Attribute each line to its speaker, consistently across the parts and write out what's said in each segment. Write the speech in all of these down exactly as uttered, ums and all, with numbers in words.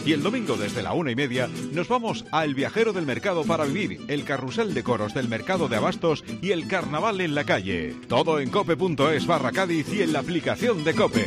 Speaker 1: Y el domingo desde la una y media nos vamos a El Viajero del Mercado para vivir el carrusel de coros del mercado de abastos y el carnaval en la calle. Todo en cope.es barra Cádiz y en la aplicación de COPE.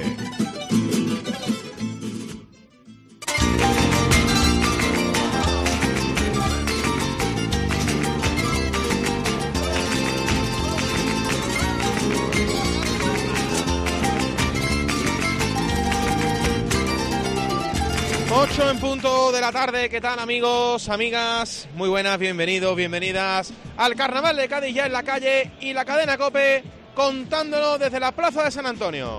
Speaker 2: ocho en punto de la tarde. ¿Qué tal, amigos, amigas? Muy buenas, bienvenidos, bienvenidas al Carnaval de Cádiz ya en la calle y la cadena COPE contándonos desde la Plaza de San Antonio.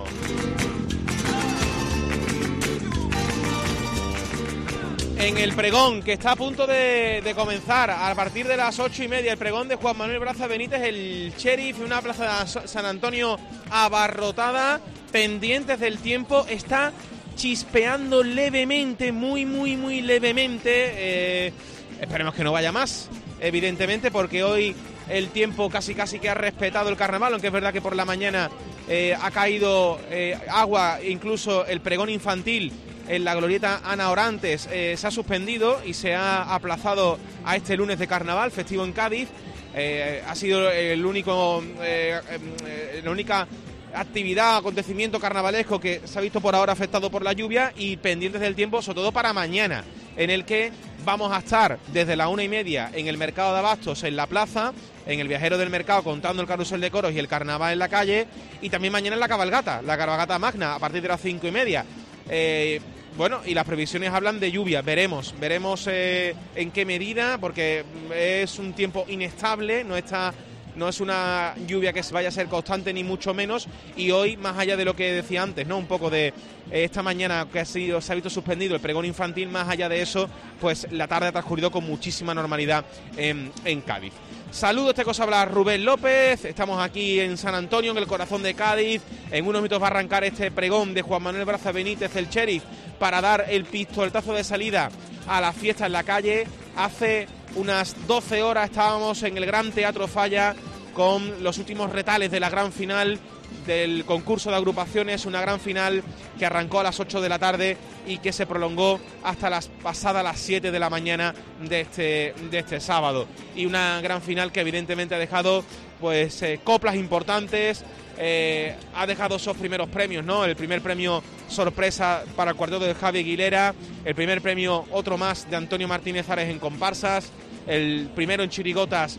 Speaker 2: En el pregón que está a punto de, de comenzar a partir de las ocho y media, el pregón de Juan Manuel Braza Benítez, el sheriff, una plaza de San Antonio abarrotada, pendientes del tiempo, está chispeando levemente, muy, muy, muy levemente. Eh, esperemos que no vaya más, evidentemente, porque hoy el tiempo casi, casi que ha respetado el carnaval, aunque es verdad que por la mañana eh, ha caído eh, agua, incluso el pregón infantil en la glorieta Ana Orantes eh, se ha suspendido y se ha aplazado a este lunes de carnaval, festivo en Cádiz. Eh, ha sido el único, eh, eh, la única actividad, acontecimiento carnavalesco que se ha visto por ahora afectado por la lluvia, y pendientes del tiempo, sobre todo para mañana, en el que vamos a estar desde la una y media en el mercado de abastos en la plaza, en el Viajero del Mercado contando el carrusel de coros y el carnaval en la calle, y también mañana en la cabalgata, la cabalgata magna a partir de las cinco y media. Eh, bueno, y las previsiones hablan de lluvia, veremos, veremos eh, en qué medida, porque es un tiempo inestable, no está... No es una lluvia que vaya a ser constante ni mucho menos, y hoy, más allá de lo que decía antes, ¿no? Un poco de eh, esta mañana que ha sido, se ha visto suspendido el pregón infantil, más allá de eso, pues la tarde ha transcurrido con muchísima normalidad en, en Cádiz. Saludos, este cosa habla Rubén López, estamos aquí en San Antonio, en el corazón de Cádiz. En unos minutos va a arrancar este pregón de Juan Manuel Braza Benítez, el sheriff, para dar el pistoletazo de salida a la fiesta en la calle. Hace unas doce horas estábamos en el Gran Teatro Falla con los últimos retales de la gran final del concurso de agrupaciones, una gran final que arrancó a las ocho de la tarde y que se prolongó hasta las pasadas las siete de la mañana de este, de este sábado. Y una gran final que evidentemente ha dejado pues eh, coplas importantes, eh, ha dejado esos primeros premios, ¿no? El primer premio sorpresa para el cuarteto de Javi Aguilera, el primer premio otro más de Antonio Martínez Ares en comparsas, el primero en chirigotas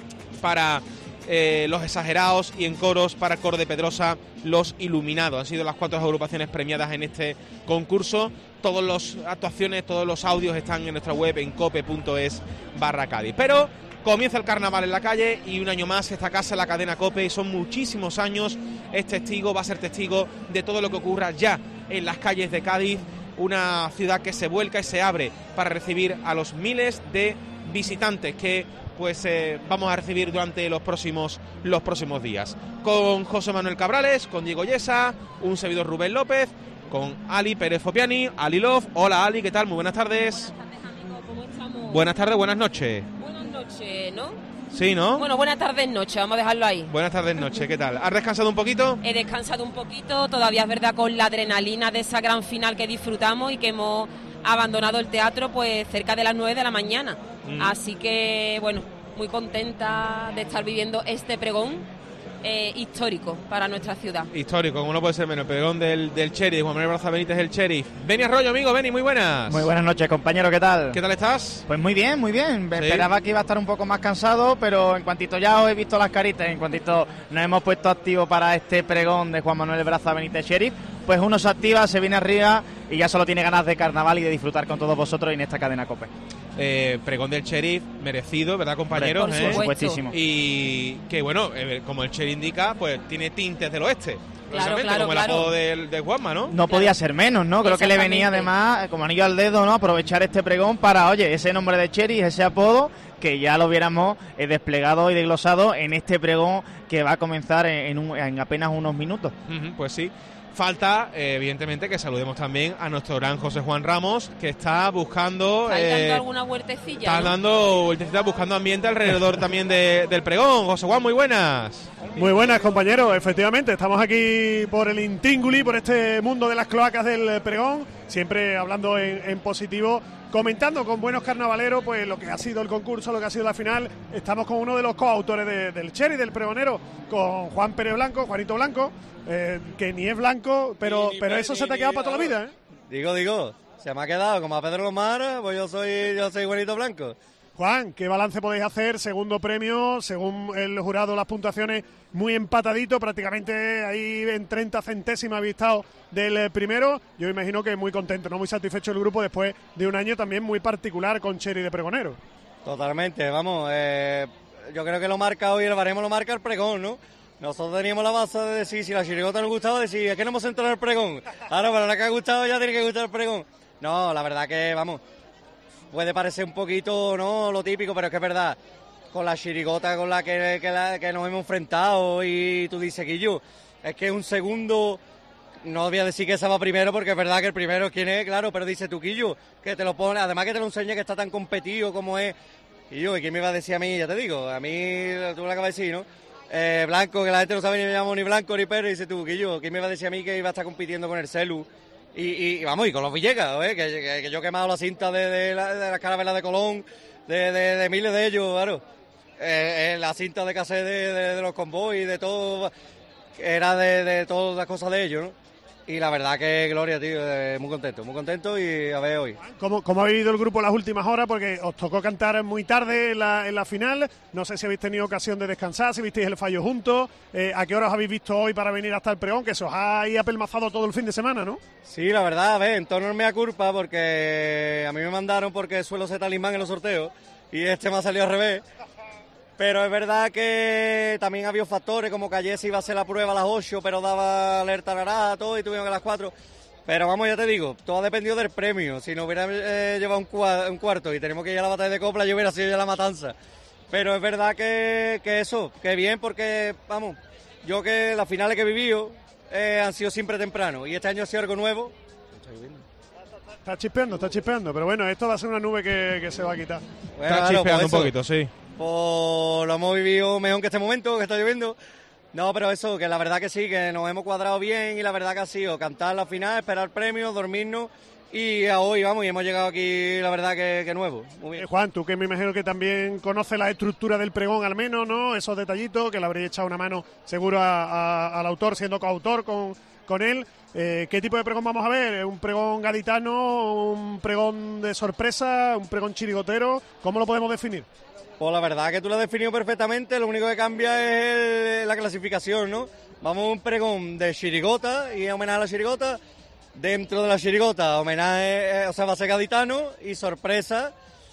Speaker 2: para Eh, los exagerados, y en coros para el coro de Pedrosa, los iluminados. Han sido las cuatro agrupaciones premiadas en este concurso. Todas las actuaciones, todos los audios están en nuestra web en cope.es barra Cádiz. Pero comienza el carnaval en la calle y un año más esta casa, la cadena COPE, y son muchísimos años, es testigo, va a ser testigo de todo lo que ocurra ya en las calles de Cádiz, una ciudad que se vuelca y se abre para recibir a los miles de visitantes que pues eh, vamos a recibir durante los próximos los próximos días. Con José Manuel Cabrales, con Diego Yesa, un servidor Rubén López, con Ali Pérez Fopiani, Ali Love. Hola Ali, ¿qué tal? Muy buenas tardes.
Speaker 3: Buenas tardes, amigos, ¿cómo estamos?
Speaker 2: Buenas tardes, buenas noches.
Speaker 3: Buenas noches, ¿no?
Speaker 2: Sí, ¿no?
Speaker 3: Bueno, buenas tardes, noche, vamos a dejarlo ahí.
Speaker 2: Buenas tardes, noche, ¿qué tal? ¿Has descansado un poquito?
Speaker 3: He descansado un poquito, todavía es verdad con la adrenalina de esa gran final que disfrutamos y que hemos abandonado el teatro pues cerca de las nueve de la mañana. Mm. Así que, bueno, muy contenta de estar viviendo este pregón eh, histórico para nuestra ciudad. Histórico,
Speaker 2: como no puede ser menos, el pregón del, del sheriff, Juan Manuel Braza Benítez, el sheriff. Beni Arroyo, amigo, Beni, muy buenas.
Speaker 4: Muy buenas noches, compañero, ¿qué tal?
Speaker 2: ¿Qué tal estás?
Speaker 4: Pues muy bien, muy bien.
Speaker 2: ¿Sí?
Speaker 4: Esperaba que iba a estar un poco más cansado, pero en cuantito ya os he visto las caritas, en cuantito nos hemos puesto activos para este pregón de Juan Manuel Braza Benítez, sheriff, pues uno se activa, se viene arriba y ya solo tiene ganas de carnaval y de disfrutar con todos vosotros en esta cadena COPE.
Speaker 2: Eh, pregón del sheriff, merecido, ¿verdad, compañeros?
Speaker 4: Por
Speaker 2: ¿eh?
Speaker 4: supuestísimo.
Speaker 2: Y que, bueno, eh, como el sheriff indica, pues tiene tintes del oeste.
Speaker 3: Claro, claro,
Speaker 2: como
Speaker 3: claro.
Speaker 2: el apodo de, de Juanma, ¿no?
Speaker 4: No
Speaker 3: Claro.
Speaker 4: podía ser menos, ¿no? Creo que le venía además como anillo al dedo, ¿no? Aprovechar este pregón para, oye, ese nombre de sheriff, ese apodo, que ya lo hubiéramos eh, desplegado y desglosado en este pregón que va a comenzar en, en, un, en apenas unos minutos.
Speaker 2: Uh-huh, pues sí. Falta, eh, evidentemente, que saludemos también a nuestro gran José Juan Ramos, que está buscando...
Speaker 3: ¿Está
Speaker 2: eh,
Speaker 3: dando alguna vueltecilla?
Speaker 2: Está
Speaker 3: ¿no?
Speaker 2: dando vueltecita, buscando ambiente alrededor también de, del pregón. José Juan, muy buenas.
Speaker 5: Muy buenas, compañeros. Efectivamente, estamos aquí por el Intínguli, por este mundo de las cloacas del pregón, siempre hablando en, en positivo, comentando con buenos carnavaleros pues lo que ha sido el concurso, lo que ha sido la final. Estamos con uno de los coautores de, del Cherry, del pregonero, con Juan Pérez Blanco, Juanito Blanco, eh, que ni es blanco, pero, ni, pero ni, eso ni, se te ha quedado ni, para toda la vida, ¿eh?
Speaker 6: Digo, digo, se me ha quedado como a Pedro Lomar, pues yo soy, yo soy Juanito Blanco.
Speaker 5: Juan, ¿qué balance podéis hacer? Segundo premio, según el jurado, las puntuaciones muy empatadito, prácticamente ahí en treinta centésimas habéis estado del primero. Yo imagino que muy contento, no muy satisfecho el grupo después de un año también muy particular con Cherry de pregonero.
Speaker 6: Totalmente, vamos, eh, yo creo que lo marca hoy, el baremo lo marca el pregón, ¿no? Nosotros teníamos la base de decir, si la chirigota nos gustaba, decir, es que no hemos entrado en el pregón. Ahora, para la que ha gustado ya tiene que gustar el pregón. No, la verdad que, vamos, puede parecer un poquito, ¿no?, lo típico, pero es que es verdad, con la chirigota con la que, que, la, que nos hemos enfrentado y tú dices, Guillo, es que un segundo, no voy a decir que esa va primero porque es verdad que el primero es quien es, claro, pero dice tú, Guillo, que te lo pone, además que te lo enseña que está tan competido como es. Y yo, ¿y quién me iba a decir a mí? Ya te digo, a mí, tú lo acabas de decir, ¿no? Eh, Blanco, que la gente no sabe ni me llamo ni Blanco ni Pérez, y dice tú, Guillo, ¿quién me iba a decir a mí que iba a estar compitiendo con el Celu? Y, y vamos, y con los Villegas, ¿eh? que, que, que yo he quemado la cinta de, de, la, de las carabelas de Colón, de, de, de miles de ellos, claro. Eh, eh, la cinta de cassette de, de, de los convoys, de todo, era de, de todas las cosas de ellos, ¿no? Y la verdad que Gloria, tío, eh, muy contento, muy contento y a ver hoy.
Speaker 5: ¿Cómo, cómo ha vivido el grupo las últimas horas? Porque os tocó cantar muy tarde en la, en la final, no sé si habéis tenido ocasión de descansar, si visteis el fallo juntos, eh, ¿a qué horas habéis visto hoy para venir hasta el pregón? Que se os ha ahí apelmazado todo el fin de semana, ¿no?
Speaker 6: Sí, la verdad, a ver, en tono no me da culpa porque a mí me mandaron porque suelo ser talismán en los sorteos y este me ha salido al revés. Pero es verdad que también había factores, como que ayer se iba a hacer la prueba a las ocho, pero daba alerta naranja, todo, y tuvimos que a las cuatro. Pero vamos, ya te digo, todo ha dependido del premio. Si nos hubiera eh, llevado un, cua- un cuarto y tenemos que ir a la batalla de copla, yo hubiera sido ya la matanza. Pero es verdad que, que eso, que bien, porque, vamos, yo que las finales que he vivido eh, han sido siempre temprano, y este año ha sido algo nuevo.
Speaker 5: Está chispeando, está chispeando, pero bueno, esto va a ser una nube que, que se va a quitar.
Speaker 2: Bueno, está chispeando pues un poquito, sí.
Speaker 6: Pues lo hemos vivido mejor que este momento, que está lloviendo. No, pero eso, que la verdad que sí, que nos hemos cuadrado bien y la verdad que ha sido cantar la final, esperar premios, dormirnos y a hoy, vamos, y hemos llegado aquí, la verdad que, que nuevo. Muy bien.
Speaker 5: Eh, Juan, tú que me imagino que también conoces la estructura del pregón al menos, ¿no? Esos detallitos, que le habréis echado una mano seguro a, a, al autor, siendo coautor con, con él. Eh, ¿Qué tipo de pregón vamos a ver? ¿Un pregón gaditano, un pregón de sorpresa, un pregón chirigotero? ¿Cómo lo podemos definir?
Speaker 6: Pues la verdad que tú lo has definido perfectamente, lo único que cambia es el, la clasificación, ¿no? Vamos a un pregón de chirigota y homenaje a la chirigota, dentro de la chirigota homenaje, eh, o sea, va a ser gaditano y sorpresa,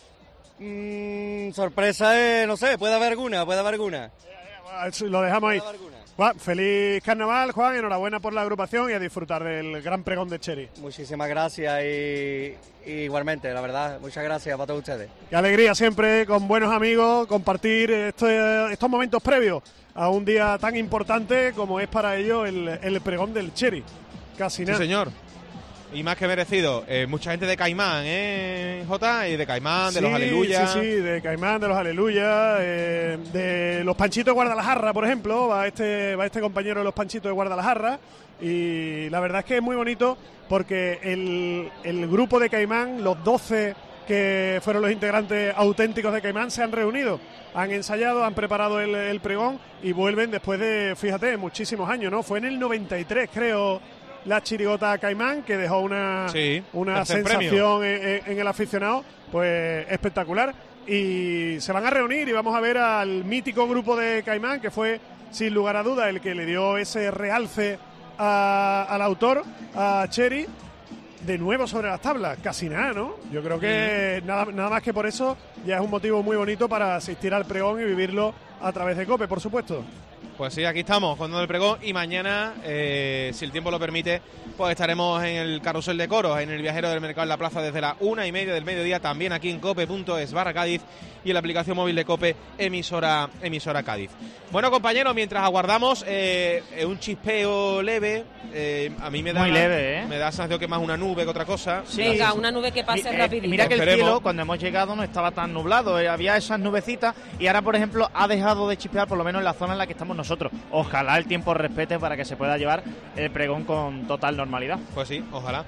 Speaker 6: mmm, sorpresa es, no sé, puede haber alguna, puede haber alguna.
Speaker 5: Lo dejamos ahí. Juan, feliz carnaval, Juan, enhorabuena por la agrupación y a disfrutar del gran pregón de Cherry.
Speaker 6: Muchísimas gracias y, y igualmente, la verdad, muchas gracias para todos ustedes.
Speaker 5: Qué alegría siempre con buenos amigos compartir estos, estos momentos previos a un día tan importante como es para ellos el, el pregón del Cherry. Casi nada.
Speaker 2: Sí, señor. Y más que merecido. Eh, mucha gente de Caimán, ¿eh, Jota? Y de Caimán, de
Speaker 5: sí,
Speaker 2: los Aleluyas.
Speaker 5: Sí, sí, de Caimán, de los Aleluyas, eh, de los Panchitos de Guadalajara, por ejemplo. Va este, va este compañero de los Panchitos de Guadalajara. Y la verdad es que es muy bonito porque el, el grupo de Caimán, los doce que fueron los integrantes auténticos de Caimán, se han reunido. Han ensayado, han preparado el, el pregón y vuelven después de, fíjate, muchísimos años, ¿no? Fue en el noventa y tres, creo, la chirigota Caimán, que dejó una,
Speaker 2: sí,
Speaker 5: una sensación en, en el aficionado, pues espectacular. Y se van a reunir y vamos a ver al mítico grupo de Caimán, que fue, sin lugar a duda, el que le dio ese realce a, al autor, a Cherry, de nuevo sobre las tablas. Casi nada, ¿no? Yo creo que mm. nada, nada más que por eso ya es un motivo muy bonito para asistir al pregón y vivirlo a través de COPE, por supuesto.
Speaker 2: Pues sí, aquí estamos con el pregón y mañana, eh, si el tiempo lo permite, pues estaremos en el carrusel de coros, en el viajero del mercado en la plaza desde la una y media del mediodía, también aquí en cope punto es barra Cádiz y en la aplicación móvil de COPE, emisora, emisora Cádiz. Bueno, compañeros, mientras aguardamos eh, un chispeo leve, eh, a mí me da,
Speaker 4: Muy leve, ¿eh?
Speaker 2: me da sensación que más una nube que otra cosa.
Speaker 3: Sí, venga, una nube que pase
Speaker 4: eh,
Speaker 3: rapidito.
Speaker 4: Mira que el
Speaker 2: Esperemos.
Speaker 4: cielo, cuando hemos llegado, no estaba tan nublado, eh, había esas nubecitas y ahora, por ejemplo, ha dejado de chispear, por lo menos en la zona en la que estamos nosotros. Ojalá el tiempo respete para que se pueda llevar el pregón con total normalidad.
Speaker 2: Pues sí, ojalá.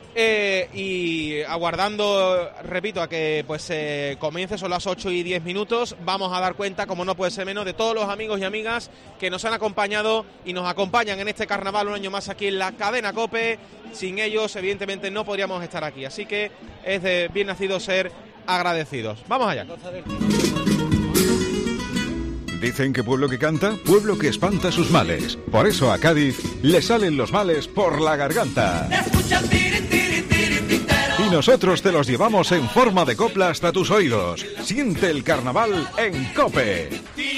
Speaker 2: Eh, y aguardando, repito, a que pues eh, comience, son las ocho y diez minutos, vamos a dar cuenta, como no puede ser menos, de todos los amigos y amigas que nos han acompañado y nos acompañan en este carnaval un año más aquí en la cadena COPE. Sin ellos, evidentemente, no podríamos estar aquí, así que es de bien nacido ser agradecidos. Vamos allá.
Speaker 1: Dicen que pueblo que canta, pueblo que espanta sus males. Por eso a Cádiz le salen los males por la garganta. Y nosotros te los llevamos en forma de copla hasta tus oídos. Siente el carnaval en COPE.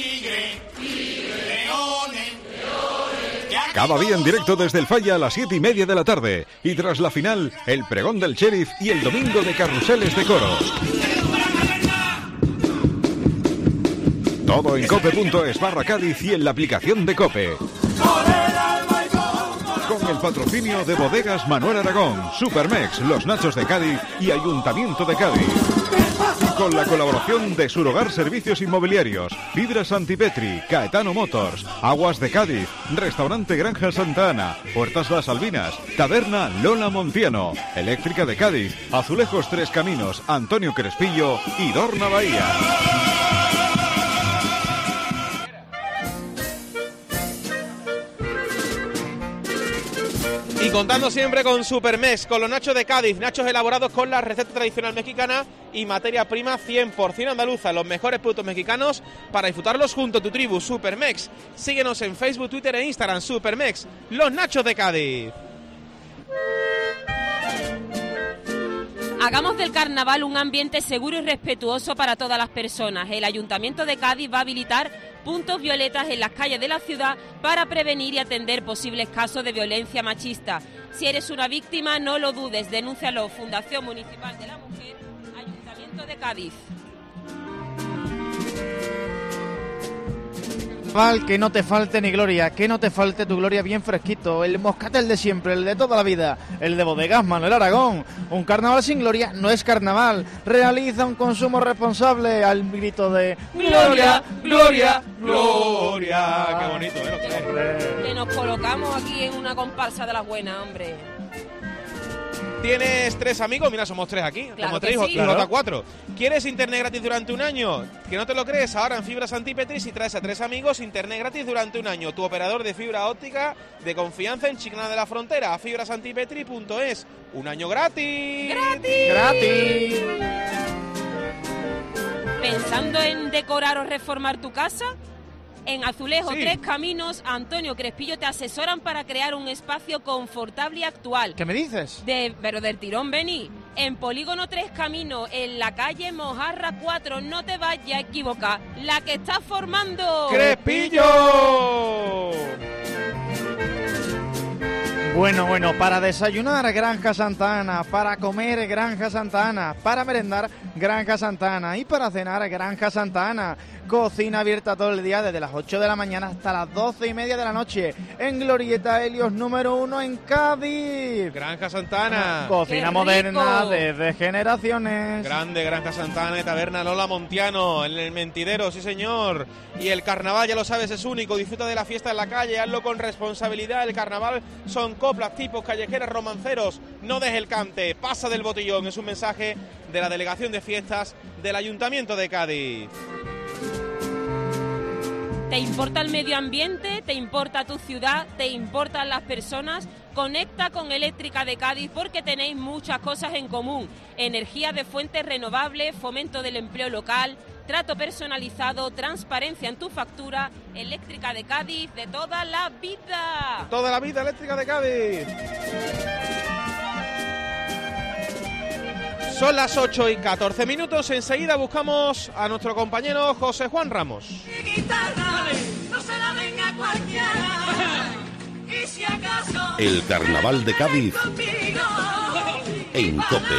Speaker 1: Cada día en directo desde el Falla a las siete y media de la tarde. Y tras la final, el pregón del Sheriff y el domingo de carruseles de coros. Todo en cope.es barra Cádiz y en la aplicación de COPE. Con el patrocinio de Bodegas Manuel Aragón, Supermex, Los Nachos de Cádiz y Ayuntamiento de Cádiz. Con la colaboración de Surhogar Servicios Inmobiliarios, Fibras Antipetri, Caetano Motors, Aguas de Cádiz, Restaurante Granja Santa Ana, Puertas Las Albinas, Taberna Lola Montiano, Eléctrica de Cádiz, Azulejos Tres Caminos, Antonio Crespillo y Dorna Bahía.
Speaker 2: Y contando siempre con Supermex, con los nachos de Cádiz, nachos elaborados con la receta tradicional mexicana y materia prima cien por ciento andaluza, los mejores productos mexicanos para disfrutarlos junto a tu tribu. Supermex, síguenos en Facebook, Twitter e Instagram. Supermex, los nachos de Cádiz.
Speaker 3: Hagamos del carnaval un ambiente seguro y respetuoso para todas las personas. El Ayuntamiento de Cádiz va a habilitar puntos violetas en las calles de la ciudad para prevenir y atender posibles casos de violencia machista. Si eres una víctima, no lo dudes, denúncialo. Fundación Municipal de la Mujer, Ayuntamiento de Cádiz.
Speaker 4: Que no te falte ni gloria, que no te falte tu gloria bien fresquito, el moscatel de siempre, el de toda la vida, el de Bodegas Manuel Aragón. Un carnaval sin gloria no es carnaval. Realiza un consumo responsable al grito de
Speaker 2: ¡Gloria, gloria, gloria! ¡Qué bonito, eh!
Speaker 3: Que nos colocamos aquí en una comparsa de las buenas, hombre.
Speaker 2: ¿Tienes tres amigos? Mira, somos tres aquí.
Speaker 3: Claro
Speaker 2: Somos tres
Speaker 3: sí.
Speaker 2: y Jota cuatro. ¿Quieres internet gratis durante un año? Que no te lo crees, ahora en Fibras Antipetri, si traes a tres amigos, internet gratis durante un año. Tu operador de fibra óptica de confianza en Chiclana de la Frontera, fibras antipetri punto es. Un año gratis.
Speaker 3: ¡Gratis!
Speaker 4: gratis.
Speaker 3: ¿Pensando en decorar o reformar tu casa? En Azulejo
Speaker 2: Sí.
Speaker 3: Tres Caminos, Antonio Crespillo te asesoran para crear un espacio confortable y actual.
Speaker 4: ¿Qué me dices?
Speaker 3: De, pero del tirón vení. En Polígono Tres Caminos, en la calle Mojarra cuatro, no te vayas a equivocar. La que está formando...
Speaker 2: ¡Crespillo!
Speaker 4: Bueno, bueno, para desayunar Granja Santa Ana, para comer Granja Santa Ana, para merendar Granja Santa Ana y para cenar Granja Santa Ana. Cocina abierta todo el día desde las ocho de la mañana hasta las doce y media de la noche en Glorieta Helios número uno en Cádiz.
Speaker 2: Granja Santana.
Speaker 4: Cocina
Speaker 3: ¡Qué
Speaker 4: moderna
Speaker 3: rico!
Speaker 4: desde generaciones.
Speaker 2: Grande Granja Santana y Taberna Lola Montiano, en el Mentidero, sí señor. Y el carnaval, ya lo sabes, es único. Disfruta de la fiesta en la calle, hazlo con responsabilidad. El carnaval son coplas, tipos, callejeras, romanceros. No dejes el cante, pasa del botellón. Es un mensaje de la Delegación de Fiestas del Ayuntamiento de Cádiz.
Speaker 3: ¿Te importa el medio ambiente? ¿Te importa tu ciudad? ¿Te importan las personas? Conecta con Eléctrica de Cádiz porque tenéis muchas cosas en común. Energía de fuentes renovables, fomento del empleo local, trato personalizado, transparencia en tu factura. Eléctrica de Cádiz de toda la vida.
Speaker 2: Toda la vida Eléctrica de Cádiz. Son las ocho y catorce minutos. Enseguida buscamos a nuestro compañero José Juan Ramos.
Speaker 7: El Carnaval de Cádiz en COPE.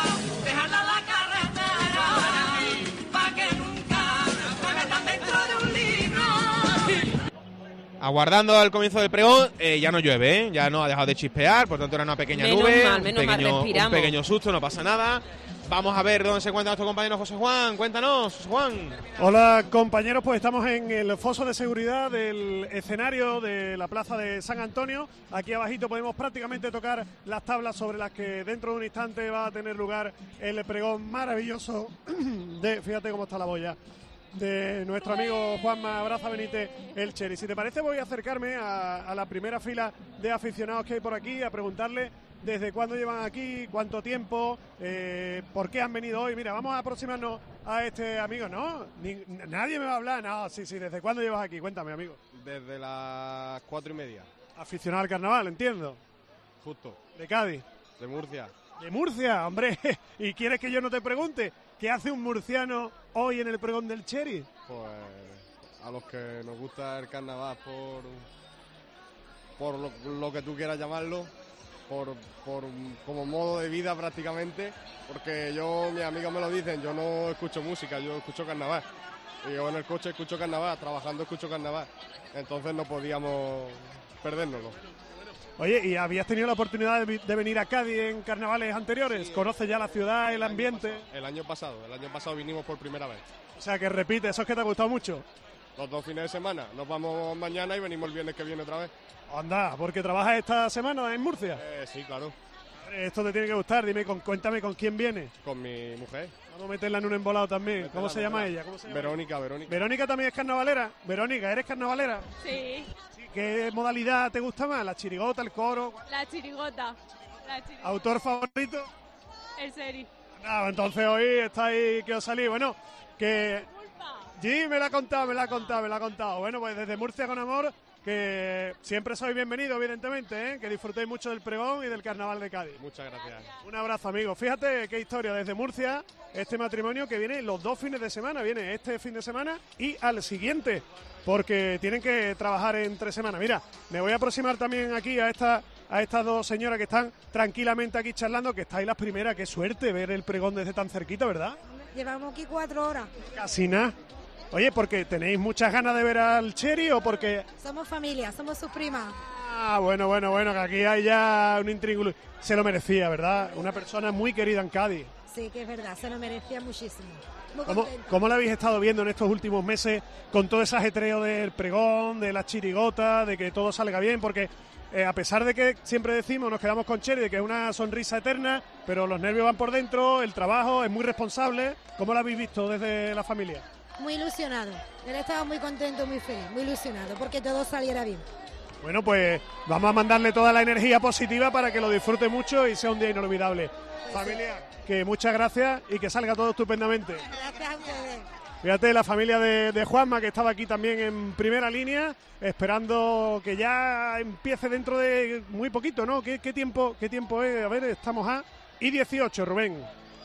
Speaker 2: Aguardando al comienzo del pregón, eh, ya no llueve, ¿eh? Ya no ha dejado de chispear, por tanto era una pequeña
Speaker 3: Menos
Speaker 2: nube,
Speaker 3: mal,
Speaker 2: un,
Speaker 3: menos mal,
Speaker 2: pequeño, un
Speaker 3: respiramos.
Speaker 2: pequeño susto, no pasa nada. Vamos a ver dónde se encuentra nuestro compañero José Juan. Cuéntanos, José Juan.
Speaker 5: Hola compañeros, pues estamos en el foso de seguridad del escenario de la plaza de San Antonio. Aquí abajito podemos prácticamente tocar las tablas sobre las que dentro de un instante va a tener lugar el pregón maravilloso de, fíjate cómo está la boya, de nuestro amigo Juanma Braza Benítez, el Cheri. Si te parece, voy a acercarme a, a la primera fila de aficionados que hay por aquí, a preguntarle desde cuándo llevan aquí, cuánto tiempo, eh, por qué han venido hoy. Mira, vamos a aproximarnos a este amigo. No, ni, nadie me va a hablar. No, sí, sí, ¿desde cuándo llevas aquí? Cuéntame, amigo.
Speaker 8: Desde las cuatro y media.
Speaker 5: Aficionado al carnaval, entiendo.
Speaker 8: Justo.
Speaker 5: ¿De Cádiz?
Speaker 8: De Murcia.
Speaker 5: De Murcia, hombre. ¿Y quieres que yo no te pregunte qué hace un murciano hoy en el pregón del Cheri?
Speaker 8: Pues a los que nos gusta el carnaval por, por lo, lo que tú quieras llamarlo, por, por como modo de vida prácticamente, porque yo, mis amigos me lo dicen, yo no escucho música, yo escucho carnaval. Y yo en el coche escucho carnaval, trabajando escucho carnaval. Entonces no podíamos perdérnoslo.
Speaker 5: Oye, ¿y habías tenido la oportunidad de, de venir a Cádiz en carnavales anteriores?
Speaker 8: Sí,
Speaker 5: ¿Conoces ya la ciudad, el, el ambiente?
Speaker 8: Año pasado, el año pasado, el año pasado vinimos por primera vez.
Speaker 5: O sea, que repite, ¿eso es que te ha gustado mucho?
Speaker 8: Los dos fines de semana, nos vamos mañana y venimos el viernes que viene otra vez.
Speaker 5: Anda, ¿porque trabajas esta semana en Murcia?
Speaker 8: Eh, sí, claro.
Speaker 5: Esto te tiene que gustar, dime, con, cuéntame con quién viene.
Speaker 8: Con mi mujer.
Speaker 5: Vamos a meterla en un embolado también.
Speaker 8: Métela,
Speaker 5: ¿Cómo se
Speaker 8: métela.
Speaker 5: llama ella? ¿Cómo se llama
Speaker 8: Verónica,
Speaker 5: ella?
Speaker 8: Verónica.
Speaker 5: ¿Verónica también es carnavalera? Verónica, ¿eres carnavalera?
Speaker 9: Sí,
Speaker 5: Sí, ¿qué modalidad te gusta más? ¿La chirigota, el coro?
Speaker 9: la chirigota. La chirigota.
Speaker 5: ¿Autor favorito?
Speaker 9: El seri.
Speaker 5: Nada, entonces hoy estáis que os salís. Bueno, que... Sí, me la ha contado, me la ha contado, me la ha contado. Bueno, pues desde Murcia con amor, que siempre sois bienvenidos, evidentemente, ¿eh? Que disfrutéis mucho del pregón y del carnaval de Cádiz.
Speaker 8: Muchas gracias.
Speaker 5: Un abrazo, amigos. Fíjate qué historia desde Murcia, este matrimonio que viene los dos fines de semana, viene este fin de semana y al siguiente, porque tienen que trabajar en tres semanas. Mira, me voy a aproximar también aquí a esta a estas dos señoras que están tranquilamente aquí charlando, que estáis las primeras. Qué suerte ver el pregón desde tan cerquita, ¿verdad?
Speaker 10: Llevamos aquí cuatro horas.
Speaker 5: Casi nada. Oye, ¿porque tenéis muchas ganas de ver al Cheri o porque...?
Speaker 10: Somos familia, somos sus primas.
Speaker 5: Ah, bueno, bueno, bueno, que aquí hay ya un intríngulo. Se lo merecía, ¿verdad? Una persona muy querida en Cádiz.
Speaker 10: Sí, que es verdad, se lo merecía muchísimo. Muy
Speaker 5: ¿Cómo,
Speaker 10: contenta.
Speaker 5: ¿Cómo la habéis estado viendo en estos últimos meses con todo ese ajetreo del pregón, de las chirigotas, de que todo salga bien? Porque eh, a pesar de que siempre decimos, nos quedamos con Cheri, de que es una sonrisa eterna, pero los nervios van por dentro, el trabajo es muy responsable. ¿Cómo lo habéis visto desde la familia?
Speaker 10: Muy ilusionado. Él estaba muy contento, muy feliz, muy ilusionado, porque todo saliera bien.
Speaker 5: Bueno, pues vamos a mandarle toda la energía positiva para que lo disfrute mucho y sea un día inolvidable. Familia, que muchas gracias y que salga todo estupendamente.
Speaker 10: Gracias a ustedes.
Speaker 5: Fíjate, la familia de, de Juanma, que estaba aquí también en primera línea, esperando que ya empiece dentro de muy poquito, ¿no? ¿Qué, qué tiempo qué tiempo es? A ver, estamos a y dieciocho, Rubén.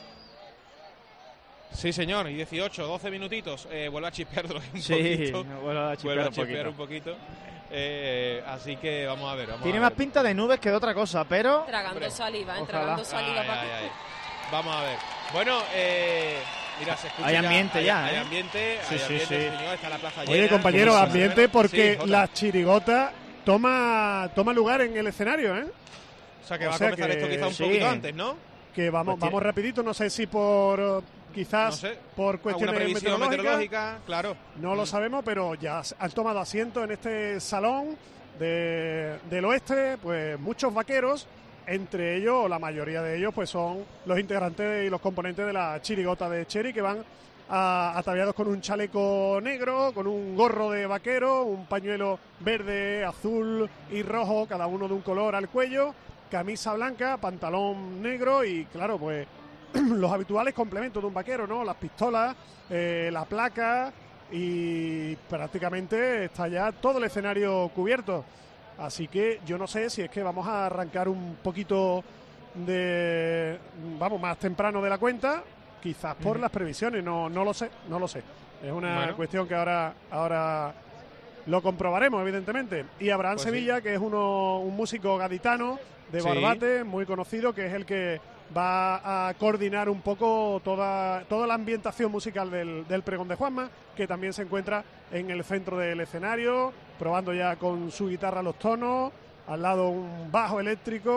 Speaker 2: Sí, señor, y dieciocho, doce minutitos. Eh, vuelve a chispearlo un
Speaker 4: Sí,
Speaker 2: poquito.
Speaker 4: vuelve a chispear
Speaker 2: Vuelve a
Speaker 4: un
Speaker 2: chispear
Speaker 4: poquito.
Speaker 2: un poquito. Eh, así que vamos a ver. Vamos
Speaker 4: Tiene
Speaker 2: a
Speaker 4: más
Speaker 2: ver.
Speaker 4: pinta de nubes que de otra cosa, pero...
Speaker 3: Tragando
Speaker 2: Hombre,
Speaker 3: saliva, ¿eh?
Speaker 4: ojalá.
Speaker 3: Tragando saliva.
Speaker 2: Ay,
Speaker 3: pa'
Speaker 2: ay,
Speaker 3: aquí.
Speaker 2: ay. Vamos a ver. Bueno, eh, mira, se escucha
Speaker 4: Hay ambiente
Speaker 2: hay,
Speaker 4: ya,
Speaker 2: hay
Speaker 4: ¿eh?
Speaker 2: ambiente,
Speaker 4: Sí,
Speaker 2: hay
Speaker 4: sí,
Speaker 2: ambiente,
Speaker 4: sí.
Speaker 2: señor, está la plaza
Speaker 5: Oye,
Speaker 2: llena.
Speaker 5: compañero,
Speaker 2: Vamos a
Speaker 5: ambiente
Speaker 2: ver.
Speaker 5: porque
Speaker 2: Sí, Jota.
Speaker 5: la chirigota toma, toma lugar en el escenario, ¿eh?
Speaker 2: O sea, que
Speaker 5: o
Speaker 2: va
Speaker 5: sea
Speaker 2: a comenzar
Speaker 5: que
Speaker 2: esto quizá un
Speaker 4: sí.
Speaker 2: poquito antes, ¿no?
Speaker 5: Que vamos,
Speaker 4: Pues tiene-
Speaker 5: vamos rapidito, no sé si por eh,
Speaker 2: No
Speaker 5: quizás
Speaker 2: sé.
Speaker 5: por
Speaker 2: ¿Alguna
Speaker 5: cuestiones
Speaker 2: previsión
Speaker 5: meteorológicas.
Speaker 2: meteorológica? Claro.
Speaker 5: No lo sabemos, pero ya han tomado asiento en este salón de, del oeste, pues muchos vaqueros, entre ellos, o la mayoría de ellos, pues son los integrantes y los componentes de la chirigota de Cheri, que van a- ataviados con un chaleco negro, con un gorro de vaquero, un pañuelo verde, azul y rojo, cada uno de un color al cuello, camisa blanca, pantalón negro y, claro, pues los habituales complementos de un vaquero, ¿no? Las pistolas, eh, la placa y prácticamente está ya todo el escenario cubierto. Así que yo no sé si es que vamos a arrancar un poquito de, vamos, más temprano de la cuenta, quizás por las previsiones, no, no lo sé, no lo sé. Es una
Speaker 2: Bueno.
Speaker 5: cuestión que ahora, ahora lo comprobaremos, evidentemente. Y Abraham
Speaker 2: Pues sí.
Speaker 5: Sevilla, que es uno, un músico gaditano de
Speaker 2: Sí.
Speaker 5: Barbate, muy conocido, que es el que va a coordinar un poco toda, toda la ambientación musical del, del pregón de Juanma, que también se encuentra en el centro del escenario, probando ya con su guitarra los tonos, al lado un bajo eléctrico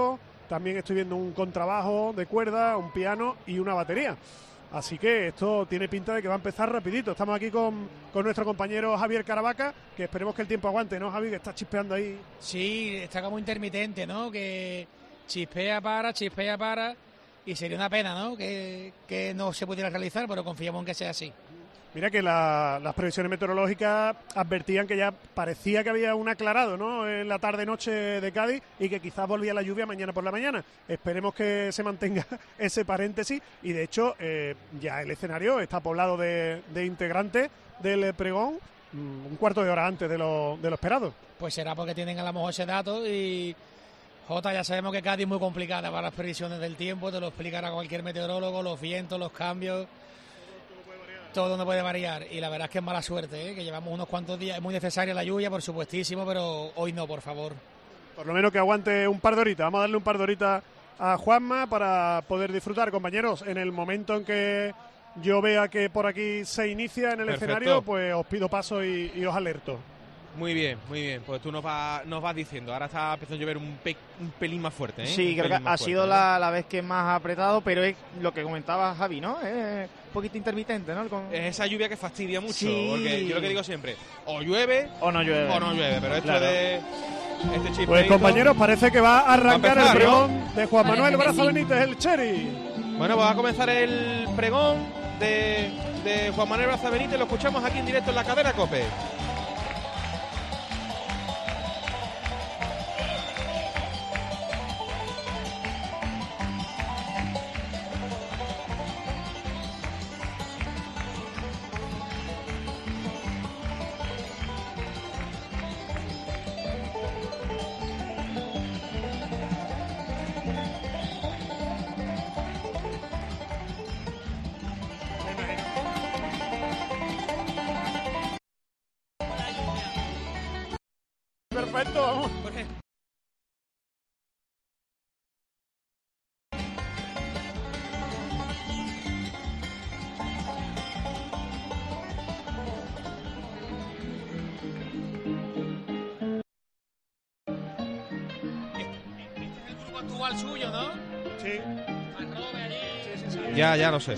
Speaker 5: también estoy viendo un contrabajo de cuerda, un piano y una batería. Así que esto tiene pinta de que va a empezar rapidito. Estamos aquí con, con nuestro compañero Javier Caravaca, que esperemos que el tiempo aguante, ¿no, Javi? Que está chispeando ahí.
Speaker 11: Sí, está como intermitente, ¿no? Que chispea para, chispea para, y sería una pena, ¿no? Que, que no se pudiera realizar, pero confiamos en que sea así.
Speaker 5: Mira que la, las previsiones meteorológicas advertían que ya parecía que había un aclarado, ¿no?, en la tarde-noche de Cádiz, y que quizás volvía la lluvia mañana por la mañana. Esperemos que se mantenga ese paréntesis, y de hecho eh, ya el escenario está poblado de, de integrantes del pregón un cuarto de hora antes de lo, de lo esperado.
Speaker 11: Pues será porque tienen a lo mejor ese dato, y Jota, ya sabemos que Cádiz es muy complicada para las previsiones del tiempo, te lo explicará cualquier meteorólogo, los vientos, los cambios... Todo no puede variar, y la verdad es que es mala suerte, ¿eh? Que llevamos unos cuantos días. Es muy necesaria la lluvia, por supuestísimo, pero hoy no, por favor.
Speaker 5: Por lo menos que aguante un par de horitas. Vamos a darle un par de horitas a Juanma para poder disfrutar, compañeros. En el momento en que yo vea que por aquí se inicia en el
Speaker 2: Perfecto.
Speaker 5: escenario, pues os pido paso y, y os alerto.
Speaker 2: Muy bien, muy bien. Pues tú nos, va, nos vas diciendo. Ahora está empezando a llover un, pe, un pelín más fuerte, ¿eh?
Speaker 4: Sí,
Speaker 2: un
Speaker 4: creo que ha
Speaker 2: fuerte,
Speaker 4: sido
Speaker 2: ¿eh?
Speaker 4: la, la vez que más ha apretado, pero es lo que comentaba Javi, ¿no? Es un poquito intermitente, ¿no? Con...
Speaker 2: Es esa lluvia que fastidia mucho,
Speaker 4: Sí.
Speaker 2: porque yo lo que digo siempre, o llueve
Speaker 4: o no llueve.
Speaker 2: O no llueve, pero esto
Speaker 5: Claro.
Speaker 2: de este chispeíto...
Speaker 5: Pues compañeros, parece que va a arrancar
Speaker 2: Va a empezar,
Speaker 5: el pregón
Speaker 2: ¿no?
Speaker 5: de Juan Manuel
Speaker 3: Parece que
Speaker 5: Braza
Speaker 3: sí.
Speaker 5: Benítez, el Cheri.
Speaker 2: Bueno, pues va a comenzar el pregón de, de Juan Manuel Braza Benítez. Lo escuchamos aquí en directo en la cadena COPE.
Speaker 5: Perfecto, vamos.
Speaker 11: Actual suyo, ¿no?
Speaker 5: Sí.
Speaker 11: Sí,
Speaker 5: sí, sí.
Speaker 2: Ya, ya lo sé.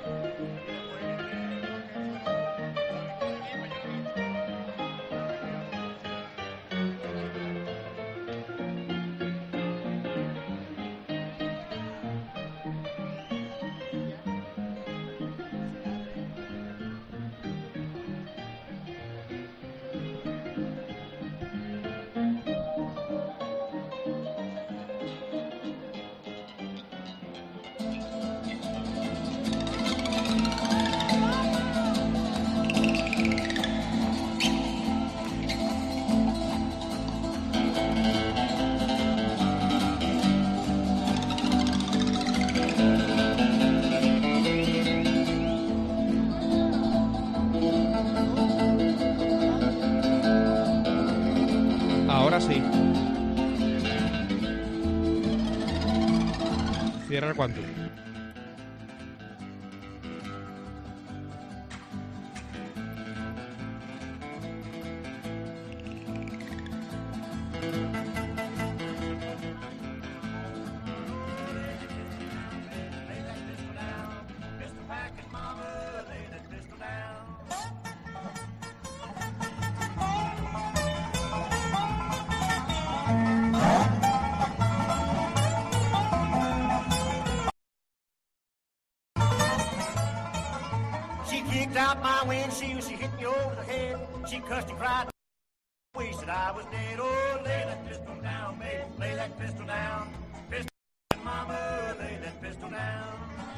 Speaker 2: Ahora sí. Cierra el Quantum.
Speaker 12: She kicked out my windshield, she hit me over the head. She cussed and cried, wished that I was dead. Oh, lay that pistol down, baby, lay that pistol down. Pistol down, mama, lay that pistol down.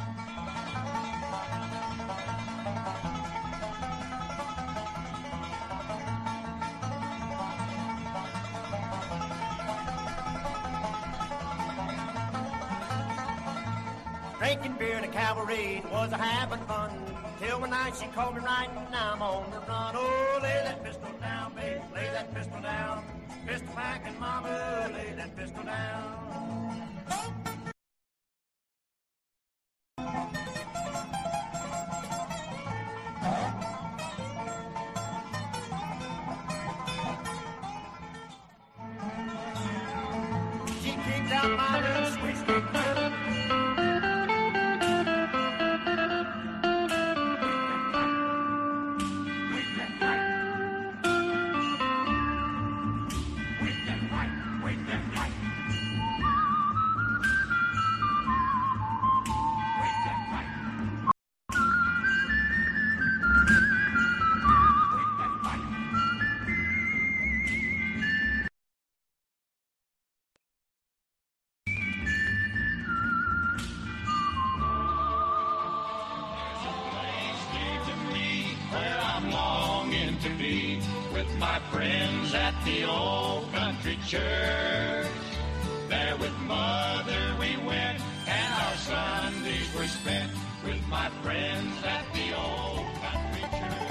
Speaker 12: Drinking beer in a cabaret was a having fun. Till one night she called me right and I'm on the run. Oh, lay that pistol down, baby, lay that pistol down. Pistol packing, mama, lay that pistol down. She kicked out my windshield. to be with my friends at the old country church. There with Mother we went, and our Sundays were spent with my friends at the old country church.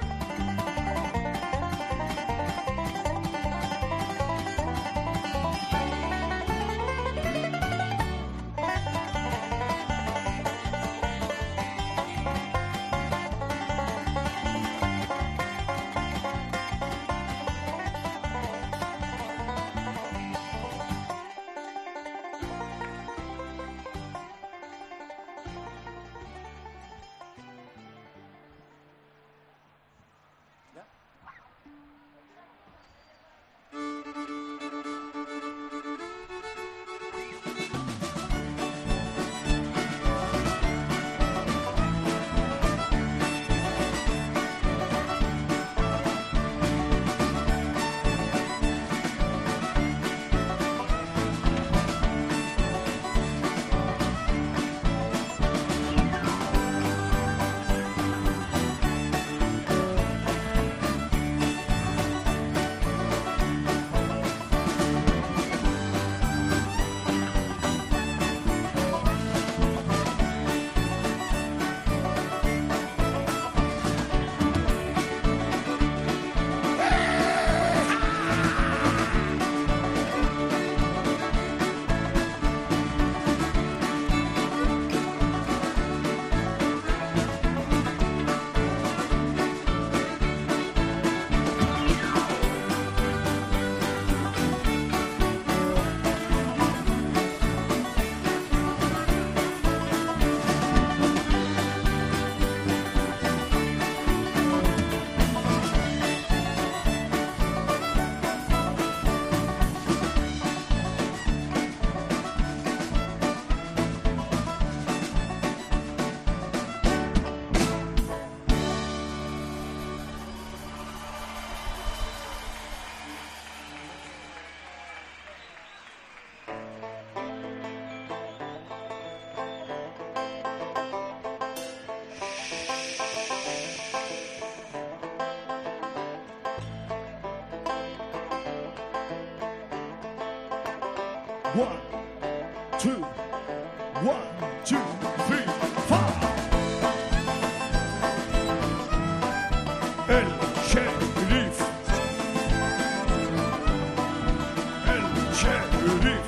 Speaker 13: One, two, one, two, three, five. El sheriff. El sheriff.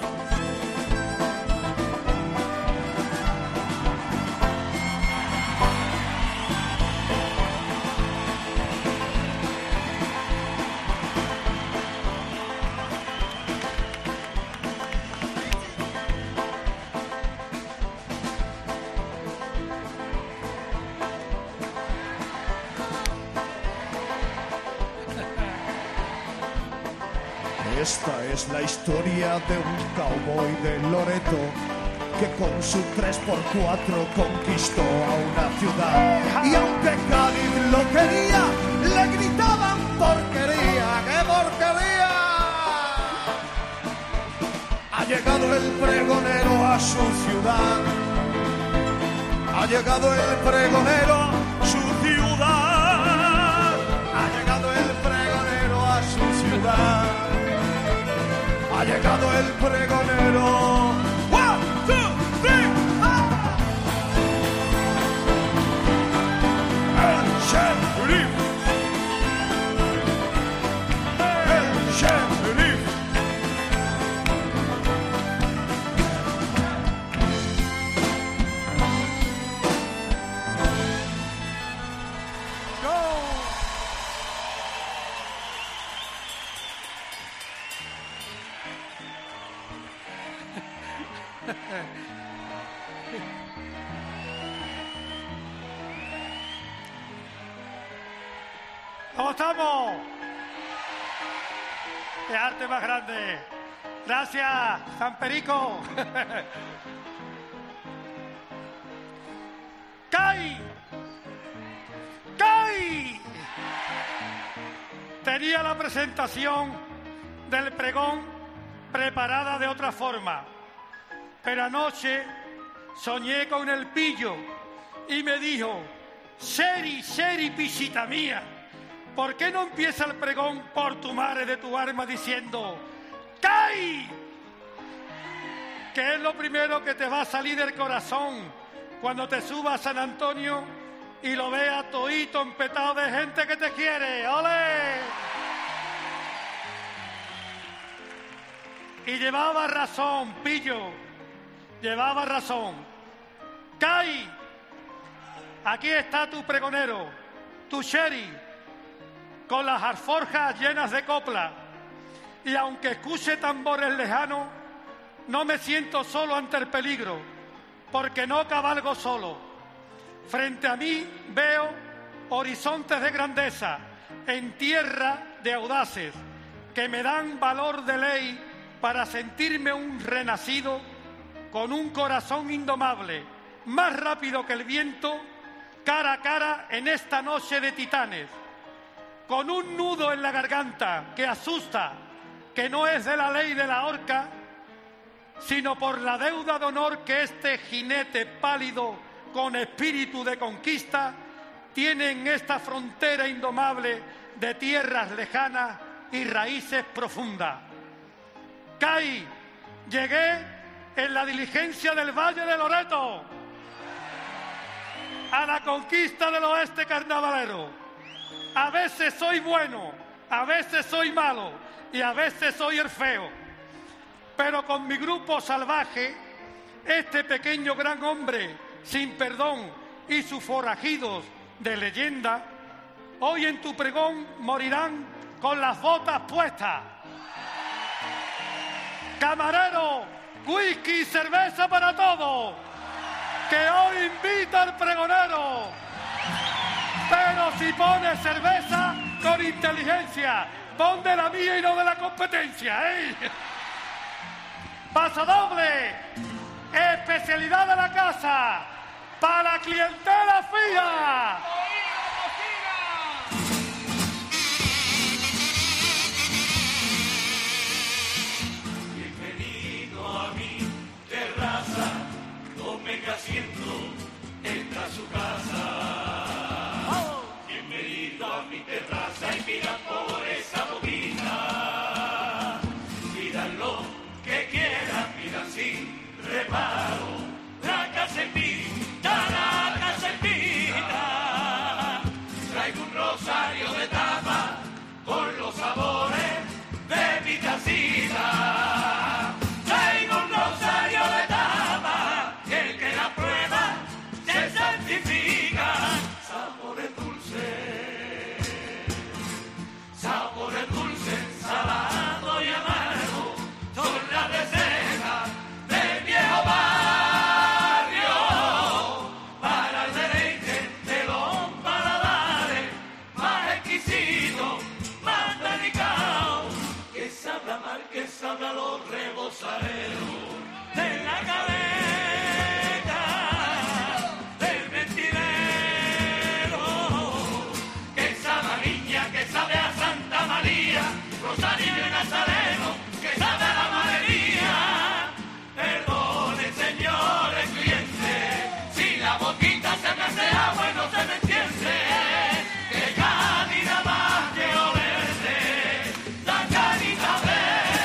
Speaker 13: Esta es la historia de un cowboy de Loreto que con su tres por cuatro conquistó a una ciudad. Y aunque Cádiz lo quería, le gritaban porquería, ¡qué porquería! Ha llegado el pregonero a su ciudad. Ha llegado el pregonero a su ciudad. Ha llegado el pregonero a su ciudad. Ha llegado el pregonero. One, two, three, ah. El sheriff. El sheriff.
Speaker 14: ¿Cómo estamos? ¡Qué arte más grande! Gracias, San Perico. ¡Cai! ¡Cai! Tenía la presentación del pregón preparada de otra forma, pero anoche soñé con el pillo y me dijo: Seri, Seri, pisita mía, ¿por qué no empieza el pregón por tu madre de tu arma diciendo ¡Cai! Que es lo primero que te va a salir del corazón cuando te subas a San Antonio y lo veas toito empetado de gente que te quiere. ¡Ole! Y llevaba razón, pillo, llevaba razón. ¡Cai! Aquí está tu pregonero, tu Cheri, con las alforjas llenas de copla. Y aunque escuche tambores lejanos, no me siento solo ante el peligro, porque no cabalgo solo. Frente a mí veo horizontes de grandeza, en tierra de audaces, que me dan valor de ley para sentirme un renacido con un corazón indomable, más rápido que el viento, cara a cara en esta noche de titanes, con un nudo en la garganta que asusta, que no es de la ley de la horca, sino por la deuda de honor que este jinete pálido con espíritu de conquista tiene en esta frontera indomable de tierras lejanas y raíces profundas. Cai, llegué en la diligencia del Valle de Loreto a la conquista del oeste carnavalero. A veces soy bueno, a veces soy malo y a veces soy el feo. Pero con mi grupo salvaje, este pequeño gran hombre sin perdón y sus forajidos de leyenda, hoy en tu pregón morirán con las botas puestas. Camarero, whisky y cerveza para todos, que hoy invita al pregonero. Pero si pones cerveza, con inteligencia, pon de la mía y no de la competencia, ¿eh? Paso doble, especialidad de la casa, para clientela fija.
Speaker 12: Bienvenido a mi terraza, tome asiento, entra a su casa. Bienvenido a mi terraza y pidan por esa bobina. Pídanlo que quieran, pidan sin reparo. La casa invita, la casa invita. Traigo un rosario de tapa con los sabores de mi casita. Traigo un rosario de tapa que el que la prueba se santifica. Sabores dulces, sabores dulces, salado y amargo, son las recetas del viejo barrio para el deleite de los paladares más exquisitos, más delicados, que sabrá mal, que sabrá los rebosaderos de la cabeza del mentidero, que sabe a niña, que sabe a Santa María, Rosario y Nazareno, que sabe a la Madre mía. Perdone, señores clientes, si la boquita se me hace agua y no se me entiende, que Cádiz nada más que olerse, la carita de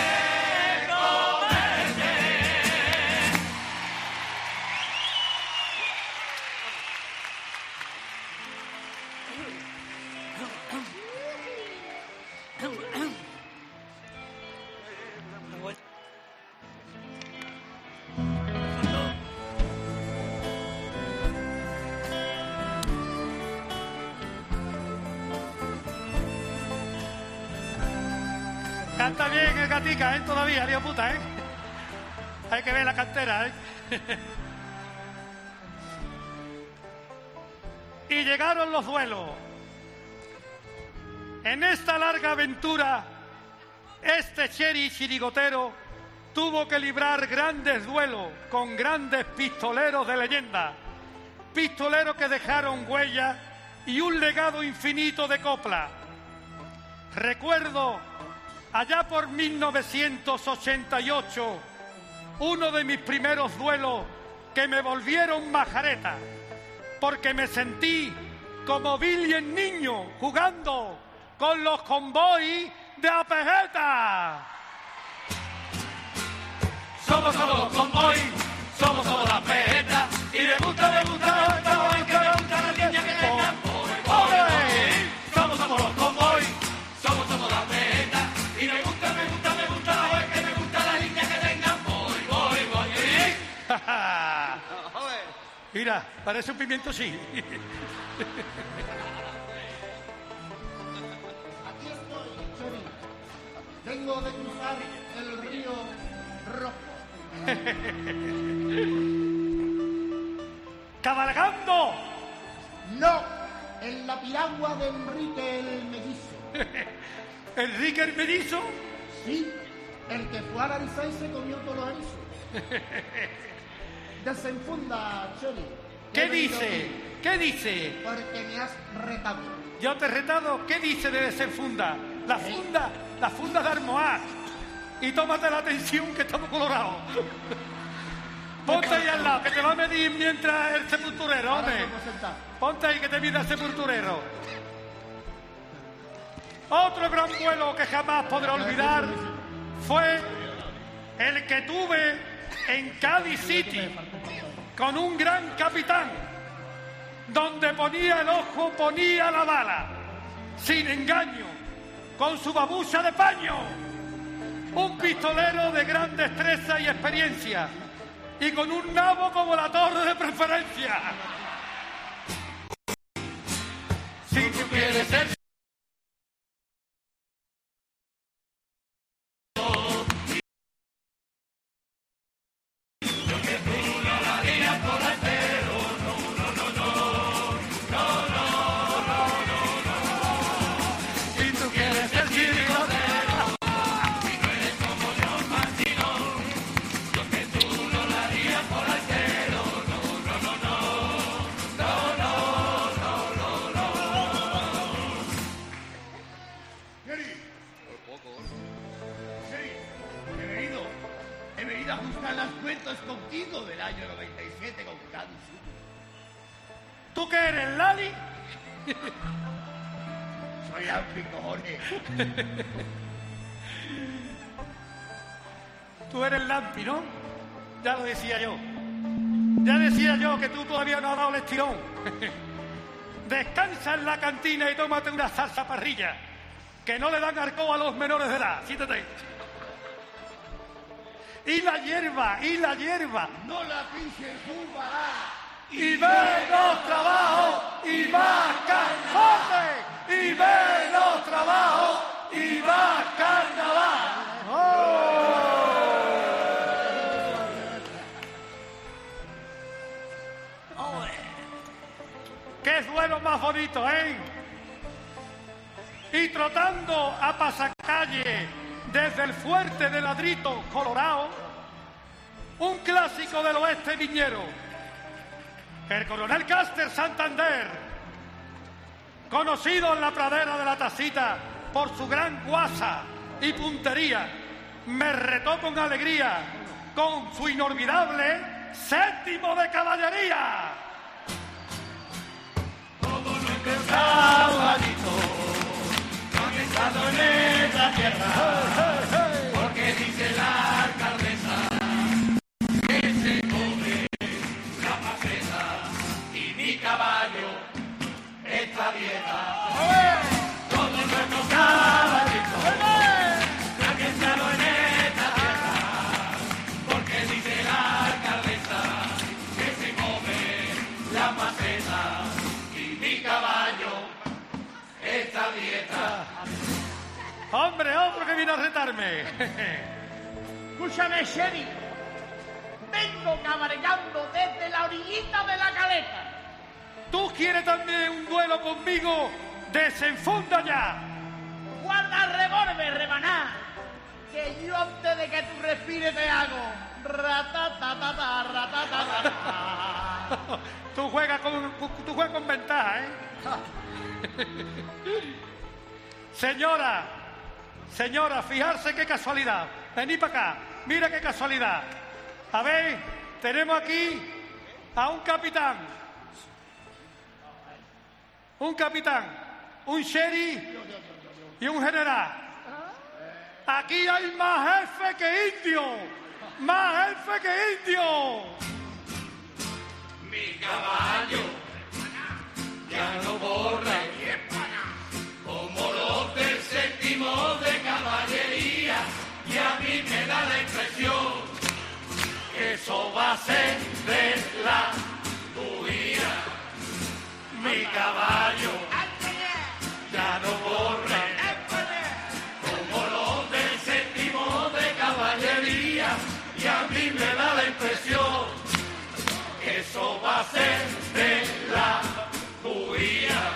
Speaker 12: comerte.
Speaker 14: Canta bien el Gatica, ¿eh? Todavía, lío puta, ¿eh? Hay que ver la cantera, ¿eh? Y llegaron los duelos. En esta larga aventura, este Cheri chirigotero tuvo que librar grandes duelos con grandes pistoleros de leyenda. Pistoleros que dejaron huella y un legado infinito de copla. Recuerdo, allá por mil novecientos ochenta y ocho, uno de mis primeros duelos que me volvieron majareta, porque me sentí como Billy en niño jugando con los convoys de Apejeta. Somos todos los convoys, somos todos la Apejeta, y me gusta, me gusta, me gusta, me gusta, me gusta la niña que tenga boy, boy, boy. Somos todos los convoys, somos todos la Apejeta, y me gusta, me gusta, me gusta, boy, que me gusta la niña que tenga boy, boy, boy. Mira, parece un pimiento sí.
Speaker 15: Aquí estoy, Chori. Vengo de cruzar el río Rojo.
Speaker 14: ¡Cabalgando!
Speaker 15: No, en la piragua de Enrique el Mellizo.
Speaker 14: ¿Enrique el Mellizo?
Speaker 15: Sí, el que fue a la Arizá y se comió todos los erizos. Desenfunda, Chori.
Speaker 14: ¿Qué dice? ¿Qué dice?
Speaker 15: Porque me has retado.
Speaker 14: ¿Yo te he retado? ¿Qué dice de desenfunda? La funda, la funda de Armoaz. Y tómate la atención que estamos colorados. Ponte ahí al lado, que te va a medir mientras el sepulturero, hombre. Ponte ahí que te mida el sepulturero. Otro gran vuelo que jamás podré olvidar fue el que tuve en Cádiz City con un gran capitán, donde ponía el ojo, ponía la bala, sin engaño, con su babucha de paño. Un pistolero de gran destreza y experiencia, y con un nabo como la torre de preferencia. Si tú quieres ser
Speaker 15: contigo del año noventa y siete con Cádiz.
Speaker 14: ¿Tú qué eres, Lali?
Speaker 15: Soy Lampi, cojones.
Speaker 14: Tú eres Lampi, ¿no? Ya lo decía yo. Ya decía yo que tú todavía no has dado el estirón. Descansa en la cantina y tómate una salsa parrilla, que no le dan arco a los menores de edad. Siéntate. Y la hierba, y la hierba.
Speaker 15: No la pises, Cuba.
Speaker 14: Y menos trabajo, y más carnaval. Y menos trabajo, y más carnaval. ¡Oh! ¡Qué duelo más bonito, eh! Y trotando a pasacalle desde el fuerte de Ladrito Colorado, un clásico del oeste viñero, el Coronel Caster Santander, conocido en la pradera de la Tacita por su gran guasa y puntería, me retó con alegría con su inolvidable séptimo de caballería. Todo nuestro caballito, pensando en esta tierra, porque dice la alcaldesa que se come la maceta y mi caballo está dieta. Todo nuestro caballito, pensando en esta tierra, porque dice la alcaldesa que se come la maceta y mi caballo está dieta. Hombre, otro que vino a retarme.
Speaker 15: Escúchame, Sherry. Vengo cabalgando desde la orillita de la caleta.
Speaker 14: ¿Tú quieres también un duelo conmigo? ¡Desenfunda ya!
Speaker 15: Guarda el revólver, rebaná, que yo antes de que tú respires te hago. Ratatatata, ratatatata.
Speaker 14: Tú juegas con, tú juegas con ventaja, ¿eh? Señora, señora, fijarse qué casualidad. Vení para acá, mira qué casualidad. A ver, tenemos aquí a un capitán. Un capitán, un sheriff y un general. Aquí hay más jefe que indio, más jefe que indio.
Speaker 12: Mi caballo ya no corre como los del séptimo de caballería, y a mí me da la impresión que eso va a ser de la huida. Mi caballo ya no corre como los del séptimo de caballería, y a mí me da la impresión que eso va a ser de la huida.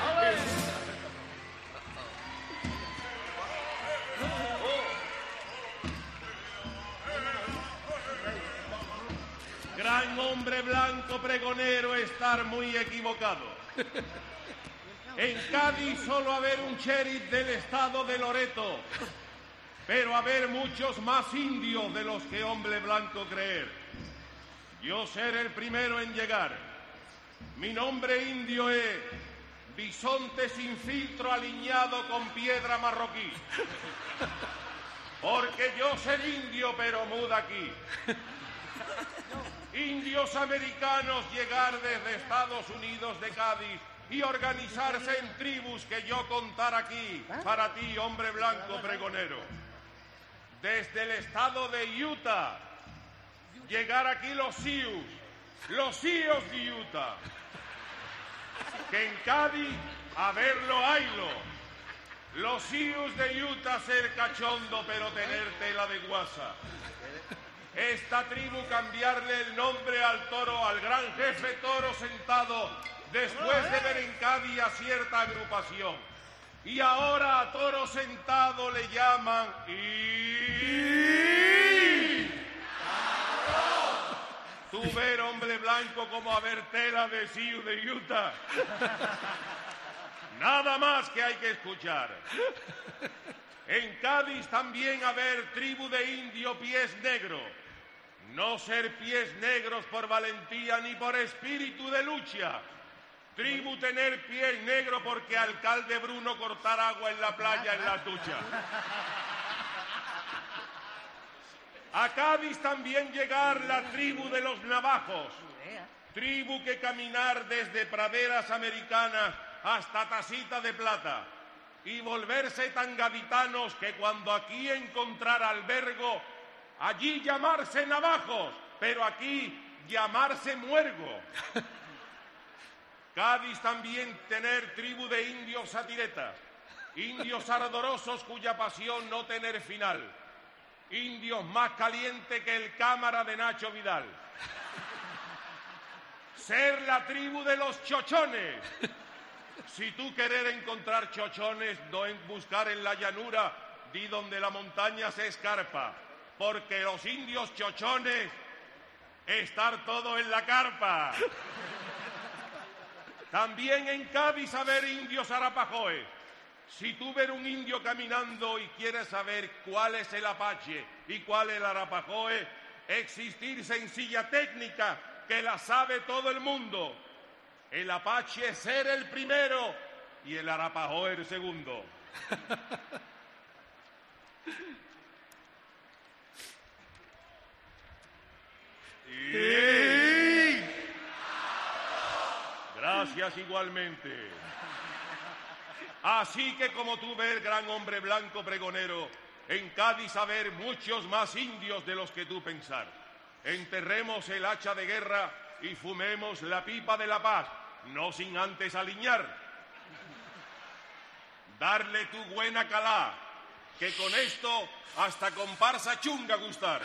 Speaker 16: Gran hombre blanco pregonero, estar muy equivocado. En Cádiz solo haber un sheriff del estado de Loreto, pero haber muchos más indios de los que hombre blanco creer. Yo ser el primero en llegar. Mi nombre indio es bisonte sin filtro aliñado con piedra marroquí. Porque yo ser indio pero muda aquí. Indios americanos llegar desde Estados Unidos de Cádiz y organizarse en tribus que yo contar aquí para ti, hombre blanco pregonero. Desde el estado de Utah llegar aquí los Sioux, los Sioux de Utah. Que en Cádiz a verlo haylo. Los Sioux de Utah ser cachondo pero tener tela de guasa. Esta tribu cambiarle el nombre al toro, al gran jefe toro sentado, después de ver en Cádiz a cierta agrupación. Y ahora a toro sentado le llaman y... Tú ver hombre blanco como a ver tela de Sioux de Utah. Nada más que hay que escuchar. En Cádiz también haber tribu de indio pies negros. No ser pies negros por valentía ni por espíritu de lucha. Tribu tener pies negros porque alcalde Bruno cortar agua en la playa en la ducha. A Cádiz también llegar la tribu de los navajos. Tribu que caminar desde praderas americanas hasta Tacita de Plata. Y volverse tan gaditanos que cuando aquí encontrar albergo, allí llamarse navajos, pero aquí llamarse muergo. Cádiz también tener tribu de indios satiretas, indios ardorosos cuya pasión no tener final, indios más caliente que el cámara de Nacho Vidal. Ser la tribu de los chochones. Si tú querer encontrar chochones, no en buscar en la llanura, di donde la montaña se escarpa. Porque los indios chochones, estar todo en la carpa. También en Cádiz haber indios arapajoes. Si tú ver un indio caminando y quieres saber cuál es el apache y cuál es el arapajoe, existir sencilla técnica que la sabe todo el mundo. El apache es ser el primero y el arapajoe el segundo. Y... Gracias igualmente. Así que como tú ves, gran hombre blanco pregonero, en Cádiz haber muchos más indios de los que tú pensar. Enterremos el hacha de guerra y fumemos la pipa de la paz, no sin antes aliñar. Darle tu buena calá, que con esto hasta comparsa chunga gustar.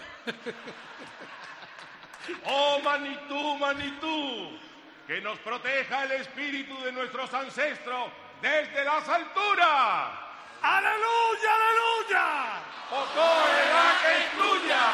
Speaker 16: Oh Manitú, Manitú, que nos proteja el espíritu de nuestros ancestros desde las alturas.
Speaker 14: ¡Aleluya, aleluya!
Speaker 16: ¡Ocoe la que es tuya!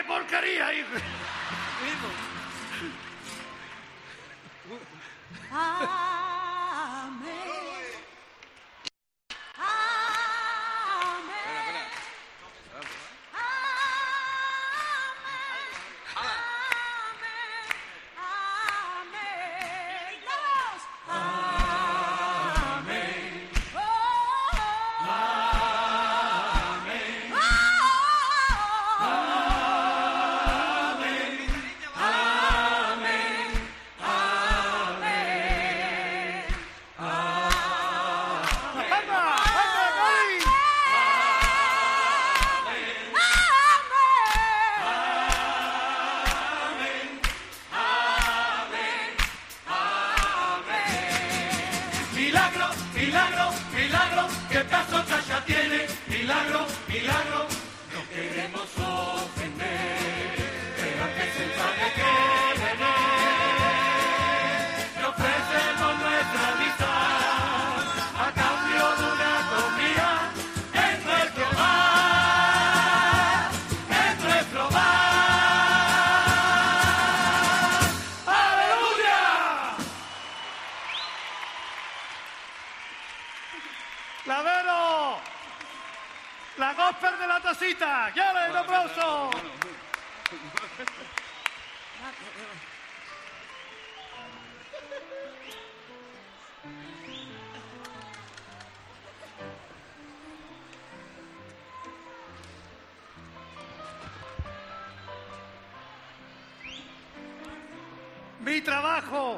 Speaker 14: ¡Qué porquería, hijo!
Speaker 15: Amén.
Speaker 14: Milagro, milagro, milagro, qué paso Chacha tiene. Milagro, milagro, no queremos ofender, pero que se sabe que venir. Le ofrecemos nuestra amistad a cambio de una comida en nuestro bar, en nuestro bar. ¡Aleluya! ¡Lavero! ¡La gospel de la tacita! ¡Ya le un aplauso! Mi trabajo.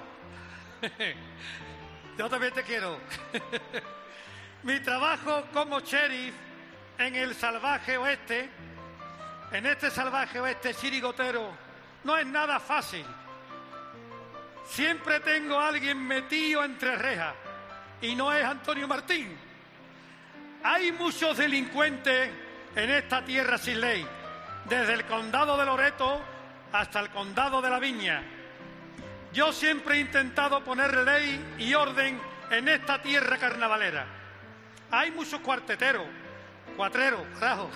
Speaker 14: Yo también te quiero. Mi trabajo como sheriff en el salvaje oeste, en este salvaje oeste chirigotero, no es nada fácil. Siempre tengo a alguien metido entre rejas y no es Antonio Martín. Hay muchos delincuentes en esta tierra sin ley, desde el condado de Loreto hasta el condado de La Viña. Yo siempre he intentado poner ley y orden en esta tierra carnavalera. Hay muchos cuarteteros, cuatreros, carajo.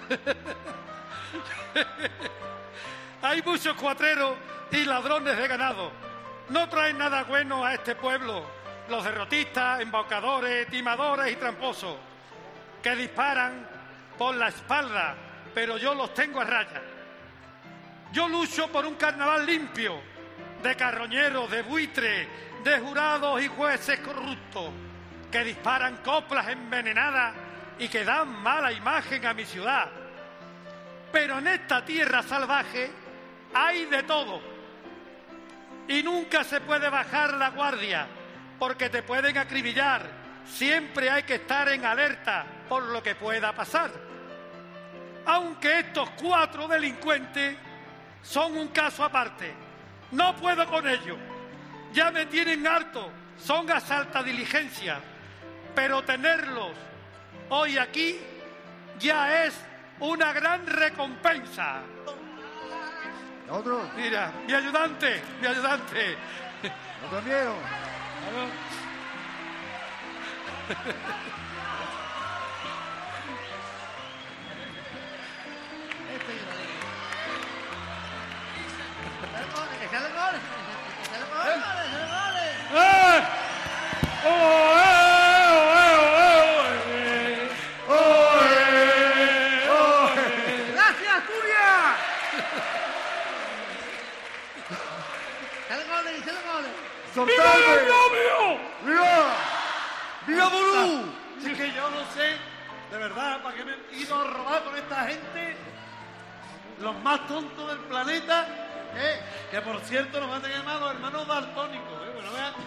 Speaker 14: Hay muchos cuatreros y ladrones de ganado. No traen nada bueno a este pueblo los derrotistas, embaucadores, timadores y tramposos, que disparan por la espalda, pero yo los tengo a raya. Yo lucho por un carnaval limpio, de carroñeros, de buitres, de jurados y jueces corruptos, que disparan coplas envenenadas y que dan mala imagen a mi ciudad. Pero en esta tierra salvaje hay de todo. Y nunca se puede bajar la guardia, porque te pueden acribillar. Siempre hay que estar en alerta por lo que pueda pasar. Aunque estos cuatro delincuentes son un caso aparte. No puedo con ellos. Ya me tienen harto. Son asalta diligencia. Pero tenerlos hoy aquí ya es una gran recompensa.
Speaker 13: ¿Otro?
Speaker 14: Mira, mi ayudante, mi ayudante.
Speaker 13: ¿Otro miedo?
Speaker 15: ¡Échale goles! ¡Échale goles! ¡Échale goles!
Speaker 14: ¡Eh! ¡Oh, eh!
Speaker 15: ¡Gracias, Asturias! ¡Échale goles! ¡Échale goles!
Speaker 14: ¡Viva el novio!
Speaker 13: ¡Viva! ¡Viva Burú!
Speaker 14: Sí que yo no sé, de verdad, para qué me he ido a robar con esta gente, los más tontos del planeta, ¿eh? Que por cierto nos van a llamar los hermanos daltónicos, ¿eh? Bueno, vean.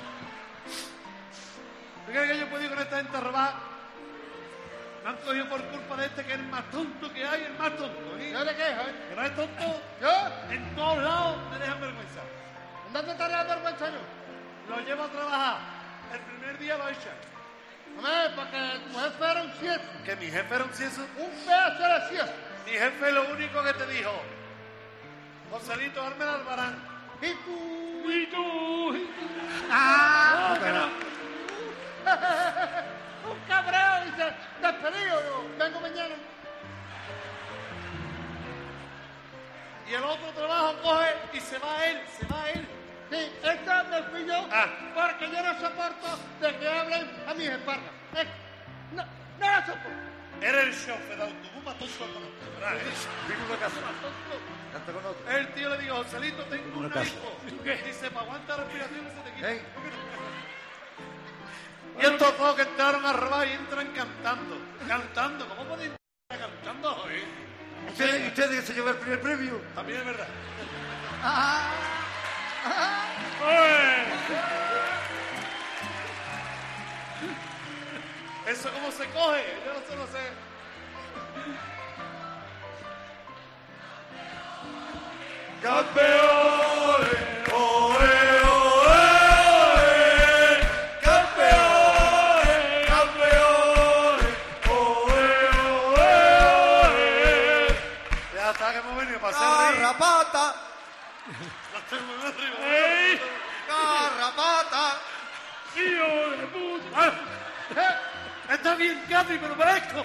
Speaker 14: ¿Tú crees que yo puedo ir con esta gente a robar? Me han cogido por culpa de este que es el más tonto que hay, el más tonto, ¿eh?
Speaker 15: ¿Yo de qué, eh?
Speaker 14: ¿Que no es tonto?
Speaker 15: ¿Yo?
Speaker 14: En todos lados me dejan vergüenza.
Speaker 15: ¿Dónde te harás vergüenza yo?
Speaker 14: Lo llevo a trabajar. El primer día lo echan.
Speaker 15: Hombre, porque tu jefe era un cieso.
Speaker 14: ¿Que mi jefe era un cieso?
Speaker 15: Un pedazo de cieso.
Speaker 14: Mi jefe lo único que te dijo: Joselito, arme el albarán.
Speaker 15: ¿Y tú?
Speaker 14: ¿Y tú?
Speaker 15: ¡Ah!
Speaker 14: No, que no.
Speaker 15: Un cabrón, dice, despedido yo, vengo mañana.
Speaker 14: Y el otro él, se va él.
Speaker 15: Sí, esta me fui yo porque yo no soporto de que hablen a mis espaldas. Eh, no, no la soporto.
Speaker 14: Eres el chofer de autobús más tonto con otro.
Speaker 17: Vino una casa. Canta con otro.
Speaker 14: El tío le dijo, Joselito, tengo
Speaker 17: Una
Speaker 14: un
Speaker 17: casa.
Speaker 14: hijo. Dice, para aguantar la respiración se te quita.
Speaker 17: ¿Eh?
Speaker 14: Y estos dos que entraron a robar y entran cantando. Cantando, ¿cómo pueden estar cantando hoy?
Speaker 17: ¿Ustedes usted que se lleva el primer premio?
Speaker 14: También es verdad. ¿Eso cómo se coge? Yo no sé, no sé.
Speaker 12: Campeones, oe, oe, oe, campeones, campeones, oe, oe, oe.
Speaker 14: Ya está, que hemos venido para hacer reír.
Speaker 17: ¡Garrapata!
Speaker 14: No estoy muy arriba.
Speaker 17: ¡Ey! ¡Garrapata!
Speaker 14: ¡Hijo de puta! Eh, Está bien, Capi, pero parezco.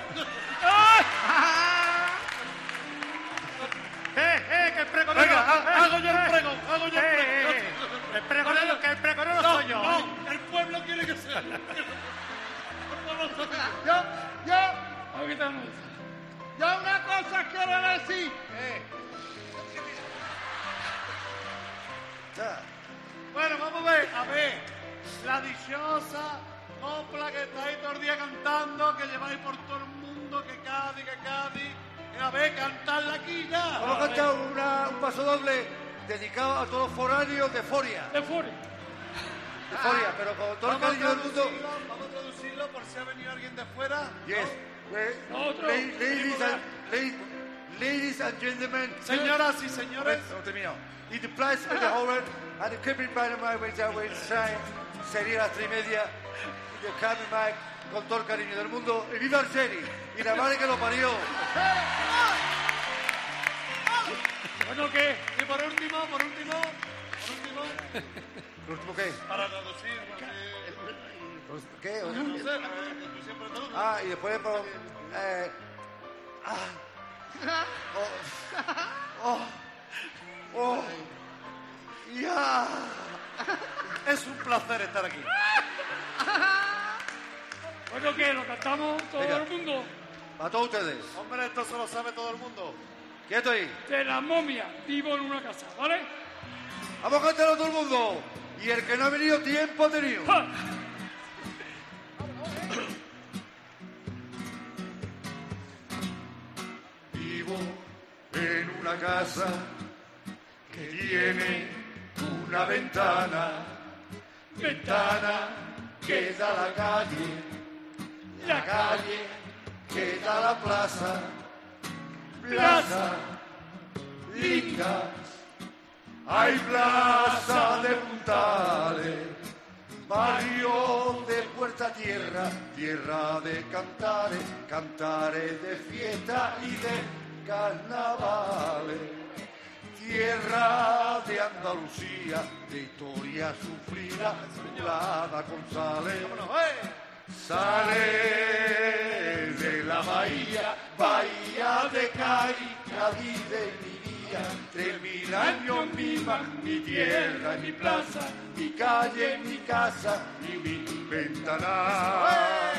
Speaker 14: ¡Eh, eh, que el pregonero! Venga, ha- hago yo el pregón, hago yo el pregón.
Speaker 15: eh, el pregonero, que el pregonero
Speaker 14: No,
Speaker 15: soy yo.
Speaker 14: no, el pueblo quiere que sea. El pueblo soy yo.
Speaker 15: Yo, yo, yo una cosa quiero decir.
Speaker 14: Bueno, vamos a ver, a ver. La dichosa copla que estáis todo el día cantando, que lleváis por todo el mundo, que Cádiz, que Cádiz. A ver, cantarla aquí ya.
Speaker 17: Vamos a cantar una- un paso doble dedicado a todos los foráneos de Foria.
Speaker 14: De Foria.
Speaker 17: De Foria, pero con todo el cariño del mundo.
Speaker 14: Vamos a traducirlo por si ha venido alguien de fuera.
Speaker 17: Yes. Eh,
Speaker 14: Otro.
Speaker 17: la- Ladies and, la- ladies and gentlemen.
Speaker 14: Señoras y señores.
Speaker 17: No, termino. In the place of the horror and the keeping by the mind which I will shine. Sería las tres y media. Y the coming back con todo el cariño del mundo. Y viva el Seri. Y la madre que lo parió.
Speaker 14: Bueno, ¿qué? Y por último, por último, por último.
Speaker 17: ¿Por último qué?
Speaker 14: Para traducir, porque...
Speaker 17: ¿Qué?
Speaker 14: Yo no sé, tú siempre traduces.
Speaker 17: Ah, y después por... Eh, ah, oh, oh, oh, ya.
Speaker 14: Es un placer estar aquí.
Speaker 15: Bueno, ¿qué? ¿Lo cantamos todo
Speaker 17: Venga.
Speaker 15: el mundo?
Speaker 17: A todos ustedes.
Speaker 14: Hombre, esto se lo sabe todo el mundo.
Speaker 17: Quieto ahí.
Speaker 15: De la momia, vivo en una casa, ¿vale?
Speaker 17: Vamos a cantarlo todo el mundo. Y el que no ha venido, tiempo ha tenido. Vivo en una casa que tiene una ventana, ventana que da a la calle, la calle que da a la plaza, plaza linda, hay plaza de puntales, barrio de Puerta Tierra, tierra de cantares, cantares de fiesta y de carnavales. Tierra de Andalucía, de historia sufrida, poblada con sales. Sale de la bahía, bahía de Cádiz, Cádiz de mi día. Tres mil años viva mi tierra y mi plaza, mi calle, mi casa y mi ventana.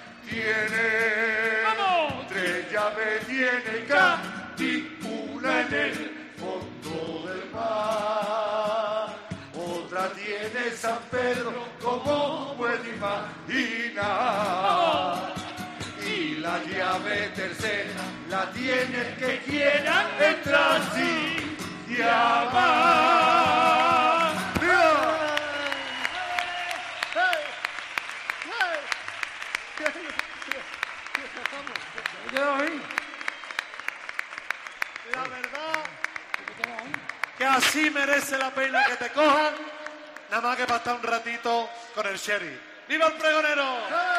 Speaker 17: Tiene tres llaves, tiene Cádiz, una en el fondo del mar, otra tiene San Pedro, como puede imaginar, y la llave tercera la tiene el que quiera entrar sin llamar.
Speaker 14: La verdad que así merece la pena que te cojan, nada más que para estar un ratito con el sheriff. ¡Viva el pregonero!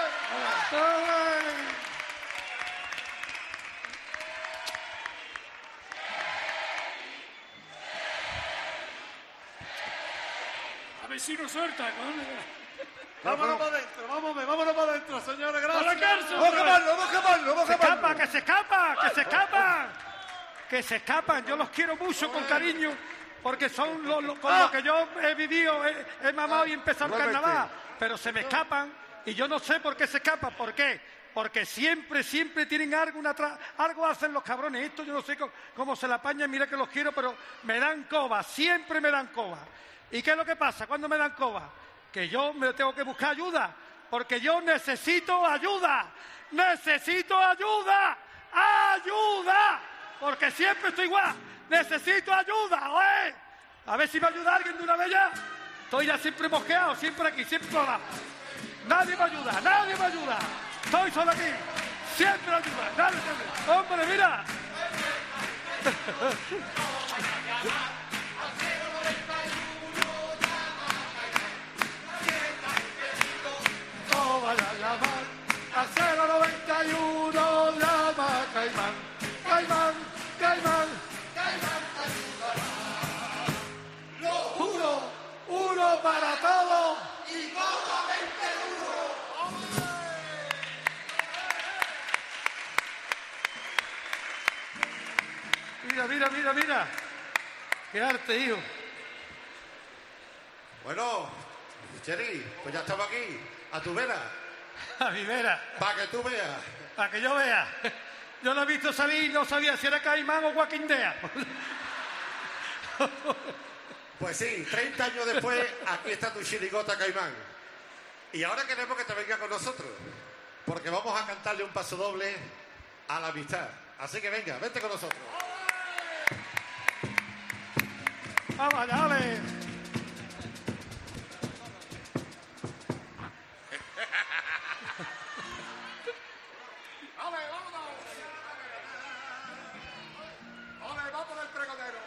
Speaker 15: A ver si nos suelta,
Speaker 14: Vámonos para adentro, vámonos, vámonos para adentro, señores,
Speaker 15: ¡A la
Speaker 14: gracias.
Speaker 15: cárcel!
Speaker 17: ¡Vamos a quemarlo, vamos a quemarlo, vamos a
Speaker 15: ¡Se
Speaker 17: quemarlo!
Speaker 15: escapa, que se escapa, que se escapan! Que se escapan, yo los quiero mucho, con cariño.
Speaker 14: porque son lo, lo, con lo que yo he vivido, he, he mamado y empezado el carnaval, pero se me escapan y yo no sé por qué se escapan. ¿Por qué? Porque siempre, siempre tienen algo, una tra- algo hacen los cabrones. Esto yo no sé cómo, cómo se la apañan, mira que los quiero, pero me dan coba, siempre me dan coba. ¿Y qué es lo que pasa cuando me dan coba? Que yo me tengo que buscar ayuda, porque yo necesito ayuda, necesito ayuda, ayuda, porque siempre estoy igual, necesito ayuda, ¿eh? A ver si me ayuda alguien de una vez ya. Estoy ya siempre mosqueado, siempre aquí, siempre sola. Nadie me ayuda, nadie me ayuda. Estoy solo aquí, siempre ayuda, nadie me ayuda. Hombre, mira.
Speaker 17: No vaya a llamar a cero noventa y uno, llama a Caimán, Caimán, Caimán, Caimán te ayudará. Uno, uno para todos y cómodamente uno.
Speaker 14: Mira, mira, mira, mira. Qué arte, hijo.
Speaker 17: Bueno, Cheri, pues ya estamos aquí, a tu vera.
Speaker 14: A mi vera.
Speaker 17: Para que tú veas.
Speaker 14: Para que yo vea. Yo lo he visto salir y no sabía si era Caimán o Guaquindea.
Speaker 17: Pues sí, treinta años después, aquí está tu chirigota, Caimán. Y ahora queremos que te venga con nosotros, porque vamos a cantarle un paso doble a la amistad. Así que venga, vente con nosotros.
Speaker 14: Vamos allá, dale.
Speaker 17: ¡Ole, vamos del pregonero!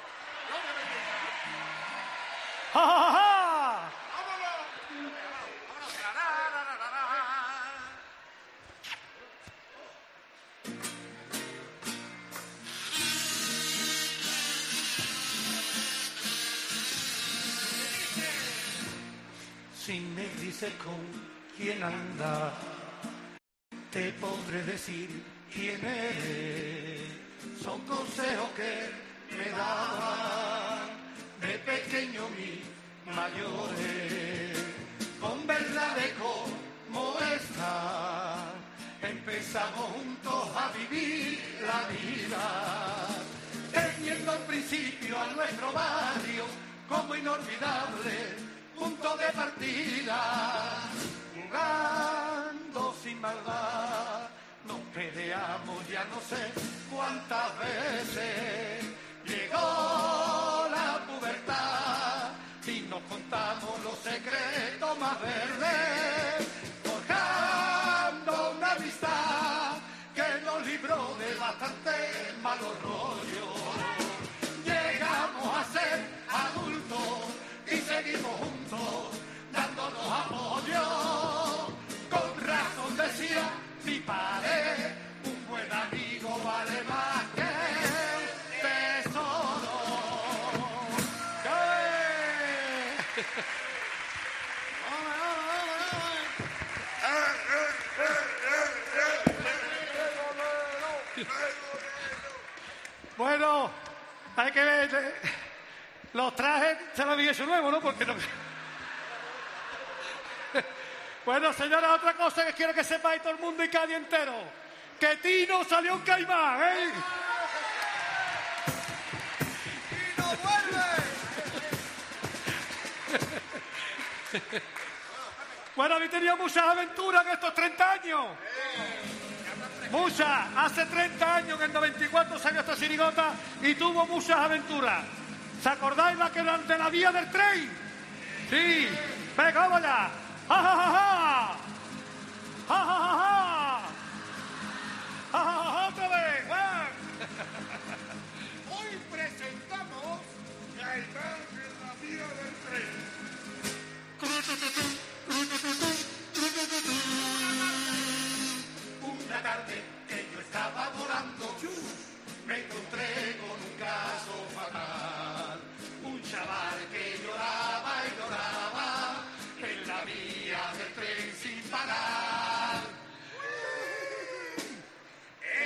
Speaker 14: ¡Ja, ja, ja!
Speaker 17: Si me dices con quién anda, te podré decir quién eres. Son consejos que me daban de pequeño mis mayores. Con verdades como esta, empezamos juntos a vivir la vida. Teniendo al principio a nuestro barrio como inolvidable punto de partida, jugando sin maldad, nos peleamos ya no sé cuántas veces, llegó la pubertad y nos contamos los secretos más verdes, forjando una amistad que nos libró de bastante malos rollos. Llegamos a ser adultos y seguimos juntos, dándonos apoyo. Con razón decía mi padre, un buen amigo vale más que el tesoro. ¡Qué!
Speaker 14: Bueno, hay que ver. Los trajes se los había hecho nuevo, ¿no? Porque no... Bueno, señora, otra cosa que quiero que sepáis todo el mundo y Cádiz entero. Que Tino salió en Caimán, ¿eh? ¡Tino vuelve! Bueno, habéis tenido muchas aventuras en estos treinta años. Muchas. Hace treinta años, en el noventa y cuatro, salió esta chirigota y tuvo muchas aventuras. ¿Se acordáis la que era de la vía del tren? Sí. Venga, vamos allá. ¡Ja, ja, ja, ja! ¡Ja, ja, ja, ja! ¡Ja, ja, ja, ja! ¡Otra vez! ¡Juan!
Speaker 17: Hoy presentamos Caimán en la vía del tren. Una tarde que yo estaba volando, me encontré con un caso fatal. Un chaval que lloraba y lloraba en la vía del tren sin parar.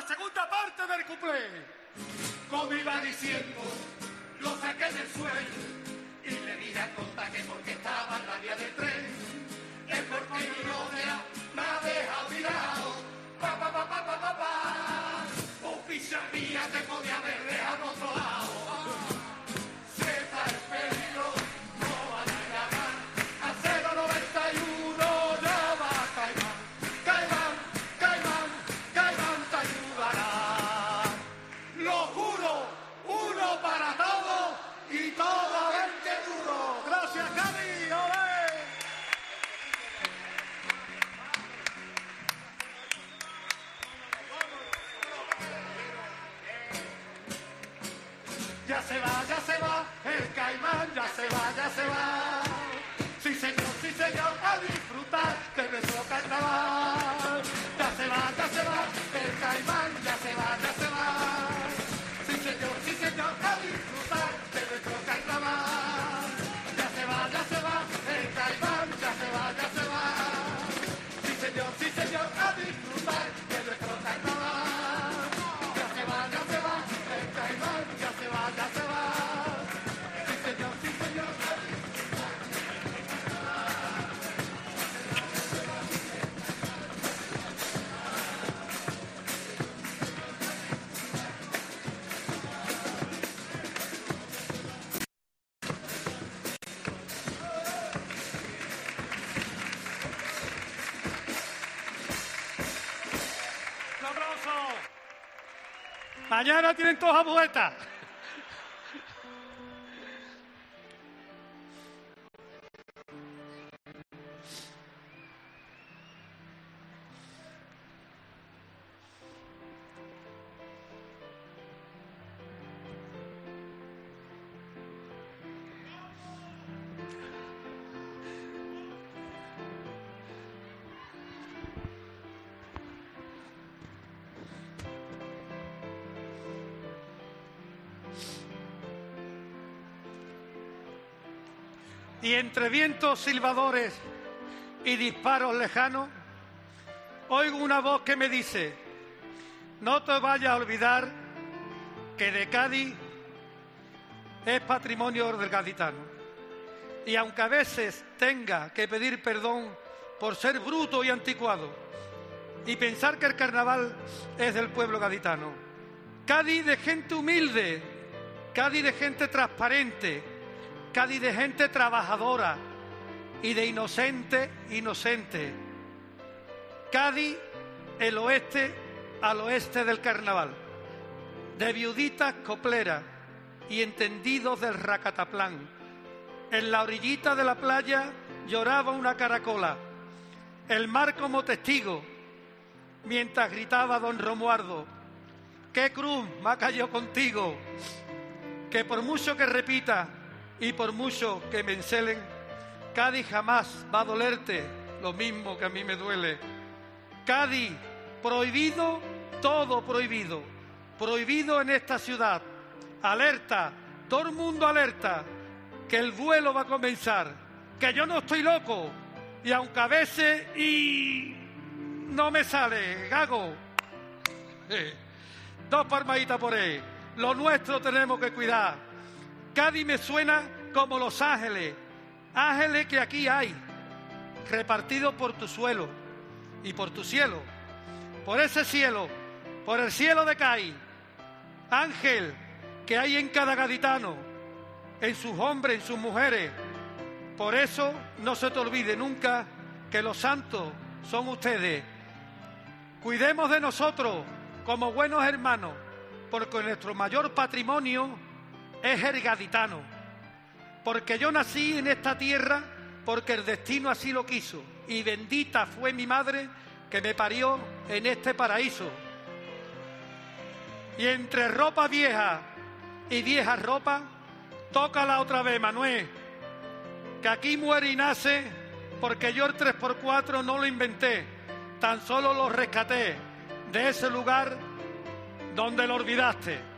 Speaker 14: segunda parte del cuplé.
Speaker 17: Como iba diciendo, lo saqué del sueño y le dije a Tonta que porque estaba en la vía del tren, es porque mi novia me ha dejado tirado. Pa, pa, pa, pa, pa, pa, pa. Oficia mía te podía haber dejado a otro lado. Sepa el peligro, no van a llamar a cero noventa y uno, llama a Caimán. Caimán, Caimán, Caimán te ayudará. Lo juro, uno para todos y todo a veinte duros. Gracias, Cádiz. ¡Olé! Ya se va, ya se va, el Caimán ya se va, ya se va. Sí señor, sí señor, a disfrutar de nuestro carnaval. Ya se va, ya se va, el Caimán ya se va, ya se va. Sí señor, sí señor, a disfrutar de nuestro carnaval. Ya se va, ya se va, el Caimán ya se va, ya se va. Sí señor, sí señor, a disfrutar de nuestro carnaval. Ya se va, ya se va, el Caimán ya se va, ya se va. Sí señor, sí señor, a disfrutar de nuestro carnaval.
Speaker 14: ¡Sabroso! Mañana tienen todas a vuelta. Y entre vientos silbadores y disparos lejanos, oigo una voz que me dice: no te vayas a olvidar que de Cádiz es patrimonio del gaditano. Y aunque a veces tenga que pedir perdón por ser bruto y anticuado y pensar que el carnaval es del pueblo gaditano, Cádiz de gente humilde, Cádiz de gente transparente, Cádiz de gente trabajadora y de inocente, inocente. Cádiz, el oeste al oeste del carnaval, de viuditas copleras y entendidos del racataplán. En la orillita de la playa lloraba una caracola, el mar como testigo, mientras gritaba don Romualdo: ¡qué cruz me ha caído contigo! Que por mucho que repita y por mucho que me encelen, Cádiz jamás va a dolerte lo mismo que a mí me duele. Cádiz, prohibido, todo prohibido, prohibido en esta ciudad. Alerta, todo el mundo alerta, que el vuelo va a comenzar, que yo no estoy loco, y aunque a veces y no me sale, gago. Eh, dos palmaditas por ahí. Lo nuestro tenemos que cuidar. Cádiz me suena como Los Ángeles, ángeles que aquí hay, repartidos por tu suelo y por tu cielo, por ese cielo, por el cielo de Cádiz. Ángel que hay en cada gaditano, en sus hombres, en sus mujeres. Por eso no se te olvide nunca que los santos son ustedes. Cuidemos de nosotros como buenos hermanos, porque nuestro mayor patrimonio es el gaditano, porque yo nací en esta tierra porque el destino así lo quiso, y bendita fue mi madre que me parió en este paraíso. Y entre ropa vieja y vieja ropa, tócala otra vez, Manuel, que aquí muere y nace, porque yo el tres por cuatro no lo inventé, tan solo lo rescaté de ese lugar donde lo olvidaste.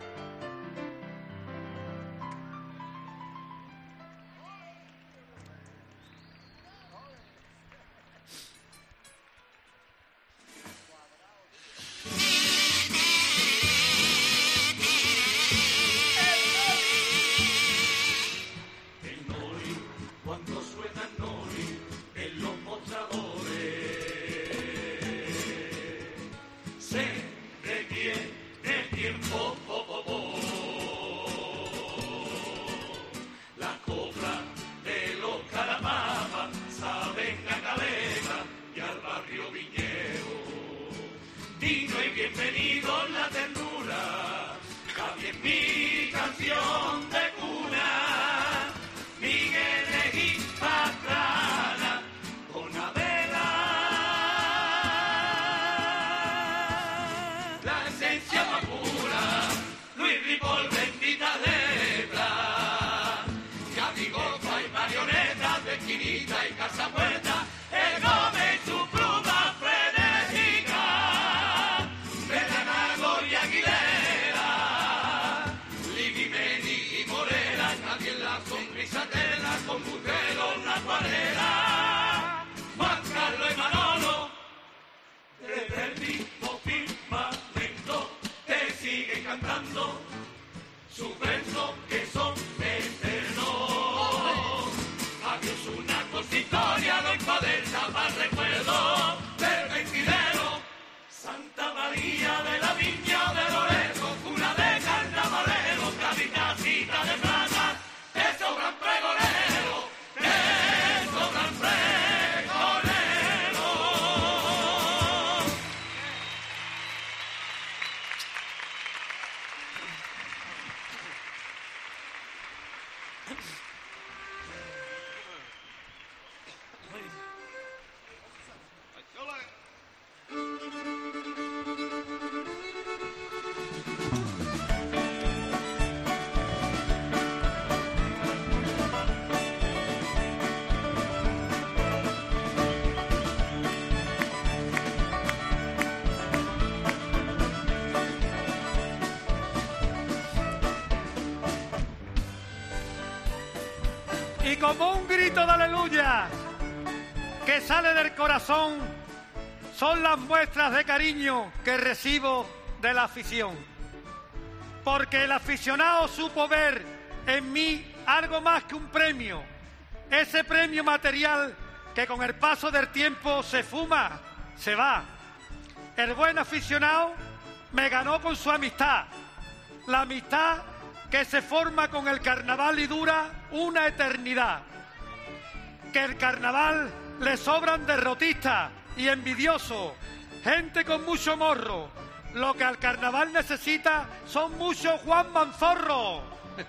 Speaker 12: bienvenido la ternura, Cádiz es mi canción de cuna, Miguel es patrana, con Adela, la esencia más pura, Luis Ripoll, bendita letra, Cádiz goza y marionetas de esquinita y casa puerta, el Gómez su pluma frenética, Belanago y Aguilera, Lili, Meni y Morera, nadie en la sonrisa tela, con Butero la acuarela, Juan Carlos y Manolo, desde el mismo firmamento, te siguen cantando sus versos que son eternos. Adiós una consistoria, no hay cuaderna para recuerdo del ventidero, Santa María de la Viña de Loreto, cuna de carnavalero, Cádiz casita de plata, te sobran pregoneros, te sobran pregoneros.
Speaker 14: Y como un grito de aleluya que sale del corazón, son las muestras de cariño que recibo de la afición. Porque el aficionado supo ver en mí algo más que un premio, ese premio material que con el paso del tiempo se fuma, se va. El buen aficionado me ganó con su amistad, la amistad que se forma con el carnaval y dura una eternidad. Que el carnaval le sobran derrotistas y envidiosos, gente con mucho morro. Lo que al carnaval necesita son muchos Juan Manzorro.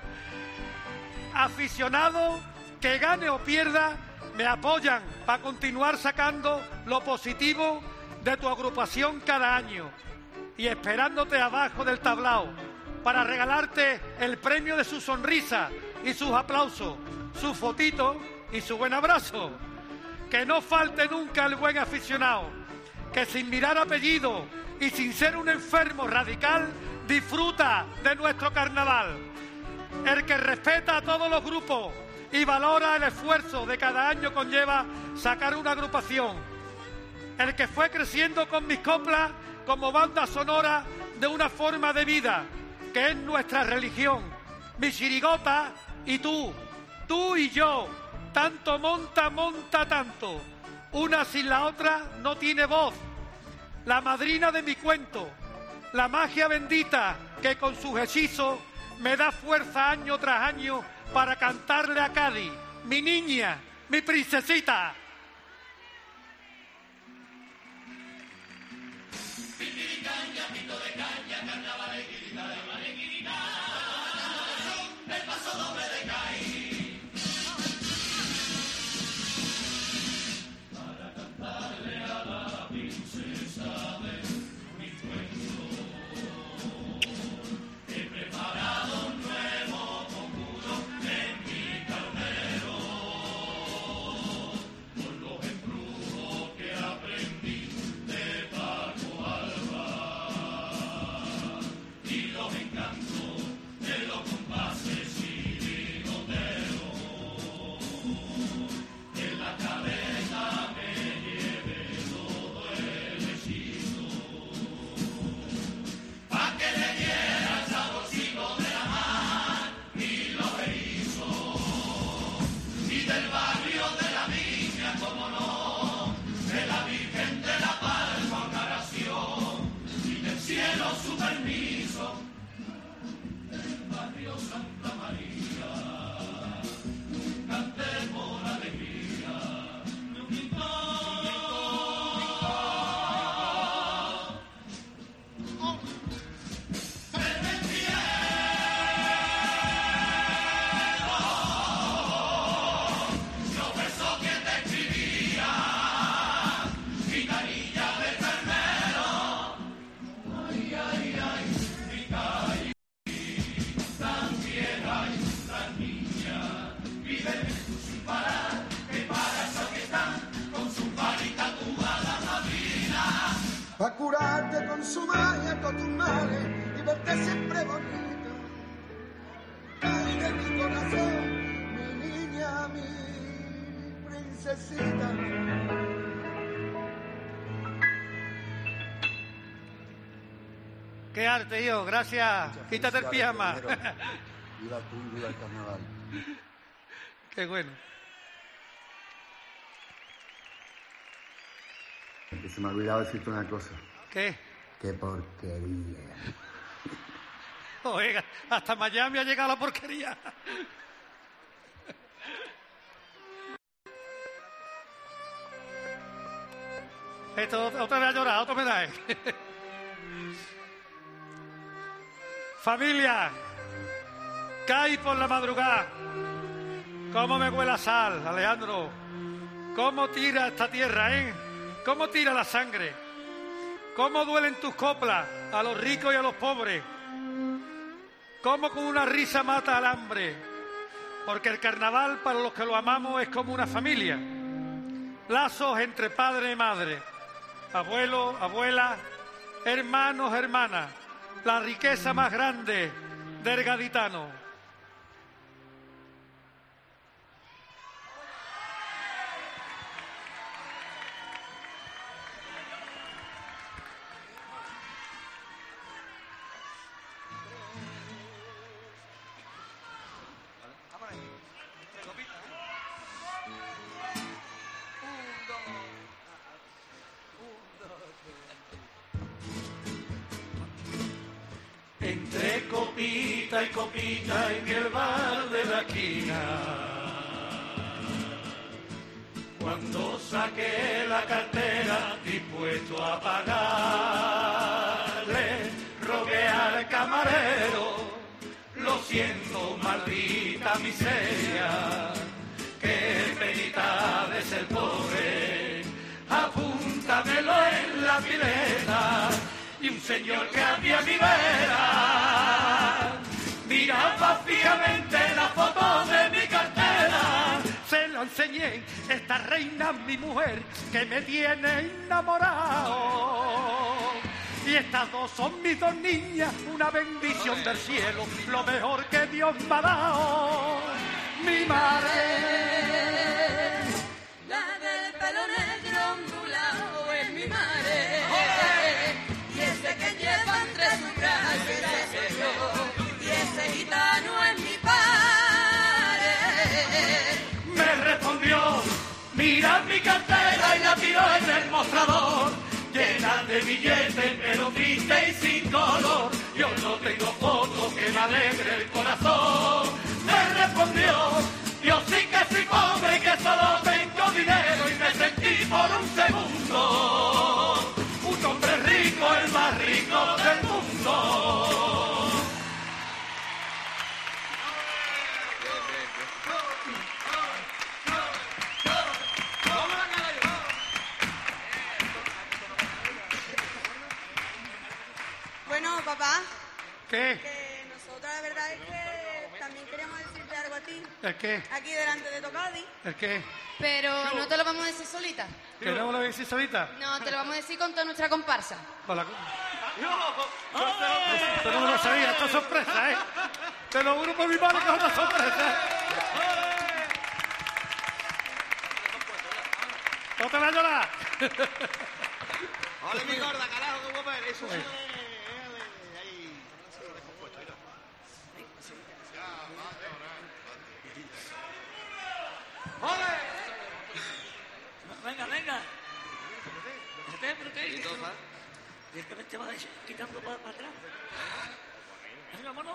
Speaker 14: Aficionados que gane o pierda, me apoyan para continuar sacando lo positivo de tu agrupación cada año y esperándote abajo del tablao para regalarte el premio de su sonrisa y sus aplausos, su fotito y su buen abrazo. Que no falte nunca el buen aficionado, que sin mirar apellido y sin ser un enfermo radical, disfruta de nuestro carnaval. El que respeta a todos los grupos y valora el esfuerzo de cada año conlleva sacar una agrupación. El que fue creciendo con mis coplas como banda sonora de una forma de vida, que es nuestra religión, mi chirigota y tú, tú y yo, tanto monta, monta tanto, una sin la otra no tiene voz, la madrina de mi cuento, la magia bendita que con sus hechizos me da fuerza año tras año para cantarle a Cádiz, mi niña, mi princesita.
Speaker 18: su magia con tus males y verte siempre bonita. Ay, de mi corazón, mi niña, mi princesita.
Speaker 14: Qué arte, yo, gracias. Quítate el pijama.
Speaker 17: Viva tú y viva el carnaval.
Speaker 14: Qué bueno.
Speaker 17: Que se me ha olvidado decirte una cosa.
Speaker 14: ¿Qué?
Speaker 17: Qué porquería.
Speaker 14: Oiga, hasta Miami ha llegado la porquería. Esto otra vez a llorar, otro pedaje. Familia, caí por la madrugada. Cómo me huele a sal, Alejandro. Cómo tira esta tierra, ¿eh? Cómo tira la sangre. Cómo duelen tus coplas a los ricos y a los pobres. Cómo con una risa mata al hambre. Porque el carnaval para los que lo amamos es como una familia. Lazos entre padre y madre. Abuelo, abuela, hermanos, hermanas. La riqueza más grande del gaditano.
Speaker 12: Entre copita y copita en el bar de la esquina, cuando saqué la cartera dispuesto a pagarle, rogué al camarero, lo siento, maldita miseria, qué penita de ser pobre, apúntamelo en la pileta. Y un señor que había mi vera miraba fijamente la foto de mi cartera.
Speaker 14: Se lo enseñé, esta reina es mi mujer que me tiene enamorado. Y estas dos son mis dos niñas, una bendición del cielo, lo mejor que Dios me ha dado. Mi madre,
Speaker 19: la del pelo negro ondulado es mi madre. Y ese que lleva entre sus brazos ese yo, y ese gitano es mi padre.
Speaker 12: Me respondió, mira mi cartera y la tiró en el mostrador, llena de billetes pero triste y sin color. Yo no tengo fotos que me alegre el corazón. Me respondió, yo sí que soy pobre y que solo tengo dinero, y me sentí por un segundo un hombre rico, el más rico del mundo.
Speaker 19: Bueno, papá.
Speaker 14: ¿Qué?
Speaker 19: Que nosotros la verdad es que también queríamos decirte algo a ti.
Speaker 14: ¿El qué?
Speaker 19: Aquí delante de Tocadi.
Speaker 14: ¿El qué?
Speaker 20: Pero no te lo vamos a decir solita.
Speaker 14: ¿Que no me lo decís ahorita?
Speaker 20: No, te lo vamos a decir con toda nuestra comparsa.
Speaker 14: Hola. Esto no me lo sabía, esto es sorpresa, ¿eh? Te lo juro por mi madre que es una sorpresa. ¿No te vas a llorar?
Speaker 15: Ole, mi gorda, carajo, qué guapa eres. Eso
Speaker 14: Oye.
Speaker 15: sí es de ahí. ¡Ole!
Speaker 21: Venga, venga. Espérate, pero ¿qué es eso? Y es que me te vas quitando para, para atrás. Venga, vámonos.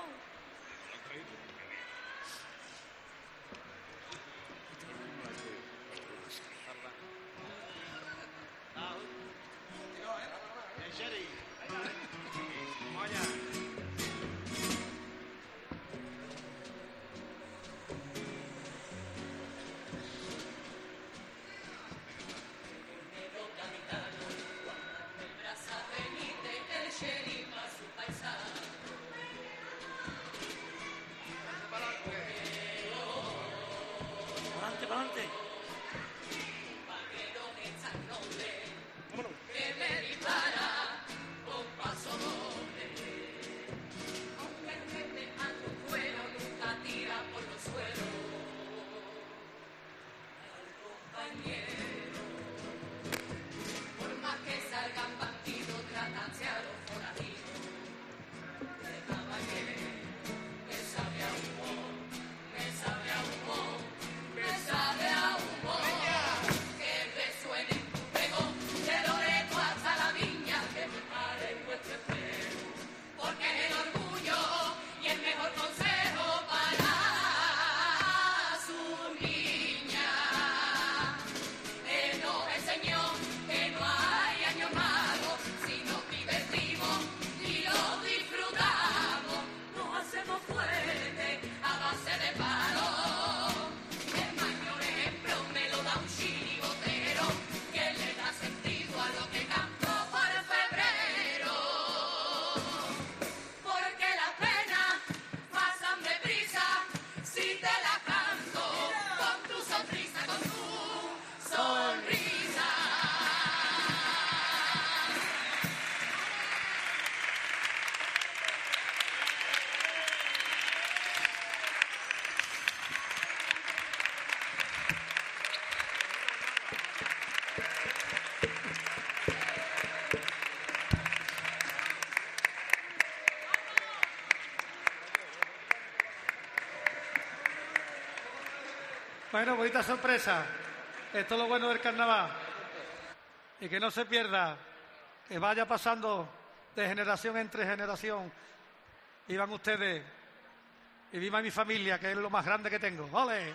Speaker 14: Bueno, bonita sorpresa. Esto es lo bueno del carnaval. Y que no se pierda, que vaya pasando de generación entre generación. Vivan ustedes y viva mi familia, que es lo más grande que tengo. ¡Ole!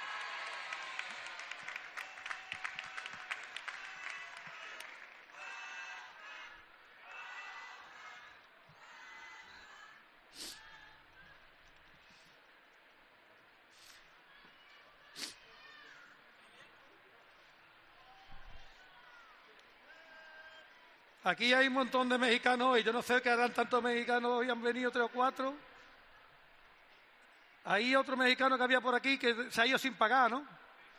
Speaker 14: Aquí hay un montón de mexicanos y yo no sé qué harán tantos mexicanos, hoy han venido tres o cuatro. Hay otro mexicano que había por aquí que se ha ido sin pagar, ¿no?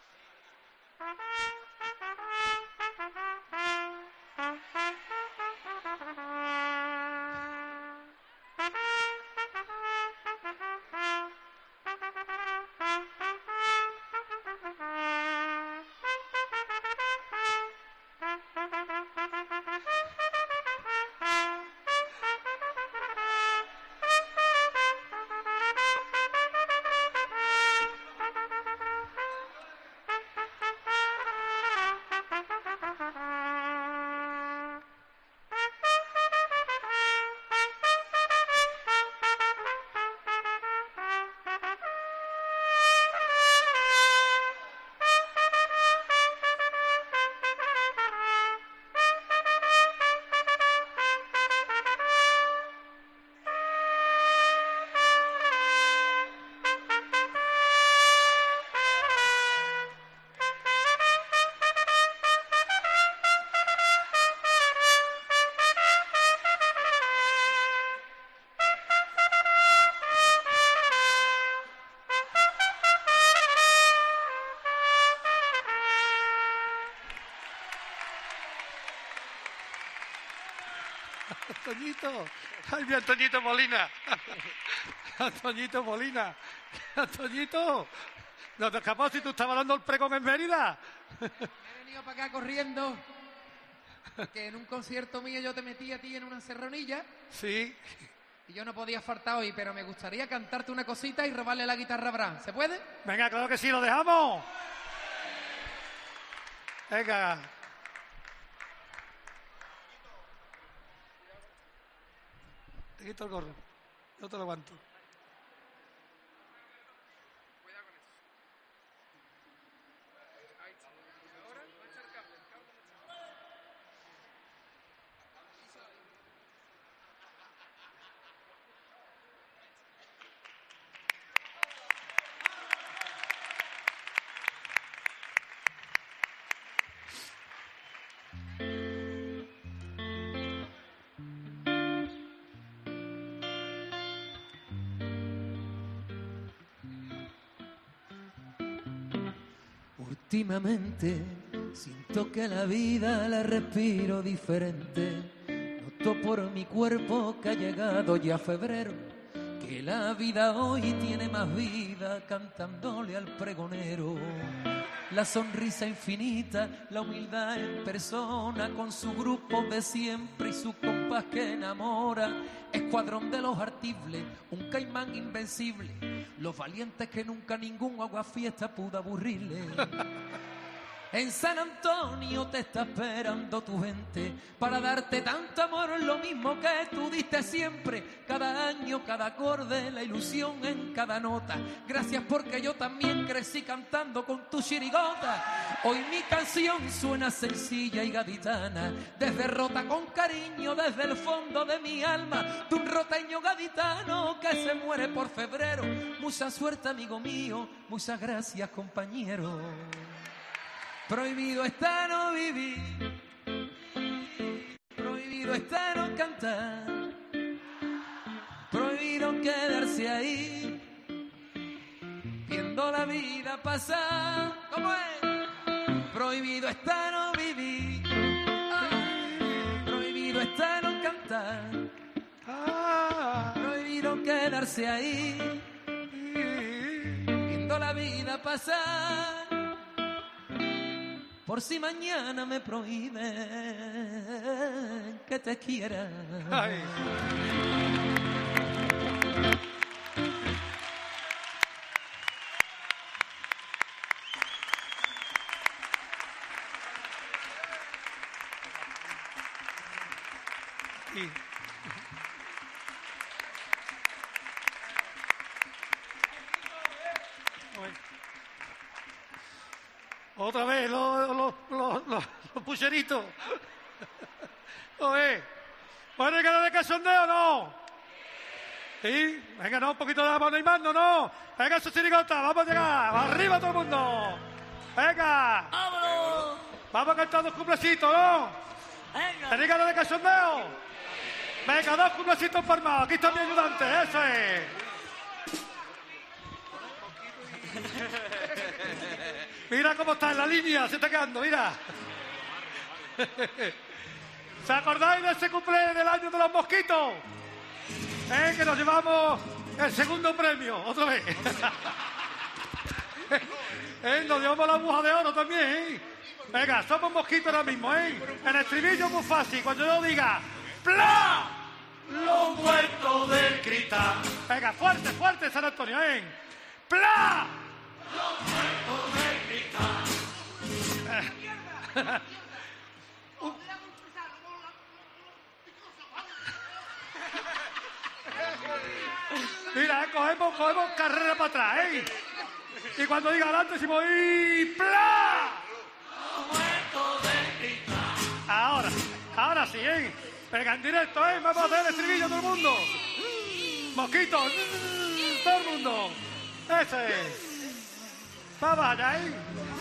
Speaker 14: Antoñito, ay, mi Antoñito Molina, Antoñito Molina, Antoñito, no te escapó si tú estabas dando el pregón en Mérida.
Speaker 6: He venido para acá corriendo, porque en un concierto mío yo te metí a ti en una serronilla.
Speaker 14: Sí.
Speaker 6: Y yo no podía faltar hoy, pero me gustaría cantarte una cosita y robarle la guitarra a Bran. ¿Se puede?
Speaker 14: Venga, claro que sí, lo dejamos. Venga. Te quito el gorro, yo te lo aguanto.
Speaker 6: Últimamente siento que la vida la respiro diferente. Noto por mi cuerpo que ha llegado ya febrero, que la vida hoy tiene más vida cantándole al pregonero. La sonrisa infinita, la humildad en persona, con su grupo de siempre y su compás que enamora. Escuadrón de los artibles, un caimán invencible, los valientes que nunca ningún aguafiesta pudo aburrirle. En San Antonio te está esperando tu gente para darte tanto amor, lo mismo que tú diste siempre. Cada año, cada acorde, la ilusión en cada nota. Gracias porque yo también crecí cantando con tu chirigota. Hoy mi canción suena sencilla y gaditana, desde Rota con cariño, desde el fondo de mi alma, de un roteño gaditano que se muere por febrero. Mucha suerte, amigo mío, muchas gracias, compañero. Prohibido está no vivir, prohibido está no cantar, prohibido quedarse ahí, viendo la vida pasar. ¿Cómo es? Prohibido está no vivir, prohibido está no cantar, prohibido quedarse ahí, viendo la vida pasar. Por si mañana me prohíben que te quiera. Ay.
Speaker 14: Y... Otra vez los, los, los, los, los pucheritos. Oye, ¿puede llegar de cachondeo o no? Sí, venga, no, un poquito de mano y mando, no. Venga, su chirigota, vamos a llegar. Arriba todo el mundo. Venga.
Speaker 19: ¡Vámonos!
Speaker 14: Vamos a cantar dos cuplecitos, ¿no?
Speaker 19: Venga.
Speaker 14: ¿Tenéis ganas de cachondeo? Venga, dos cuplecitos por más. Aquí está mi ayudante, eso es. Mira cómo está en la línea, se está quedando, mira. ¿Se acordáis de ese cumple del año de los mosquitos? ¿Eh? Que nos llevamos el segundo premio, otra vez. ¿Eh? Nos llevamos la aguja de oro también, ¿eh? Venga, somos mosquitos ahora mismo, ¿eh? El estribillo es muy fácil, cuando yo diga ¡Pla! Los muertos del cristal. Venga, fuerte, fuerte, San Antonio, ¿eh? ¡Pla! Los muertos del cristal. Mira, eh, cogemos, cogemos carrera para atrás, ¿eh? Y cuando diga adelante decimos ¡y pla! Ahora, ahora sí, ¿eh? Venga, en directo, ¿eh? Vamos a hacer el estribillo todo el mundo. Mosquitos, todo el mundo. Ese es. Vamos allá, ¿eh?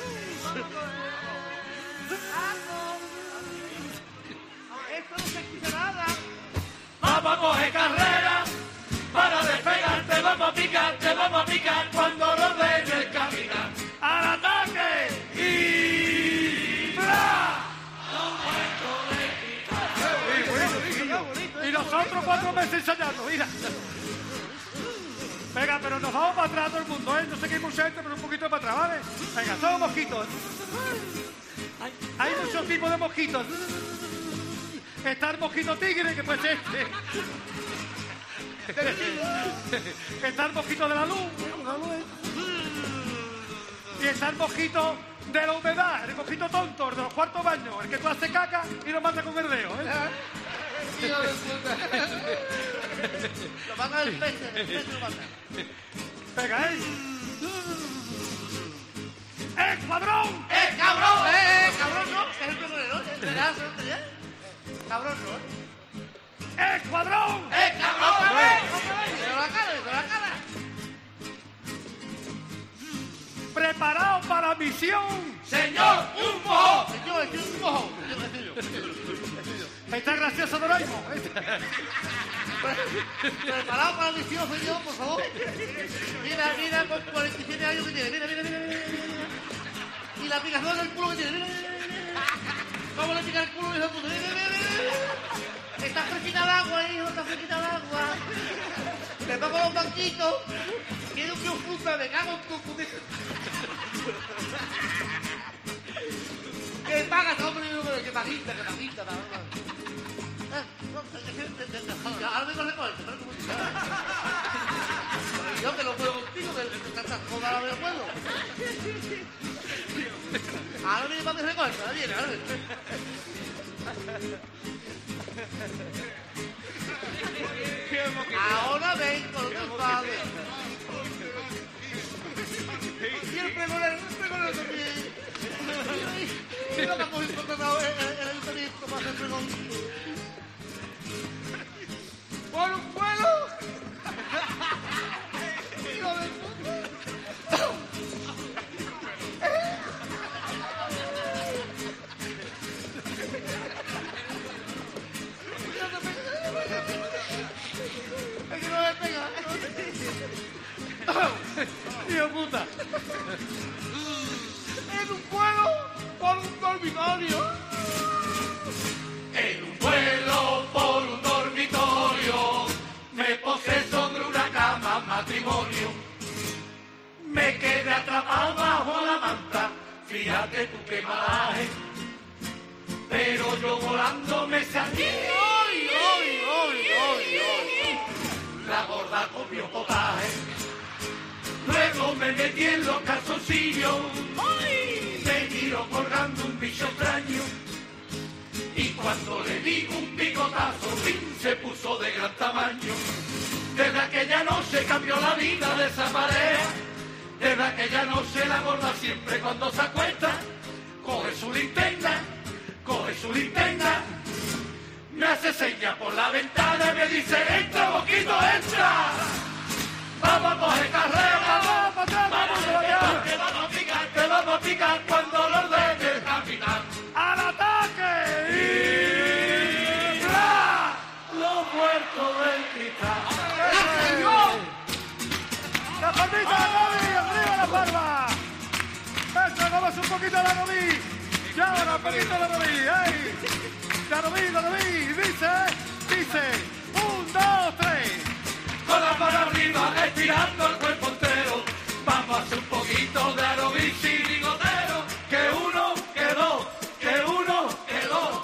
Speaker 15: Esto no se escucha nada.
Speaker 14: Vamos a coger carrera.
Speaker 19: Para despegarte, vamos a picarte, vamos a picar cuando nos den el caminar.
Speaker 14: ¡Al ataque! ¡Y ¡bla! Y nosotros cuatro meses ensayando, mira. Venga, pero nos vamos para atrás todo el mundo, ¿eh? No sé qué hay mucha gente, pero un poquito para atrás, ¿vale? Venga, somos mosquitos. Hay muchos tipos de mosquitos. Está el mosquito tigre, que pues este. Está el mosquito de la luz. Y está el mosquito de la humedad, el mosquito tonto, el de los cuartos baños, el que tú haces caca y lo mata con el dedo, ¿eh?
Speaker 15: Lo mata el pez, el pez lo mata.
Speaker 14: Venga, ¿eh? ¡Eh, cabrón!
Speaker 15: ¡Eh, cabrón! ¡Eh, cabrón no! Es el primero, ¿eh? ¿Verdad? Cabrón no, ¿eh?
Speaker 14: ¡Escuadrón!
Speaker 15: ¡Eh, cabrón! ¡Otra vez! ¡De la cara, de la cara!
Speaker 14: ¡Preparado para la misión!
Speaker 19: ¡Señor, un mojón!
Speaker 15: ¡Señor, es un mojón!
Speaker 14: Está gracioso Doraemon.
Speaker 15: Preparado para la misión, señor, por favor. Mira, mira, con cuarenta y siete años que tiene. Mira, mira, mira, mira. Y la picazón del culo que tiene. Mira, mira, mira. ¿Cómo le pica el culo, hijo de puta? Mira, mira, mira. Está fresquita el agua, hijo, está fresquita el agua. Te toco los banquitos. Quiero que os puta, me cago en tu puta. ¿Qué pagas, hombre? ¿Qué paguita, qué paguita? Ahora me corre con esto, ¿no? Yo que lo puedo contigo, que tantas jodas ahora me lo puedo. Ahora viene para mi recorte, ahora viene, ahora viene. Ahora vengo, no te enfades. Y el pregonero, el pregonero también. Y no me ha cogido contratado el ayuntamiento para hacer pregón. ¡Por un vuelo! ¡Hijo de puta! Es que no me pega.
Speaker 14: ¡Hijo de puta!
Speaker 15: En un vuelo por un dormitorio.
Speaker 19: En un vuelo por un dormitorio me posé sobre una cama matrimonio. Me quedé atrapado bajo la manta, fíjate tú qué malaje. Pero yo volando me salí.
Speaker 15: ¡Ay, ay, ay, ay, ay!
Speaker 19: La gorda comió potaje. Luego me metí en los calzoncillos. ¡Ay! Me tiró colgando un bicho extraño. Y cuando le di un pico
Speaker 17: bigotazo se puso de gran tamaño. Desde aquella noche cambió la vida de esa pareja. Desde aquella noche la gorda siempre cuando se acuesta coge su linterna, coge su linterna, me hace señas por la ventana y me dice entra boquito, entra. Vamos a coger carrera, vamos, vamos, que vamos a picar, que vamos a picar cuando lo ordene el capitán.
Speaker 14: ¡Al ataque!
Speaker 17: Y ¡bla! Los muertos del cristal.
Speaker 14: ¡La palmita de Novi! ¡Arriba la palma! ¡Eso, vamos un poquito a la Novi! ¡Ya ahora un poquito a la Novi! ¡Ey! ¡La Novi, la Novi! Dice, dice, un, dos, tres.
Speaker 17: Con la mano arriba, estirando el cuerpo entero. Vamos a hacer un poquito de aerobici y bigotero. Que uno, que dos, que uno, que dos.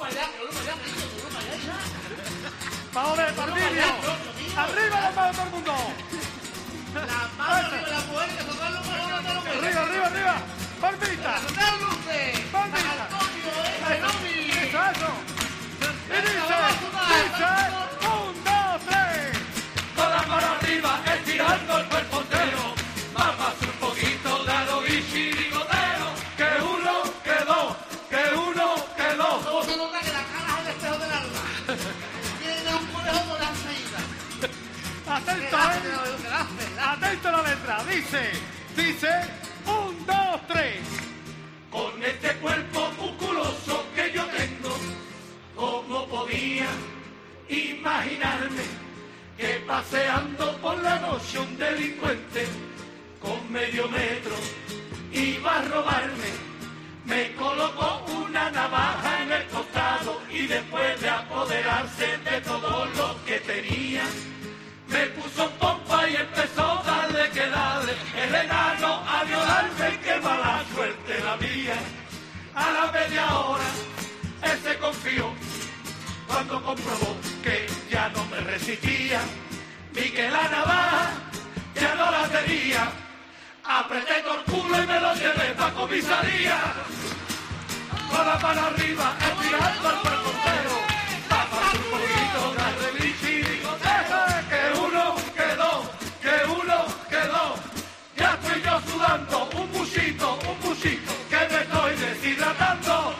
Speaker 14: Vamos a ver, Parmilio. Arriba las manos todo el mundo.
Speaker 15: Las manos arriba, la mujer que tocar los mejores de los mejores.
Speaker 14: Arriba, arriba, arriba. Palmita. Palmita. Eso, eso. Y dice, dice, un, dos, tres.
Speaker 17: Con la mano arriba, estirando el cuerpo entero. Vamos a hacer un poquito de aerobici y bigotero. Que uno, que dos, que uno, que dos.
Speaker 15: ¿Cómo se nota que la cara es el espejo del alma? Tiene un conejo con la seguida.
Speaker 14: Atento, ¿eh? Atento a la letra. Dice, dice, un, dos, tres.
Speaker 17: Con este cuerpo musculoso que yo tengo, ¿cómo podía imaginarme que paseando por la noche un delincuente con medio metro iba a robarme? Me colocó una navaja en el costado y después de apoderarse de todo lo que tenía, me puso en pompa y empezó a darle que darle el enano a violarme. ¡Qué mala suerte la mía! A la media hora él se confió cuando comprobó que ya no me resistía, ni que la navaja ya no la tenía. Apreté todo el culo y me lo llevé pa' comisaría. Con la mano arriba, estirando el cuerpo entero. Tapa un poquito de arreglichi y bigotero. Que uno, que dos, que uno, que dos. Ya estoy yo sudando un buchito, un buchito, que me estoy deshidratando.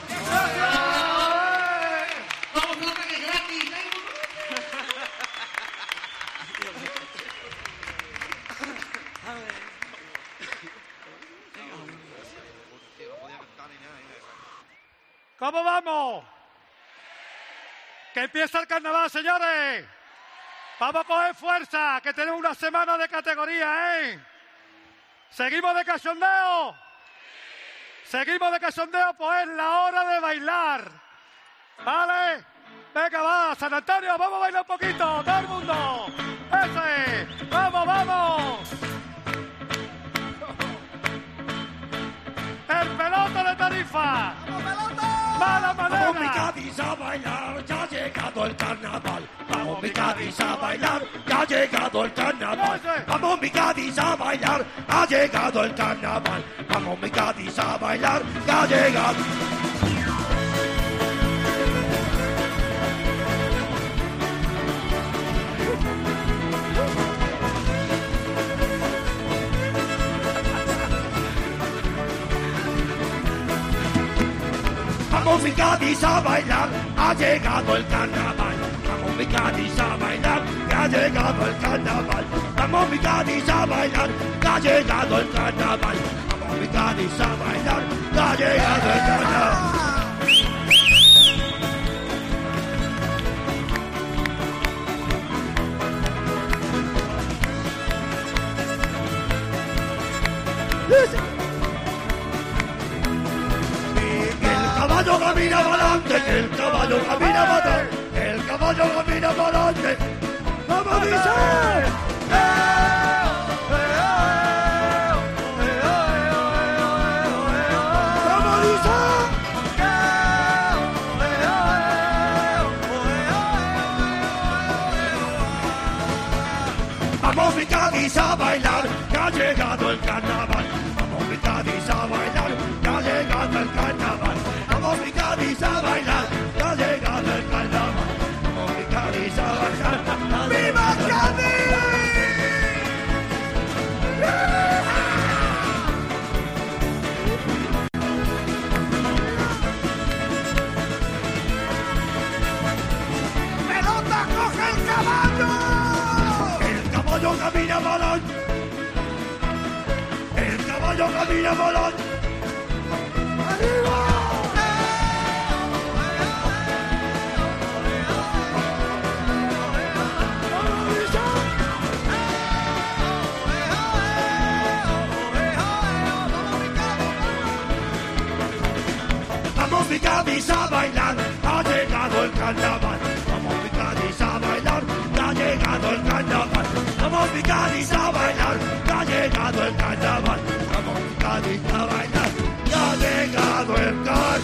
Speaker 15: Vamos a que es gratis.
Speaker 14: ¿Cómo vamos? Que empieza el carnaval, señores. Vamos a coger fuerza, que tenemos una semana de categoría, ¿eh? ¿Seguimos de cachondeo? ¿Seguimos de cachondeo? Pues es la hora de bailar. ¿Vale? Venga, va, San Antonio, vamos a bailar un poquito, todo el mundo. ¡Ese! ¡Vamos, vamos! ¡El pelota de Tarifa! ¡Mala manera!
Speaker 17: Vamos mi Cádiz a bailar, ya ha llegado el carnaval. Vamos mi Cádiz a bailar, ya ha llegado el carnaval. Vamos mi Cádiz a bailar, ha llegado el carnaval. Vamos mi Cádiz a bailar, ya ha llegado. Vamos mi Cádiz a bailar, ha llegado el carnaval. Vamos mi Cádiz a bailar, que ha llegado el carnaval. Vamos mi Cádiz a bailar, que ha llegado el carnaval. Vamos mi Cádiz a bailar, que ha llegado el carnaval. El caballo camina para adelante, que el caballo camina para atrás, que el caballo camina para adelante. ¡Vamos, dice! ¡Vamos, dice! Vamos mi Cádiz a bailar, que ha llegado el carnaval. Vamos mi Cádiz a bailar, que ha llegado el carnaval. Vamos mi Cádiz a bailar, que ha llegado el carnaval. Vamos mi Sevilla Molón. Vamos mi Cádiz a bailar, ha llegado el carnaval. Vamos mi Cádiz a bailar, ha llegado el carnaval. Vamos mi Cádiz a bailar, ha llegado el carnaval. Vamos mi Cádiz a bailar, ha llegado el carnaval.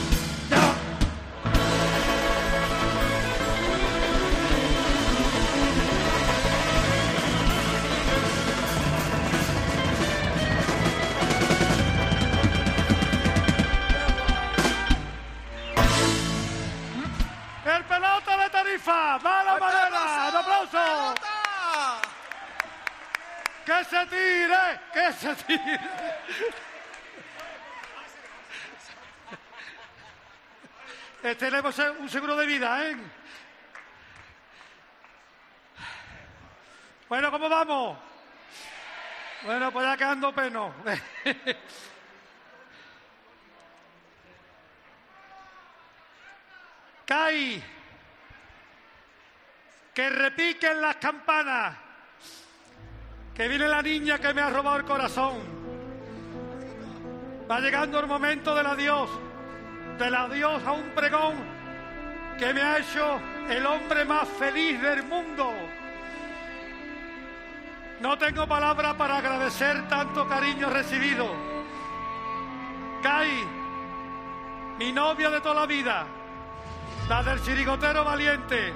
Speaker 14: El pelota de Tarifa, mala manera, un aplauso. Que se tire, que se tire. Eh, tenemos un seguro de vida, ¿eh? Bueno, ¿cómo vamos? Bueno, pues ya quedando peno. Cai, que repiquen las campanas, que viene la niña que me ha robado el corazón. Va llegando el momento del adiós, del adiós a un pregón que me ha hecho el hombre más feliz del mundo. No tengo palabras para agradecer tanto cariño recibido. Cai, mi novia de toda la vida, la del chirigotero valiente.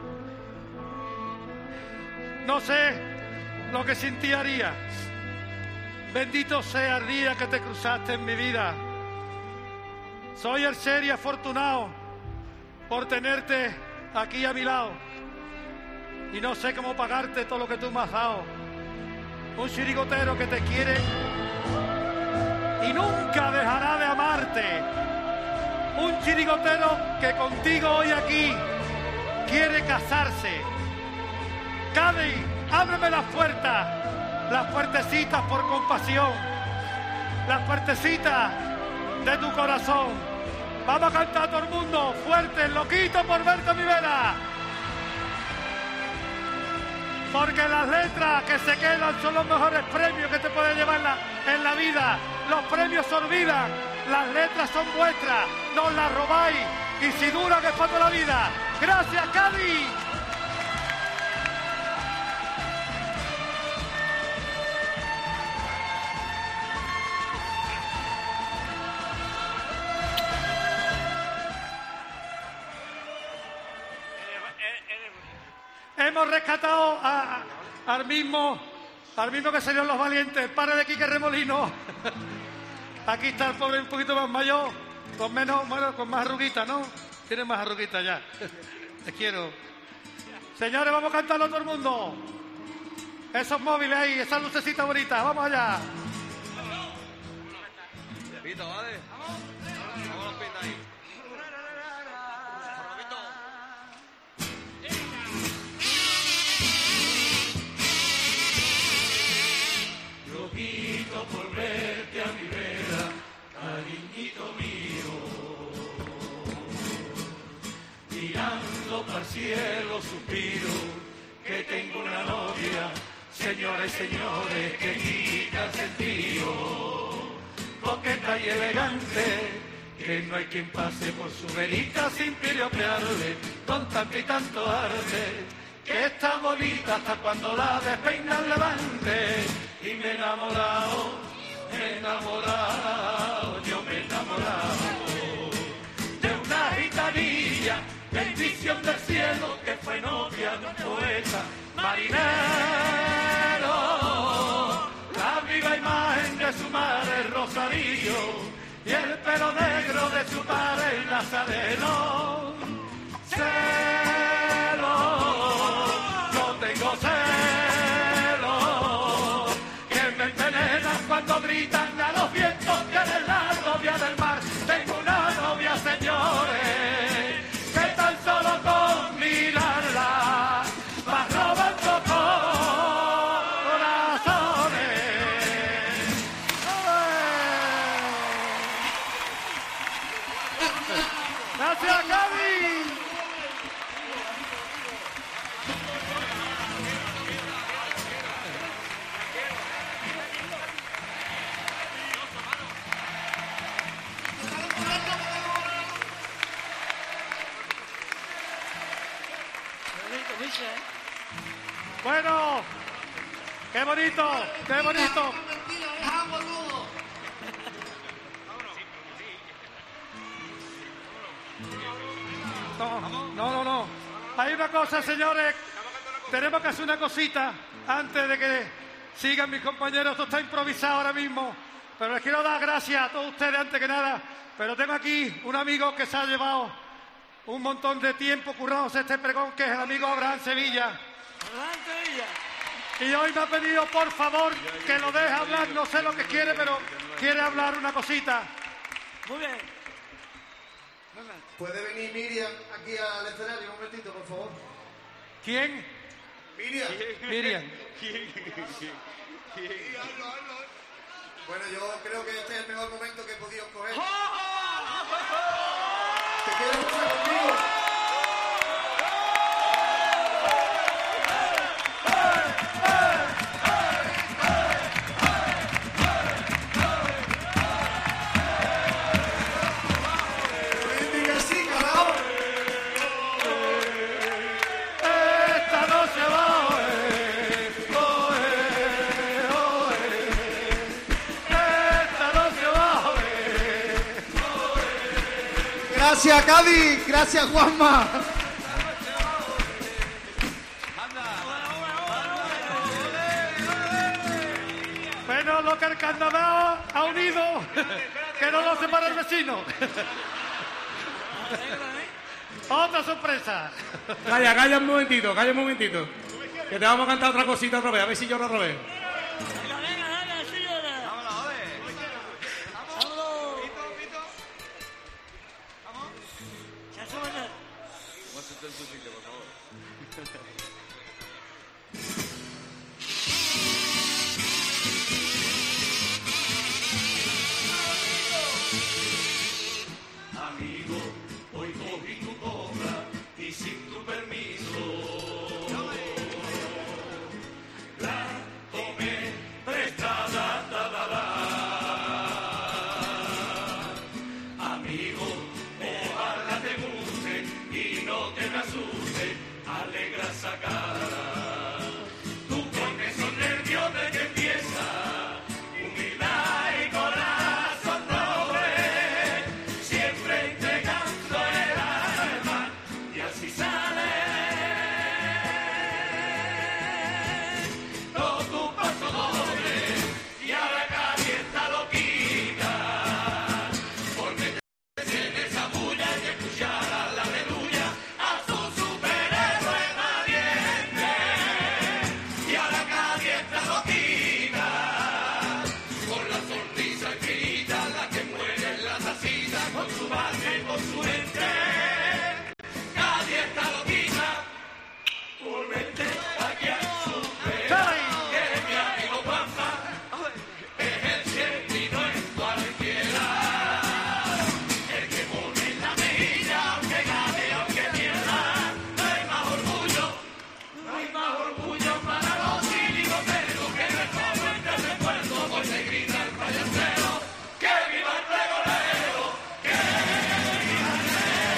Speaker 14: No sé lo que sin ti haría. Bendito sea el día que te cruzaste en mi vida. Soy el ser y afortunado por tenerte aquí a mi lado. Y no sé cómo pagarte todo lo que tú me has dado. Un chirigotero que te quiere y nunca dejará de amarte. Un chirigotero que contigo hoy aquí quiere casarse. Cádiz, ábreme las puertas, las puertecitas por compasión, las puertecitas de tu corazón. Vamos a cantar a todo el mundo fuerte, loquito por verte mi vera. Porque las letras que se quedan son los mejores premios que te pueden llevar en la, en la vida. Los premios se olvidan, las letras son vuestras, no las robáis y si dura que es para toda la vida. ¡Gracias, Cádiz! Hemos rescatado a, a, al mismo al mismo que salieron los valientes, padre de Quique Remolino. Aquí está el pobre un poquito más mayor, con menos, bueno, con más arruguita, ¿no? Tiene más arruguita ya. Te quiero. Señores, vamos a cantarlo a todo el mundo. Esos móviles ahí, esas lucecitas bonitas, vamos allá.
Speaker 1: Pito, ¿vale? Vamos los pitos ahí.
Speaker 17: Loquito por verte a mi vera, cariñito mío. Mirando para el cielo suspiro que tengo una novia, señores y señores, que quita el sentido. Coqueta y elegante, que no hay quien pase por su verita sin piropearle, con tanto y tanto arte, que está bonita hasta cuando la despeinan levante. Y me he enamorado, me he enamorado, yo me he enamorado de una gitanilla, bendición del cielo, que fue novia de un poeta marinero. La viva imagen de su madre el Rosario y el pelo negro de su padre el Nazareno. Celo, yo tengo celo, que me envenenan cuando gritan a los vientos que eres la novia del mar. Tengo una novia, señores, que tan solo con mirarla va robando corazones. ¡Ay!
Speaker 14: Bueno, qué bonito, qué bonito. No, no, no, no. Hay una cosa, señores. Tenemos que hacer una cosita antes de que sigan mis compañeros. Esto está improvisado ahora mismo. Pero les quiero dar gracias a todos ustedes antes que nada. Pero tengo aquí un amigo que se ha llevado un montón de tiempo currándose este pregón, que es el amigo Abraham Sevilla.
Speaker 15: Abraham Sevilla.
Speaker 14: Y hoy me ha pedido, por favor, que lo deje hablar. No sé lo que quiere, pero quiere hablar una cosita.
Speaker 15: Muy bien.
Speaker 7: ¿Puede venir Miriam aquí al escenario un momentito, por favor?
Speaker 14: ¿Quién?
Speaker 7: Miriam.
Speaker 14: Miriam.
Speaker 7: Bueno, yo creo que este es el mejor momento que he podido escoger. ¿Te quieres escuchar conmigo? Gracias, Cádiz. Gracias, Juanma.
Speaker 14: Bueno, lo que el carnaval ha unido, que no lo separa el vecino. Otra sorpresa.
Speaker 22: Calla, calla un momentito, calla un momentito. Que te vamos a cantar otra cosita otra vez, a ver si lloro otra vez.
Speaker 17: Amigo, hoy cogí tu cobra y sin tu permiso la tomé prestada, da, da, da. Amigo, ojalá te guste y no te me asuste, alegra esa cara. Tú porque son nervios de que empieza, humildad y corazón noble, siempre entregando el alma, y así sale todo tu paso doble, y ahora calienta lo quita, porque te tiene esa bulla y escuchar a la aleluya a su superhéroe valiente, y ahora calienta lo quita, con la sonrisa infinita, la que muere en la tacita, con su barca y con su ente. Calienta lo quita, por verte aquí a su que mi amigo Juanma es el siempre y no es cualquiera, el que pone en la mejilla, aunque gane, aunque pierda, no hay más orgullo, no hay más orgullo para los chirigoteros, que no es como entre recuerdos, hoy se grita el payasero, que viva el pregonero, que viva el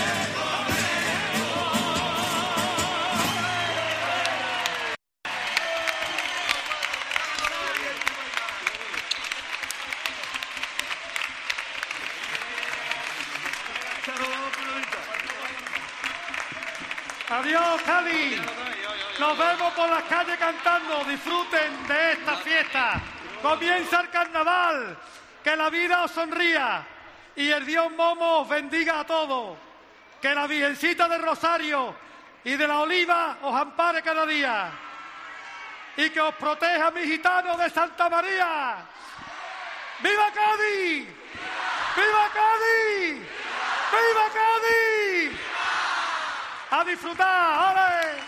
Speaker 14: Adiós, Cádiz. Nos vemos por las calles cantando. Disfruten de esta fiesta. Comienza el carnaval. Que la vida os sonría y el Dios Momo os bendiga a todos. Que la Virgencita del Rosario y de la Oliva os ampare cada día. Y que os proteja, mi gitano de Santa María. ¡Viva Cádiz! ¡Viva Cádiz! ¡Viva Cádiz! ¡A disfrutar! ¡Ole!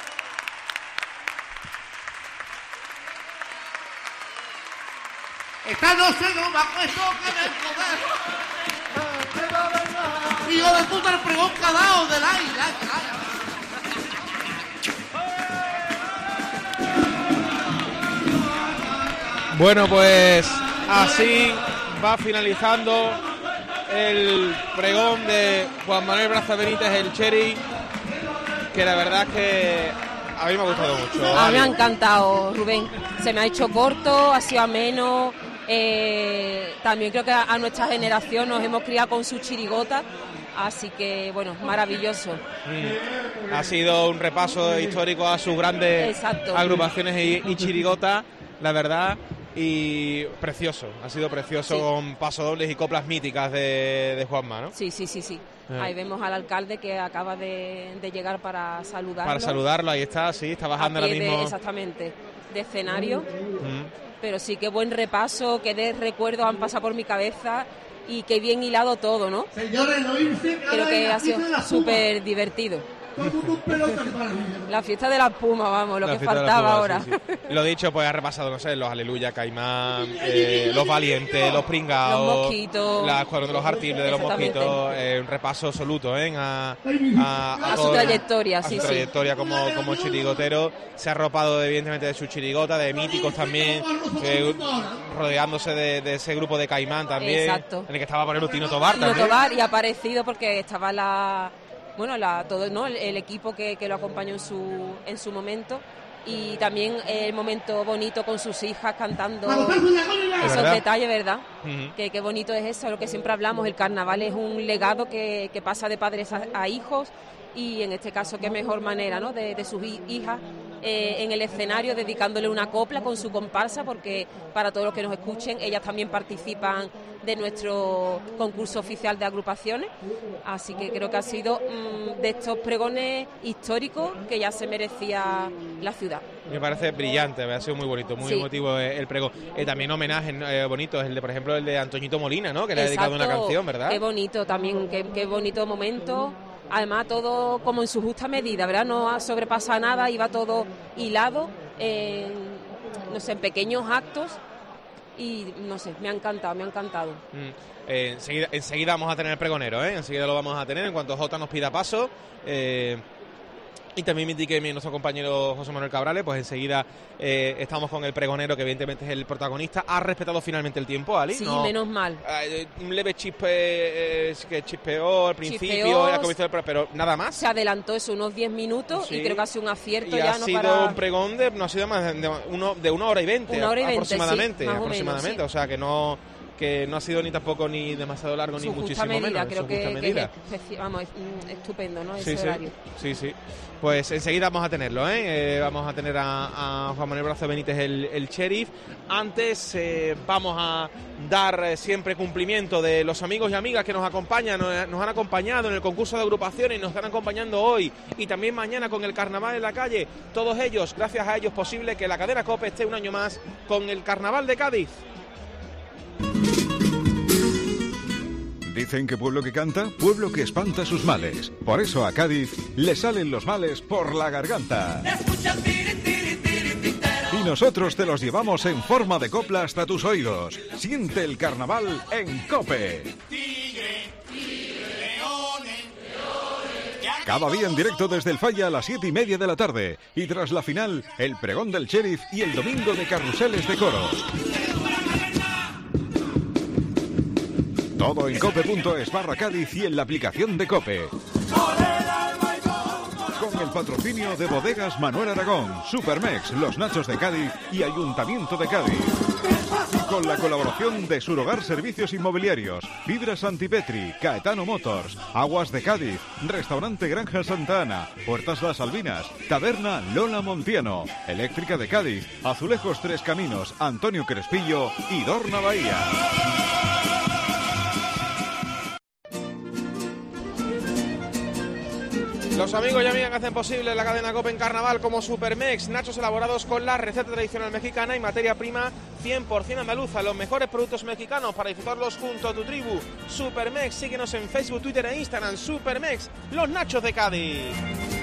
Speaker 15: Esta noche no me acuesto que me poder. Hijo de puta, el pregón cadao del aire.
Speaker 2: Bueno, pues así va finalizando el pregón de Juan Manuel Braza Benítez, el Cheri, que la verdad es que a mí me ha gustado mucho.
Speaker 3: A mí me ha encantado, Rubén. Se me ha hecho corto, ha sido ameno. Eh, también creo que a, a nuestra generación nos hemos criado con su chirigota. Así que, bueno, maravilloso.
Speaker 2: Mm. Ha sido un repaso histórico a sus grandes
Speaker 3: Exacto.
Speaker 2: agrupaciones y, y chirigotas, la verdad. Y precioso, ha sido precioso, sí. Con pasodobles y coplas míticas de, de Juanma, ¿no?
Speaker 3: Sí, sí, sí, sí.
Speaker 2: Eh.
Speaker 3: Ahí vemos al alcalde que acaba de, de llegar para saludarlo.
Speaker 2: Para saludarlo, ahí está, sí, está bajando ahora mismo.
Speaker 3: De, exactamente, de escenario.
Speaker 2: Mm.
Speaker 3: Pero sí, qué buen repaso, qué de recuerdos han pasado por mi cabeza y qué bien hilado todo, ¿no?
Speaker 15: Señores, no irse,
Speaker 3: creo que ha sido súper divertido. La fiesta de la espuma, vamos, lo
Speaker 2: la
Speaker 3: que faltaba
Speaker 2: espuma,
Speaker 3: ahora.
Speaker 2: Sí, sí. Lo dicho, pues ha repasado, no sé, los Aleluya, Caimán, eh, los Valientes, los Pringados,
Speaker 3: los Mosquitos,
Speaker 2: la Escuadrón de los Artibles, de los Mosquitos, eh, un repaso absoluto, ¿eh? A, a, a,
Speaker 3: a su trayectoria,
Speaker 2: a
Speaker 3: sí,
Speaker 2: su
Speaker 3: sí.
Speaker 2: trayectoria como, como chirigotero. Se ha arropado, evidentemente, de su chirigota, de míticos también, eh, rodeándose de, de ese grupo de Caimán también.
Speaker 3: Exacto.
Speaker 2: En el que estaba por ejemplo Tino Tobar
Speaker 3: Tino
Speaker 2: también.
Speaker 3: Tobar, y ha aparecido porque estaba la... Bueno, la, todo, ¿no? el, el equipo que, que lo acompañó en su, en su momento, y también el momento bonito con sus hijas cantando esos
Speaker 2: ¿verdad?
Speaker 3: detalles, ¿verdad?
Speaker 2: Uh-huh.
Speaker 3: Que qué bonito es eso, lo que siempre hablamos, el carnaval es un legado que, que pasa de padres a, a hijos, y en este caso qué mejor manera, ¿no? de, de sus hijas eh, en el escenario dedicándole una copla con su comparsa, porque para todos los que nos escuchen, ellas también participan de nuestro concurso oficial de agrupaciones, así que creo que ha sido mmm, de estos pregones históricos que ya se merecía la ciudad.
Speaker 2: Me parece brillante, ha sido muy bonito, muy sí. emotivo el pregón. Eh, también homenajes eh, bonitos, el de, por ejemplo, el de Antoñito Molina, ¿no? Que le
Speaker 3: Exacto.
Speaker 2: ha dedicado una canción, ¿verdad?
Speaker 3: Qué bonito también, qué, qué bonito momento. Además, todo como en su justa medida, ¿verdad? No ha sobrepasado nada, iba todo hilado, en, no sé, en pequeños actos. Y no sé, me ha encantado, me ha encantado.
Speaker 2: Mm, eh, enseguida, enseguida vamos a tener el pregonero, ¿eh? Enseguida lo vamos a tener en cuanto Jota nos pida paso. Eh, y también me indique nuestro compañero José Manuel Cabrales, pues enseguida eh, estamos con el pregonero, que evidentemente es el protagonista. Ha respetado finalmente el tiempo, Ali.
Speaker 3: Sí,
Speaker 2: no,
Speaker 3: menos mal.
Speaker 2: Eh, un leve chispe, eh, que chispeó al principio,
Speaker 3: Chispeó,
Speaker 2: era como pero, pero nada más.
Speaker 3: Se adelantó eso unos diez minutos, sí. Y creo que ha sido un acierto.
Speaker 2: Y
Speaker 3: ya
Speaker 2: ha
Speaker 3: no
Speaker 2: sido
Speaker 3: para...
Speaker 2: un pregón de, no ha sido más de, uno, de una hora y veinte,
Speaker 3: una hora y veinte
Speaker 2: aproximadamente,
Speaker 3: sí, más
Speaker 2: aproximadamente.
Speaker 3: O, menos, sí.
Speaker 2: O sea que no... que no ha sido ni tampoco ni demasiado largo
Speaker 3: su
Speaker 2: ni muchísimo
Speaker 3: medida,
Speaker 2: menos.
Speaker 3: Creo
Speaker 2: su
Speaker 3: que,
Speaker 2: justa
Speaker 3: que
Speaker 2: medida.
Speaker 3: Es, vamos, es, estupendo, ¿no?
Speaker 2: Sí,
Speaker 3: ese
Speaker 2: sí,
Speaker 3: horario.
Speaker 2: sí, sí. Pues enseguida vamos a tenerlo, ¿eh? Eh, vamos a tener a, a Juan Manuel Brazo Benítez, el, el sheriff. Antes eh, vamos a dar eh, siempre cumplimiento de los amigos y amigas que nos acompañan, nos, nos han acompañado en el concurso de agrupaciones y nos están acompañando hoy y también mañana con el carnaval en la calle. Todos ellos, gracias a ellos, es posible que la cadena COPE esté un año más con el carnaval de Cádiz.
Speaker 8: Dicen que pueblo que canta, pueblo que espanta sus males. Por eso a Cádiz le salen los males por la garganta. Y nosotros te los llevamos en forma de copla hasta tus oídos. Siente el carnaval en COPE. Cada día en directo desde el Falla a las siete y media de la tarde. Y tras la final, el pregón del sheriff y el domingo de carruseles de coros. Todo en cope punto es barra Cádiz y en la aplicación de COPE. Con el patrocinio de Bodegas Manuel Aragón, Supermex, Los Nachos de Cádiz y Ayuntamiento de Cádiz. Con la colaboración de Surhogar Servicios Inmobiliarios, Fibras Antipetri, Caetano Motors, Aguas de Cádiz, Restaurante Granja Santa Ana, Puertas Las Albinas, Taberna Lola Montiano, Eléctrica de Cádiz, Azulejos Tres Caminos, Antonio Crespillo y Dorna Bahía.
Speaker 2: Los amigos y amigas que hacen posible la cadena COPE en carnaval, como Supermex, nachos elaborados con la receta tradicional mexicana y materia prima cien por ciento andaluza, los mejores productos mexicanos para disfrutarlos junto a tu tribu. Supermex, síguenos en Facebook, Twitter e Instagram. Supermex, los nachos de Cádiz.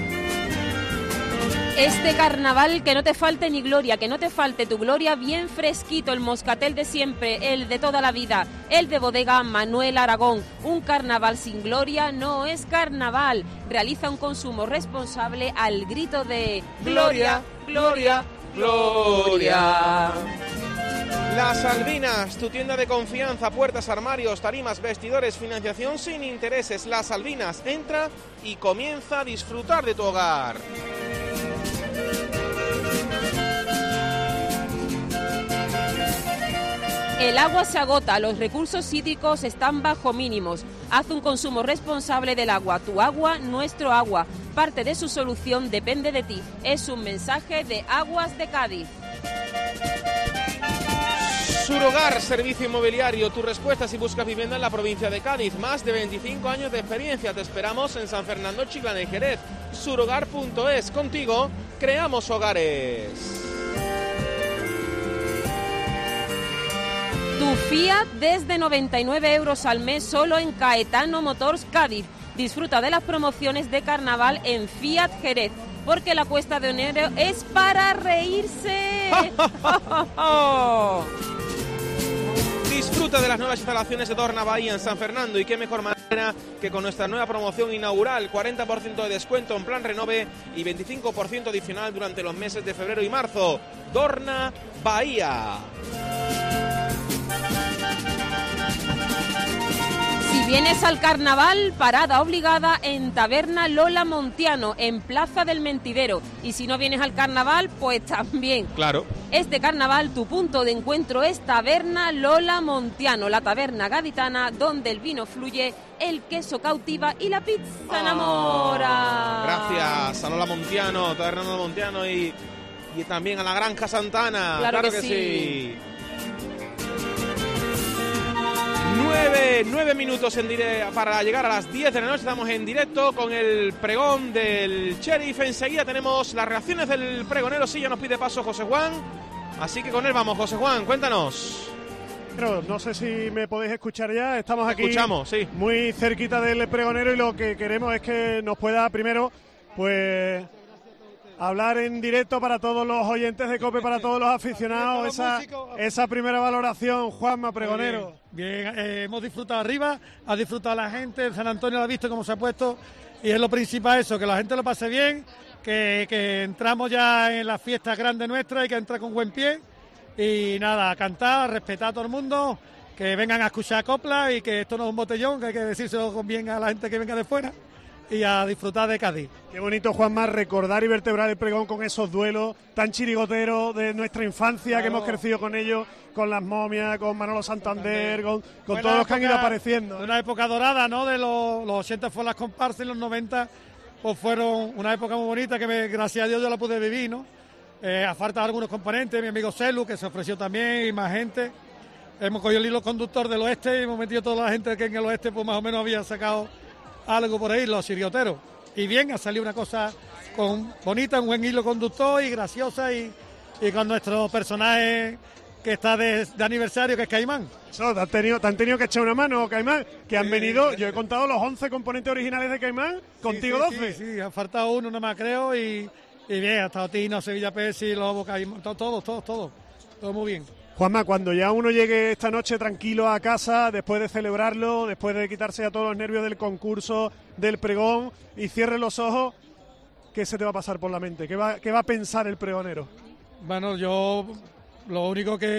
Speaker 3: Este carnaval que no te falte ni gloria, que no te falte tu gloria, bien fresquito, el moscatel de siempre, el de toda la vida, el de bodega Manuel Aragón. Un carnaval sin gloria no es carnaval. Realiza un consumo responsable al grito de gloria, gloria, gloria.
Speaker 2: Las Albinas, tu tienda de confianza, puertas, armarios, tarimas, vestidores, financiación sin intereses. Las Albinas, entra y comienza a disfrutar de tu hogar.
Speaker 3: El agua se agota, los recursos hídricos están bajo mínimos. Haz un consumo responsable del agua. Tu agua, nuestro agua. Parte de su solución depende de ti. Es un mensaje de Aguas de Cádiz.
Speaker 2: Surogar, servicio inmobiliario. Tu respuesta si buscas vivienda en la provincia de Cádiz. Más de veinticinco años de experiencia. Te esperamos en San Fernando, Chiclana y Jerez. Surogar punto es. Contigo creamos hogares.
Speaker 3: Tu Fiat desde noventa y nueve euros al mes solo en Caetano Motors Cádiz. Disfruta de las promociones de carnaval en Fiat Jerez, porque la cuesta de enero es para reírse.
Speaker 2: Disfruta de las nuevas instalaciones de Dorna Bahía en San Fernando, y qué mejor manera que con nuestra nueva promoción inaugural, cuarenta por ciento de descuento en plan renove y veinticinco por ciento adicional durante los meses de febrero y marzo. Dorna Bahía.
Speaker 3: Si vienes al carnaval, parada obligada en Taberna Lola Montiano, en Plaza del Mentidero. Y si no vienes al carnaval, pues también.
Speaker 2: Claro.
Speaker 3: Este carnaval, tu punto de encuentro es Taberna Lola Montiano, la taberna gaditana donde el vino fluye, el queso cautiva y la pizza oh, enamora.
Speaker 2: Gracias a Lola Montiano, Taberna Lola Montiano y, y también a la Granja Santana.
Speaker 3: Claro,
Speaker 2: claro
Speaker 3: que,
Speaker 2: que
Speaker 3: sí.
Speaker 2: sí. Nueve, nueve minutos en dire- para llegar a las diez de la noche. Estamos en directo con el pregón del Sheriff. Enseguida tenemos las reacciones del pregonero. Sí, ya nos pide paso José Juan. Así que con él vamos, José Juan, cuéntanos.
Speaker 5: Pero no sé si me podéis escuchar ya. Estamos aquí
Speaker 2: Escuchamos, sí.
Speaker 5: muy cerquita del pregonero y lo que queremos es que nos pueda primero, pues, hablar en directo para todos los oyentes de COPE, para todos los aficionados, esa, esa primera valoración, Juanma, pregonero.
Speaker 14: Bien, bien eh, hemos disfrutado arriba, ha disfrutado la gente, San Antonio lo ha visto cómo se ha puesto, y es lo principal eso, que la gente lo pase bien, que, que entramos ya en la fiesta grande nuestra y que entra con buen pie, y nada, a cantar, a respetar a todo el mundo, que vengan a escuchar copla y que esto no es un botellón, que hay que decírselo bien a la gente que venga de fuera. Y a disfrutar de Cádiz.
Speaker 5: Qué bonito, Juanma, recordar y vertebrar el pregón con esos duelos tan chirigoteros de nuestra infancia, claro, que hemos crecido con ellos, con las momias, con Manolo Santander, con, con todos los que han ido apareciendo.
Speaker 14: Una época dorada, ¿no? De los, los ochenta fue las comparsas y los noventa pues fueron una época muy bonita que me, gracias a Dios yo la pude vivir, ¿no? Eh, a falta de algunos componentes, mi amigo Celu, que se ofreció también, y más gente. Hemos cogido el hilo conductor del oeste y hemos metido toda la gente que en el oeste pues más o menos había sacado algo por ahí, los chirioteros. Y bien, ha salido una cosa con bonita, un buen hilo conductor y graciosa, y, y con nuestro personaje que está de, de aniversario, que es Caimán.
Speaker 5: Eso, te han tenido, te han tenido que echar una mano, Caimán, que han sí, venido, yo he contado los once componentes originales de Caimán, contigo
Speaker 14: sí, sí,
Speaker 5: doce.
Speaker 14: Sí, sí, ha faltado uno nada más, creo, y, y bien, ha estado Tino, Sevilla Pesi, Lobo, Caimán, todos, todos, todos, todo, todo muy bien.
Speaker 5: Juanma, cuando ya uno llegue esta noche tranquilo a casa, después de celebrarlo, después de quitarse ya todos los nervios del concurso, del pregón, y cierre los ojos, ¿qué se te va a pasar por la mente? ¿Qué va, qué va a pensar el pregonero?
Speaker 14: Bueno, yo lo único que...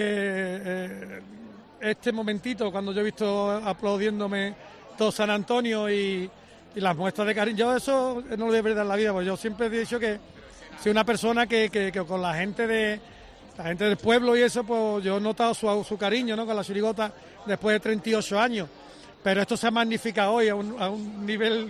Speaker 14: Eh, este momentito, cuando yo he visto aplaudiéndome todo San Antonio y, y las muestras de cariño, yo eso no lo voy a perder en la vida, porque yo siempre he dicho que soy una persona que, que, que con la gente de... La gente del pueblo y eso, pues yo he notado su, su cariño, ¿no? Con la chirigota después de treinta y ocho años. Pero esto se ha magnificado hoy a un, a un nivel...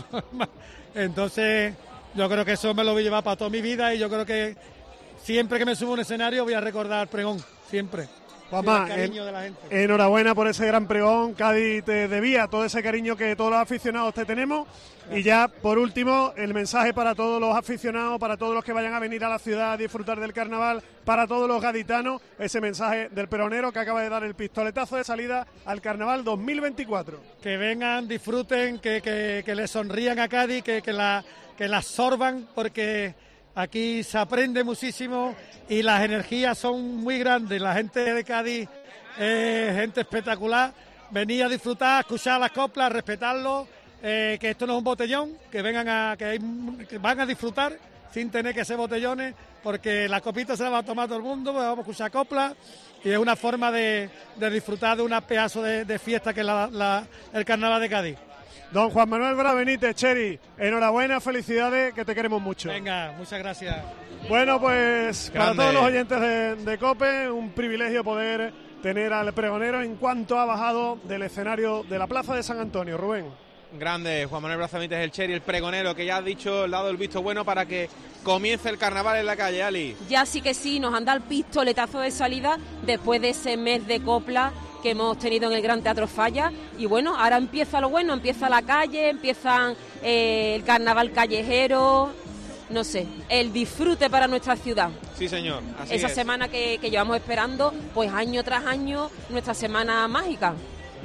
Speaker 14: Entonces, yo creo que eso me lo voy a llevar para toda mi vida, y yo creo que siempre que me subo a un escenario voy a recordar pregón, siempre.
Speaker 5: Juanma, en, de la gente. Enhorabuena por ese gran pregón. Cádiz te debía todo ese cariño que todos los aficionados te tenemos. Gracias. Y ya, por último, el mensaje para todos los aficionados, para todos los que vayan a venir a la ciudad a disfrutar del carnaval, para todos los gaditanos, ese mensaje del pregonero que acaba de dar el pistoletazo de salida al carnaval dos mil veinticuatro.
Speaker 14: Que vengan, disfruten, que, que, que les sonrían a Cádiz, que, que, la, que la absorban, porque aquí se aprende muchísimo y las energías son muy grandes. La gente de Cádiz es gente espectacular. Venir a disfrutar, a escuchar las coplas, respetarlo, eh, que esto no es un botellón, que vengan a que, hay, que van a disfrutar sin tener que ser botellones, porque la copita se la va a tomar todo el mundo, pues vamos a escuchar coplas, y es una forma de, de disfrutar de una pedazo de, de fiesta que es la, la, el carnaval de Cádiz.
Speaker 5: Don Juan Manuel Bra Benítez, Cheri, enhorabuena, felicidades, que te queremos mucho.
Speaker 14: Venga, muchas gracias.
Speaker 5: Bueno, pues
Speaker 2: Grande.
Speaker 5: Para todos los oyentes de, de COPE, un privilegio poder tener al pregonero en cuanto ha bajado del escenario de la Plaza de San Antonio. Rubén.
Speaker 2: Grande, Juan Manuel Braza Benítez, el Cheri, el pregonero, que ya ha dicho, le ha dado el visto bueno para que comience el carnaval en la calle, Ali.
Speaker 3: Ya sí que sí, nos han dado el pistoletazo de salida después de ese mes de copla que hemos tenido en el Gran Teatro Falla. Y bueno, ahora empieza lo bueno, empieza la calle, empiezan eh, el carnaval callejero, no sé, el disfrute para nuestra ciudad.
Speaker 2: Sí, señor, así
Speaker 3: Esa
Speaker 2: es.
Speaker 3: semana que, que llevamos esperando, pues año tras año, nuestra semana mágica.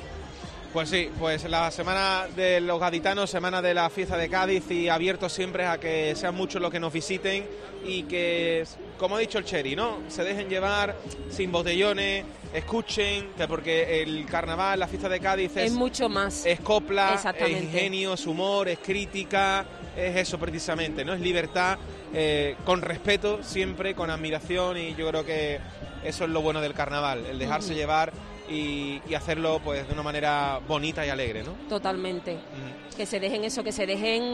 Speaker 2: Pues sí, pues la semana de los gaditanos, semana de la fiesta de Cádiz, y abiertos siempre a que sean muchos los que nos visiten y que, como ha dicho el Cheri, ¿no?, se dejen llevar sin botellones, escuchen, que porque el carnaval, la fiesta de Cádiz es,
Speaker 3: Es mucho más.
Speaker 2: es copla, es
Speaker 3: Exactamente.
Speaker 2: ingenio, es humor, es crítica, es eso precisamente, ¿no? Es libertad, eh, con respeto siempre, con admiración, y yo creo que eso es lo bueno del carnaval, el dejarse
Speaker 3: Ujú.
Speaker 2: llevar y, y hacerlo pues de una manera bonita y alegre, ¿no?
Speaker 3: Totalmente.
Speaker 2: Mm.
Speaker 3: Que se dejen eso, que se dejen,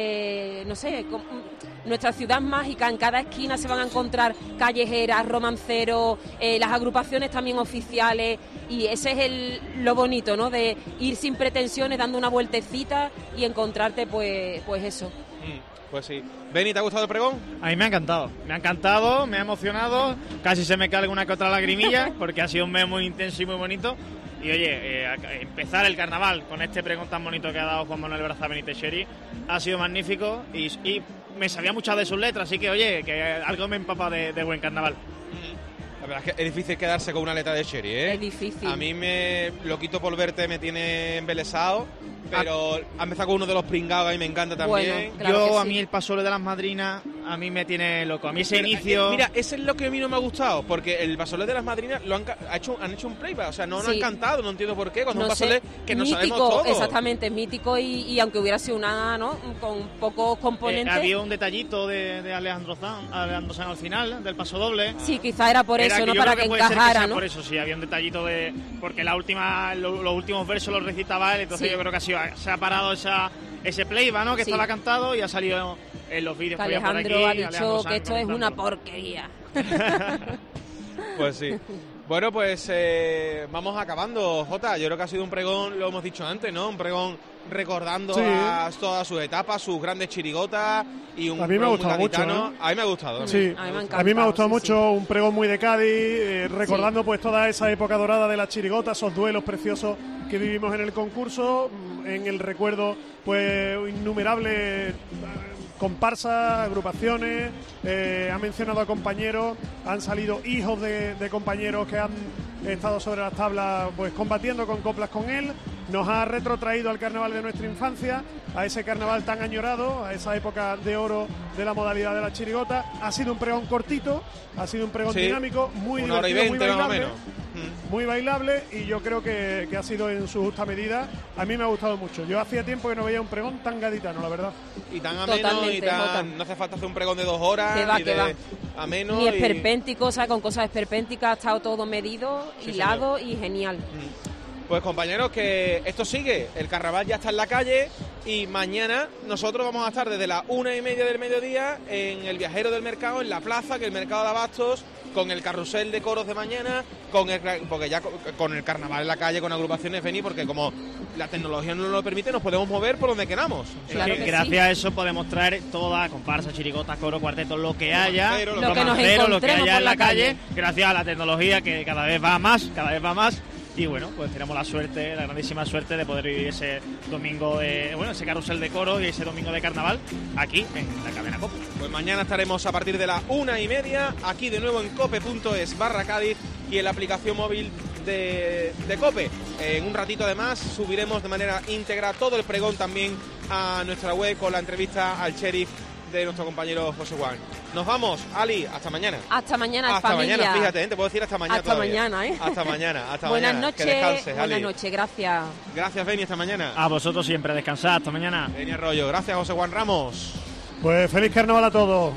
Speaker 3: eh, no sé, com- nuestra ciudad mágica, en cada esquina se van a encontrar callejeras, romanceros, eh, las agrupaciones también oficiales, y ese es el, lo bonito, ¿no?, de ir sin pretensiones, dando una vueltecita y encontrarte, pues, pues eso.
Speaker 2: Mm, pues sí. Beni, ¿te ha gustado el pregón?
Speaker 4: A mí me ha encantado, me ha encantado, me ha emocionado, casi se me cae alguna que otra lagrimilla, porque ha sido un mes muy intenso y muy bonito. Y oye, eh, a- empezar el carnaval con este pregón tan bonito que ha dado Juan Manuel Braza Benítez Cheri ha sido magnífico, y, y me sabía muchas de sus letras, así que oye, que algo me empapa de, de buen carnaval.
Speaker 2: La verdad es que es difícil quedarse con una letra de Cheri, ¿eh?
Speaker 3: Es difícil.
Speaker 2: A mí me Loquito por verte me tiene embelesado, pero ha empezado con uno de los pringados y me encanta también.
Speaker 4: Yo, a mí el pasoble de las madrinas, a mí me tiene loco. A mí ese
Speaker 2: Pero,
Speaker 4: inicio...
Speaker 2: eh, mira, ese es lo que a mí no me ha gustado, porque el Basolé de las Madrinas lo han, ca- ha hecho, han hecho un playback, o sea, no lo
Speaker 3: Sí.
Speaker 2: han cantado, no entiendo por qué, cuando
Speaker 3: No
Speaker 2: un Basolé
Speaker 3: sé,
Speaker 2: que no
Speaker 3: mítico,
Speaker 2: sabemos todo.
Speaker 3: exactamente, es mítico, y, y aunque hubiera sido una, ¿no?, con pocos
Speaker 4: Eh,
Speaker 3: componentes.
Speaker 4: había un detallito de, de Alejandro Sanz, Alejandro Sanz al final, del paso doble.
Speaker 3: Sí, quizá era por
Speaker 4: Era
Speaker 3: eso,
Speaker 4: que
Speaker 3: ¿no?,
Speaker 4: yo
Speaker 3: para
Speaker 4: creo
Speaker 3: que
Speaker 4: puede ser
Speaker 3: encajara,
Speaker 4: sea
Speaker 3: ¿no?
Speaker 4: por eso, sí, había un detallito de... Porque la última, lo- los últimos versos los recitaba él, entonces
Speaker 3: Sí.
Speaker 4: yo creo que ha sido, se ha parado esa, ese playback, ¿no?, que
Speaker 3: Sí.
Speaker 4: estaba cantado, y ha salido en los vídeos
Speaker 3: Que
Speaker 4: que había por
Speaker 3: Alejandro
Speaker 4: aquí,
Speaker 3: ha
Speaker 4: Alejandro
Speaker 3: dicho
Speaker 4: Sanz
Speaker 3: que esto es
Speaker 4: comentando.
Speaker 3: una porquería.
Speaker 2: Pues sí. Bueno, pues eh, vamos acabando, Jota. Yo creo que ha sido un pregón, lo hemos dicho antes, ¿no? Un pregón recordando
Speaker 5: Sí.
Speaker 2: a todas sus etapas, sus grandes chirigotas, y un
Speaker 5: A mí me ha
Speaker 2: pregón
Speaker 5: gustado
Speaker 2: muy
Speaker 5: mucho,
Speaker 2: gaditano.
Speaker 5: ¿eh?
Speaker 2: A mí me ha gustado.
Speaker 5: Sí, a mí me ha gustado mucho, un pregón muy de Cádiz, eh, recordando pues toda esa época dorada de las chirigotas, esos duelos preciosos que vivimos en el concurso, mm, en el recuerdo pues innumerables eh, comparsas, agrupaciones, eh, ha mencionado a compañeros, han salido hijos de, de compañeros que han estado sobre las tablas pues combatiendo con coplas con él, nos ha retrotraído al carnaval de nuestra infancia, a ese carnaval tan añorado, a esa época de oro de la modalidad de la chirigota. Ha sido un pregón cortito, ha sido un pregón
Speaker 2: Sí,
Speaker 5: dinámico, muy
Speaker 2: una hora y
Speaker 5: divertido, muy
Speaker 2: veinte más o
Speaker 5: bailable,
Speaker 2: menos.
Speaker 5: muy bailable, y yo creo que, que ha sido en su justa medida. A mí me ha gustado mucho. Yo hacía tiempo que no veía un pregón tan gaditano, la verdad.
Speaker 2: Y tan ameno, y
Speaker 3: Totalmente, Jota.
Speaker 2: tan, no hace falta hacer un pregón de dos horas,
Speaker 3: Que va,
Speaker 2: ni
Speaker 3: que
Speaker 2: de
Speaker 3: va.
Speaker 2: ameno.
Speaker 3: Ni
Speaker 2: y-
Speaker 3: esperpéntico, o sea, con cosas esperpénticas, ha estado todo medido,
Speaker 2: Sí,
Speaker 3: hilado y genial.
Speaker 2: Pues compañeros, que esto sigue, el carnaval ya está en la calle, y mañana nosotros vamos a estar desde las una y media del mediodía en el Viajero del Mercado, en la plaza, que es el Mercado de Abastos, con el carrusel de coros de mañana, con el, porque ya con, con el carnaval en la calle, con agrupaciones venir, porque como la tecnología no nos lo permite, nos podemos mover por donde queramos.
Speaker 4: Es que gracias a eso podemos traer toda comparsa, chirigotas, coro, cuarteto, lo que haya,
Speaker 2: Romancero,
Speaker 3: Lo que nos
Speaker 4: romancero, lo que
Speaker 3: encontremos
Speaker 4: haya
Speaker 3: por
Speaker 4: en la
Speaker 3: la
Speaker 4: calle,
Speaker 3: calle.
Speaker 4: gracias a la tecnología que cada vez va más, cada vez va más. Y bueno, pues tenemos la suerte, la grandísima suerte de poder vivir ese domingo, de, bueno, ese carrusel de coro y ese domingo de carnaval aquí en la Cadena Cope.
Speaker 2: Pues mañana estaremos a partir de las una y media aquí de nuevo en cope.es barra Cádiz y en la aplicación móvil de, de Cope. En un ratito además subiremos de manera íntegra todo el pregón también a nuestra web con la entrevista al sheriff de nuestro compañero José Juan. Nos vamos, Ali, hasta mañana.
Speaker 3: Hasta mañana,
Speaker 2: Hasta
Speaker 3: familia.
Speaker 2: mañana, fíjate, ¿eh? Te puedo decir hasta mañana
Speaker 3: Hasta
Speaker 2: todavía.
Speaker 3: mañana, ¿eh?
Speaker 2: Hasta mañana, hasta
Speaker 3: Buenas
Speaker 2: mañana.
Speaker 3: noches,
Speaker 2: Que descanses,
Speaker 3: buenas
Speaker 2: Ali.
Speaker 3: noches, gracias.
Speaker 2: Gracias, Beni, hasta mañana.
Speaker 4: A vosotros siempre, descansad, hasta mañana.
Speaker 2: Beni Arroyo, gracias, José Juan Ramos.
Speaker 5: Pues feliz carnaval a todos.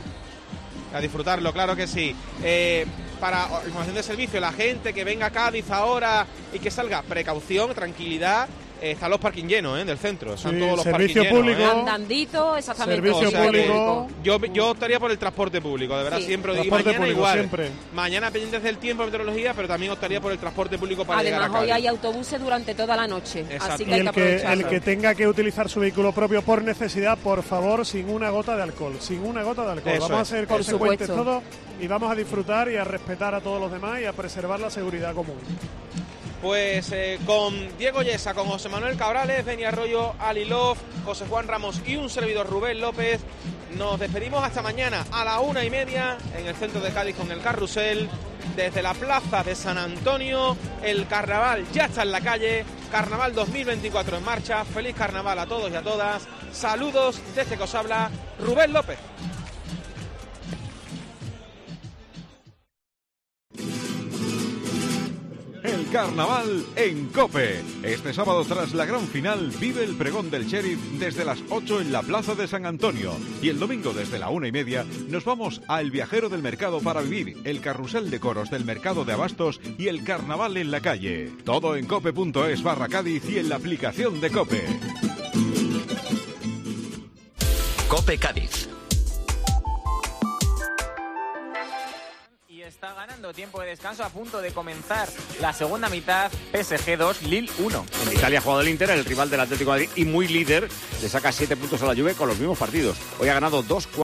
Speaker 2: A disfrutarlo, claro que sí. Eh, para información de servicio, la gente que venga a Cádiz ahora y que salga, precaución, tranquilidad. están los parking llenos, ¿eh? Del centro. Están
Speaker 5: Sí,
Speaker 2: todos los
Speaker 5: servicio
Speaker 2: parking llenos,
Speaker 5: público.
Speaker 2: ¿eh?
Speaker 3: Andandito, exactamente.
Speaker 5: Servicio
Speaker 2: O sea que
Speaker 5: público.
Speaker 2: Yo, yo optaría por el transporte público, de verdad,
Speaker 3: Sí.
Speaker 2: siempre. Y
Speaker 5: Transporte
Speaker 2: mañana
Speaker 5: público,
Speaker 2: igual.
Speaker 5: siempre.
Speaker 2: Mañana pendientes del tiempo, meteorología, pero también optaría por el transporte público para llegar a
Speaker 3: Además, hoy
Speaker 2: Cádiz.
Speaker 3: hay autobuses durante toda la noche,
Speaker 2: Exacto.
Speaker 3: así que
Speaker 5: Y
Speaker 3: hay
Speaker 5: el
Speaker 3: que
Speaker 5: que,
Speaker 3: aprovecharlo.
Speaker 5: el que tenga que utilizar su vehículo propio por necesidad, por favor, sin una gota de alcohol. Sin una gota de alcohol.
Speaker 2: Eso
Speaker 5: vamos
Speaker 2: es.
Speaker 5: a ser
Speaker 3: Por
Speaker 5: consecuentes
Speaker 3: supuesto.
Speaker 5: todos y vamos a disfrutar y a respetar a todos los demás y a preservar la seguridad común.
Speaker 2: Pues eh, con Diego Yesa, con José Manuel Cabrales, Beni Arroyo, Ali Love, José Juan Ramos y un servidor Rubén López, nos despedimos hasta mañana a la una y media en el centro de Cádiz con el Carrusel. Desde la plaza de San Antonio, el carnaval ya está en la calle. Carnaval dos mil veinticuatro en marcha. Feliz carnaval a todos y a todas. Saludos desde que os habla Rubén López.
Speaker 8: El carnaval en COPE. Este sábado, tras la gran final, vive el pregón del Sheriff desde las ocho en la Plaza de San Antonio. Y el domingo, desde la una y media, nos vamos a El Viajero del Mercado para vivir el carrusel de coros del Mercado de Abastos y el carnaval en la calle. Todo en cope.es barra Cádiz y en la aplicación de COPE.
Speaker 9: COPE Cádiz.
Speaker 10: Está ganando tiempo de descanso, a punto de comenzar la segunda mitad. P S G dos, Lille uno.
Speaker 23: En Italia ha jugado el Inter, el rival del Atlético de Madrid y muy líder, le saca siete puntos a la Juve con los mismos partidos. Hoy ha ganado dos